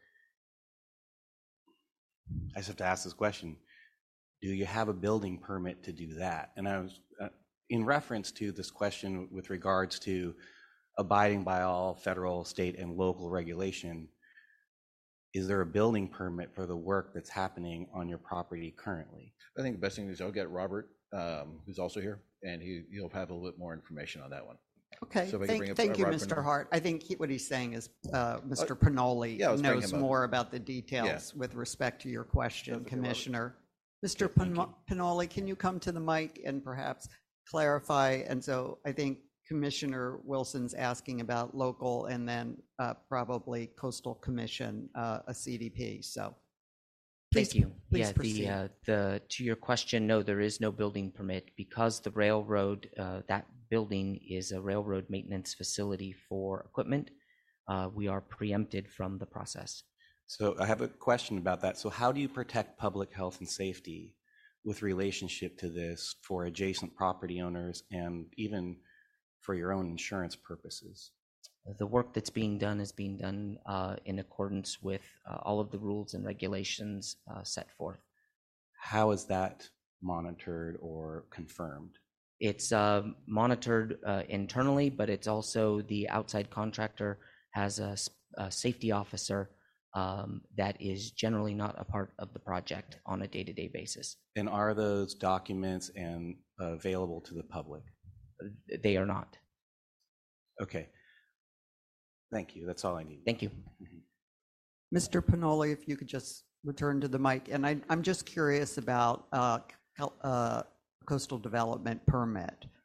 I just have to ask this question. Do you have a building permit to do that? And I was in reference to this question with regards to abiding by all federal, state, and local regulation. Is there a building permit for the work that's happening on your property currently? I think the best thing is I'll get Robert, who's also here, and he'll have a little bit more information on that one. Okay, So if I can bring up thank you, Robert Mr. Pinoli. Hart. I think what he's saying is Mr. Pinoli yeah, I was bringing knows him up. more about the details with respect to your question, Definitely, Robert. Commissioner. Mr. Pinoli, can you come to the mic and perhaps clarify? And so I think Commissioner Wilson's asking about local and then probably Coastal Commission, a CDP. So Thank you. please Yeah, proceed. to your question, no, there is no building permit because the railroad, that building is a railroad maintenance facility for equipment. We are preempted from the process. So I have a question about that. So how do you protect public health and safety with relationship to this for adjacent property owners and even for your own insurance purposes? The work that's being done is being done in accordance with all of the rules and regulations set forth. How is that monitored or confirmed? It's monitored internally, but it's also the outside contractor has a safety officer that is generally not a part of the project on a day-to-day basis. And are those documents available to the public? They are not. Okay. Thank you. That's all I need. Thank you. Mr. Pinoli, if you could just return to the mic. And I'm just curious about coastal development permit.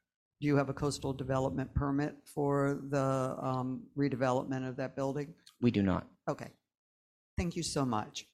Do you have a coastal development permit for the redevelopment of that building? We do not. Okay. Thank you so much.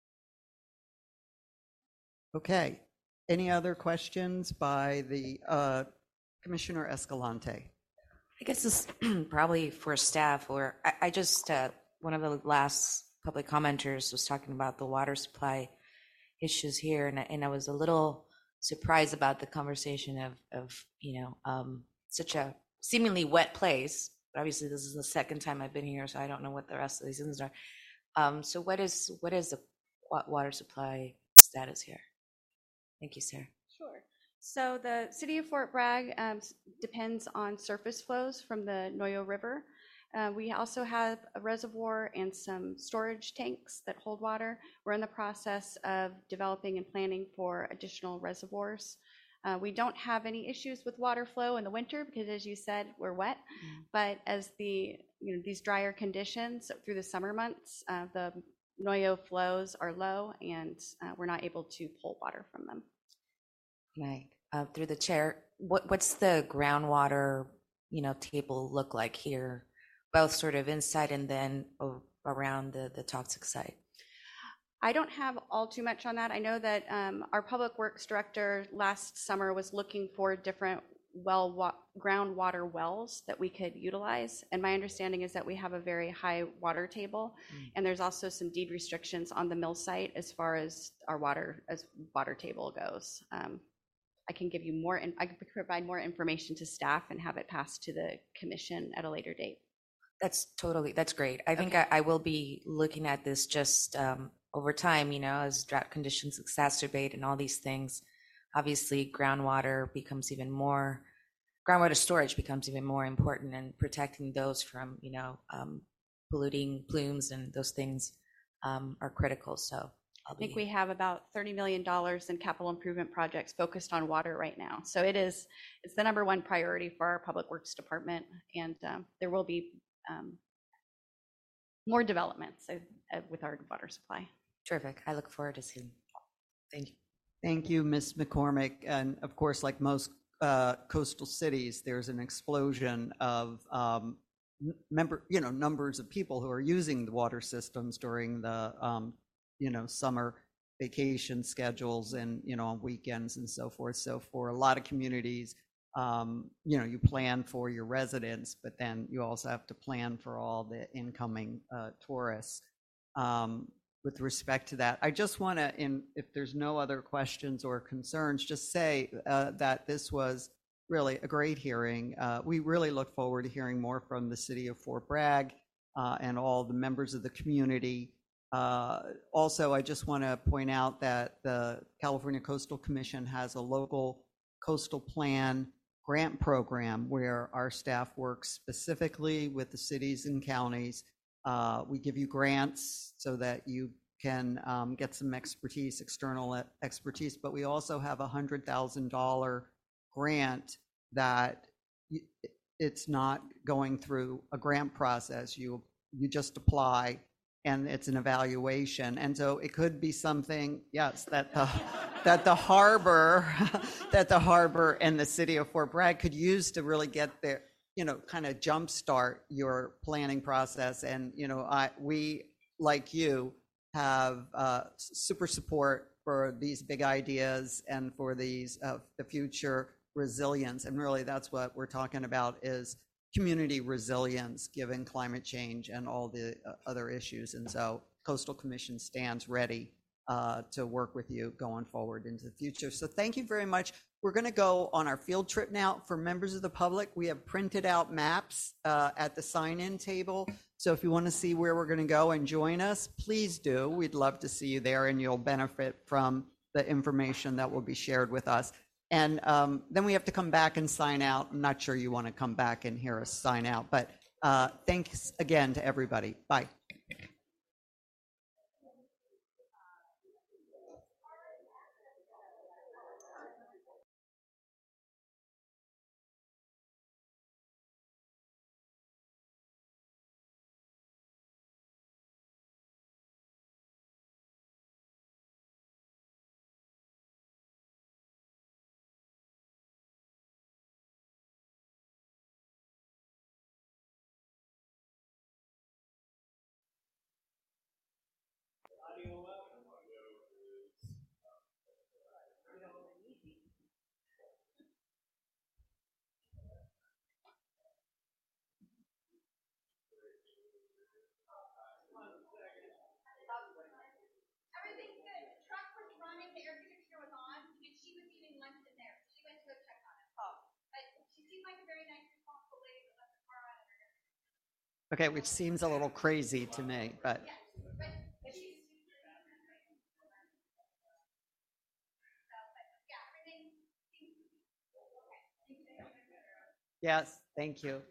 Okay. Any other questions by the Commissioner Escalante? I guess this is probably for staff, or I just, one of the last public commenters was talking about the water supply issues here, and I was a little surprised about the conversation of such a seemingly wet place. But obviously, this is the second time I've been here, so I don't know what the rest of these things are. So what is the water supply status here? Thank you, Sarah. Sure. So the city of Fort Bragg depends on surface flows from the Noyo River. We also have a reservoir and some storage tanks that hold water. We're in the process of developing and planning for additional reservoirs. We don't have any issues with water flow in the winter because, as you said, we're wet. But as these drier conditions through the summer months, the Noyo flows are low, and we're not able to pull water from them. Right. Through the chair, what's the groundwater, table look like here, both sort of inside and then around the toxic site? I don't have all too much on that. I know that our public works director last summer was looking for different groundwater wells that we could utilize. And my understanding is that we have a very high water table, and there's also some deed restrictions on the mill site as far as our water table goes. I can give you more, and I can provide more information to staff and have it passed to the commission at a later date. That's great. I think I will be looking at this just over time, as drought conditions exacerbate and all these things. Obviously, groundwater storage becomes even more important, and protecting those from, polluting plumes and those things are critical. So I think we have about $30 million in capital improvement projects focused on water right now. So it's the number one priority for our public works department, and there will be more developments with our water supply. Terrific. I look forward to seeing. Thank you. Thank you, Ms. McCormick. And of course, like most coastal cities, there's an explosion of numbers of people who are using the water systems during the summer vacation schedules and on weekends and so forth. So for a lot of communities, you plan for your residents, but then you also have to plan for all the incoming tourists. With respect to that, I just want to, if there's no other questions or concerns, just say that this was really a great hearing. We really look forward to hearing more from the city of Fort Bragg and all the members of the community. Also, I just want to point out that the California Coastal Commission has a local coastal plan grant program where our staff works specifically with the cities and counties. We give you grants so that you can get some external expertise, but we also have a $100,000 grant that it's not going through a grant process. You just apply, and it's an evaluation. And so it could be something, yes, that the harbor and the city of Fort Bragg could use to really get their, kind of jumpstart your planning process. And, we, like you, have super support for these big ideas and for the future resilience. And really that's what we're talking about, is community resilience given climate change and all the other issues. And so Coastal Commission stands ready to work with you going forward into the future. So thank you very much. We're going to go on our field trip now. For members of the public, we have printed out maps at the sign-in table. So if you want to see where we're going to go and join us, please do. We'd love to see you there, and you'll benefit from the information that will be shared with us. And then we have to come back and sign out. I'm not sure you want to come back and hear us sign out, but thanks again to everybody. Bye. Okay, which seems a little crazy to me, but. Yes, thank you.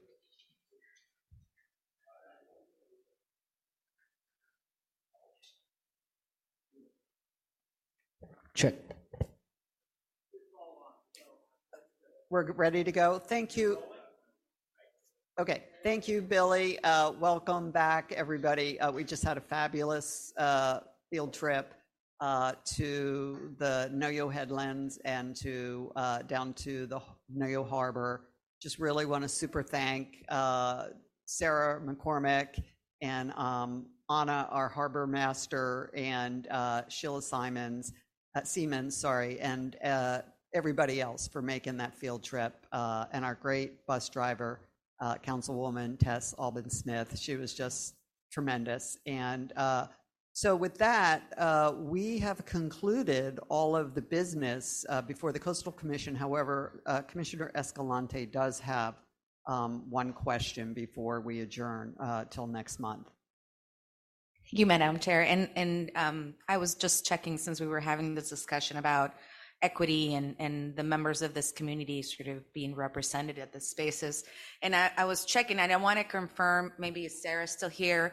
Check. We're ready to go. Thank you. Okay, thank you, Billy. Welcome back, everybody. We just had a fabulous field trip to the Noyo Headlands and to down to the Noyo Harbor. Just really want to super thank Sarah McCormick and Anna, our harbor master, and Sheila Siemens, and everybody else for making that field trip, and our great bus driver, Councilwoman Tess Albin Smith. She was just tremendous. And so with that, we have concluded all of the business before the Coastal Commission. However, Commissioner Escalante does have one question before we adjourn till next month. Thank you, Madam Chair. And I was just checking, since we were having this discussion about equity and the members of this community sort of being represented at the spaces. And I was checking, and I want to confirm, maybe Sarah's still here.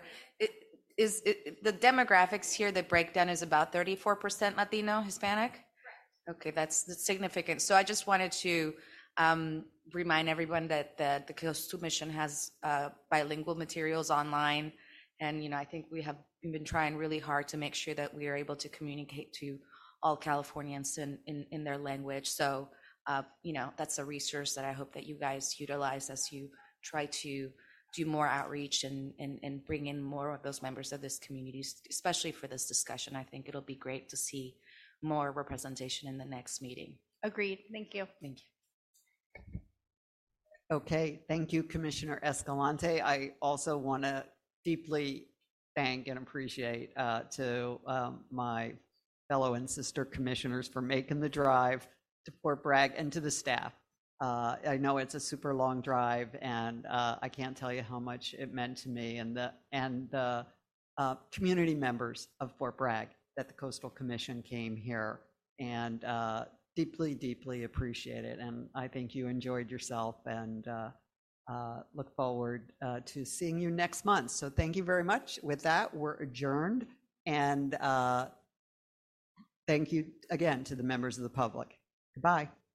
The demographics here, the breakdown is about 34% Latino, Hispanic? Okay, that's significant. So I just wanted to remind everyone that the Coastal Commission has bilingual materials online. And, I think we've been trying really hard to make sure that we are able to communicate to all Californians in their language. So, that's a resource that I hope that you guys utilize as you try to do more outreach and bring in more of those members of this community, especially for this discussion. I think it'll be great to see more representation in the next meeting. Agreed. Thank you. Thank you. Okay, thank you, Commissioner Escalante. I also want to deeply thank and appreciate to my fellow and sister commissioners for making the drive to Fort Bragg, and to the staff. I know it's a super long drive, and I can't tell you how much it meant to me and the community members of Fort Bragg that the Coastal Commission came here, and deeply, deeply appreciate it. And I think you enjoyed yourself, and look forward to seeing you next month. So thank you very much. With that, we're adjourned, and thank you again to the members of the public. Goodbye.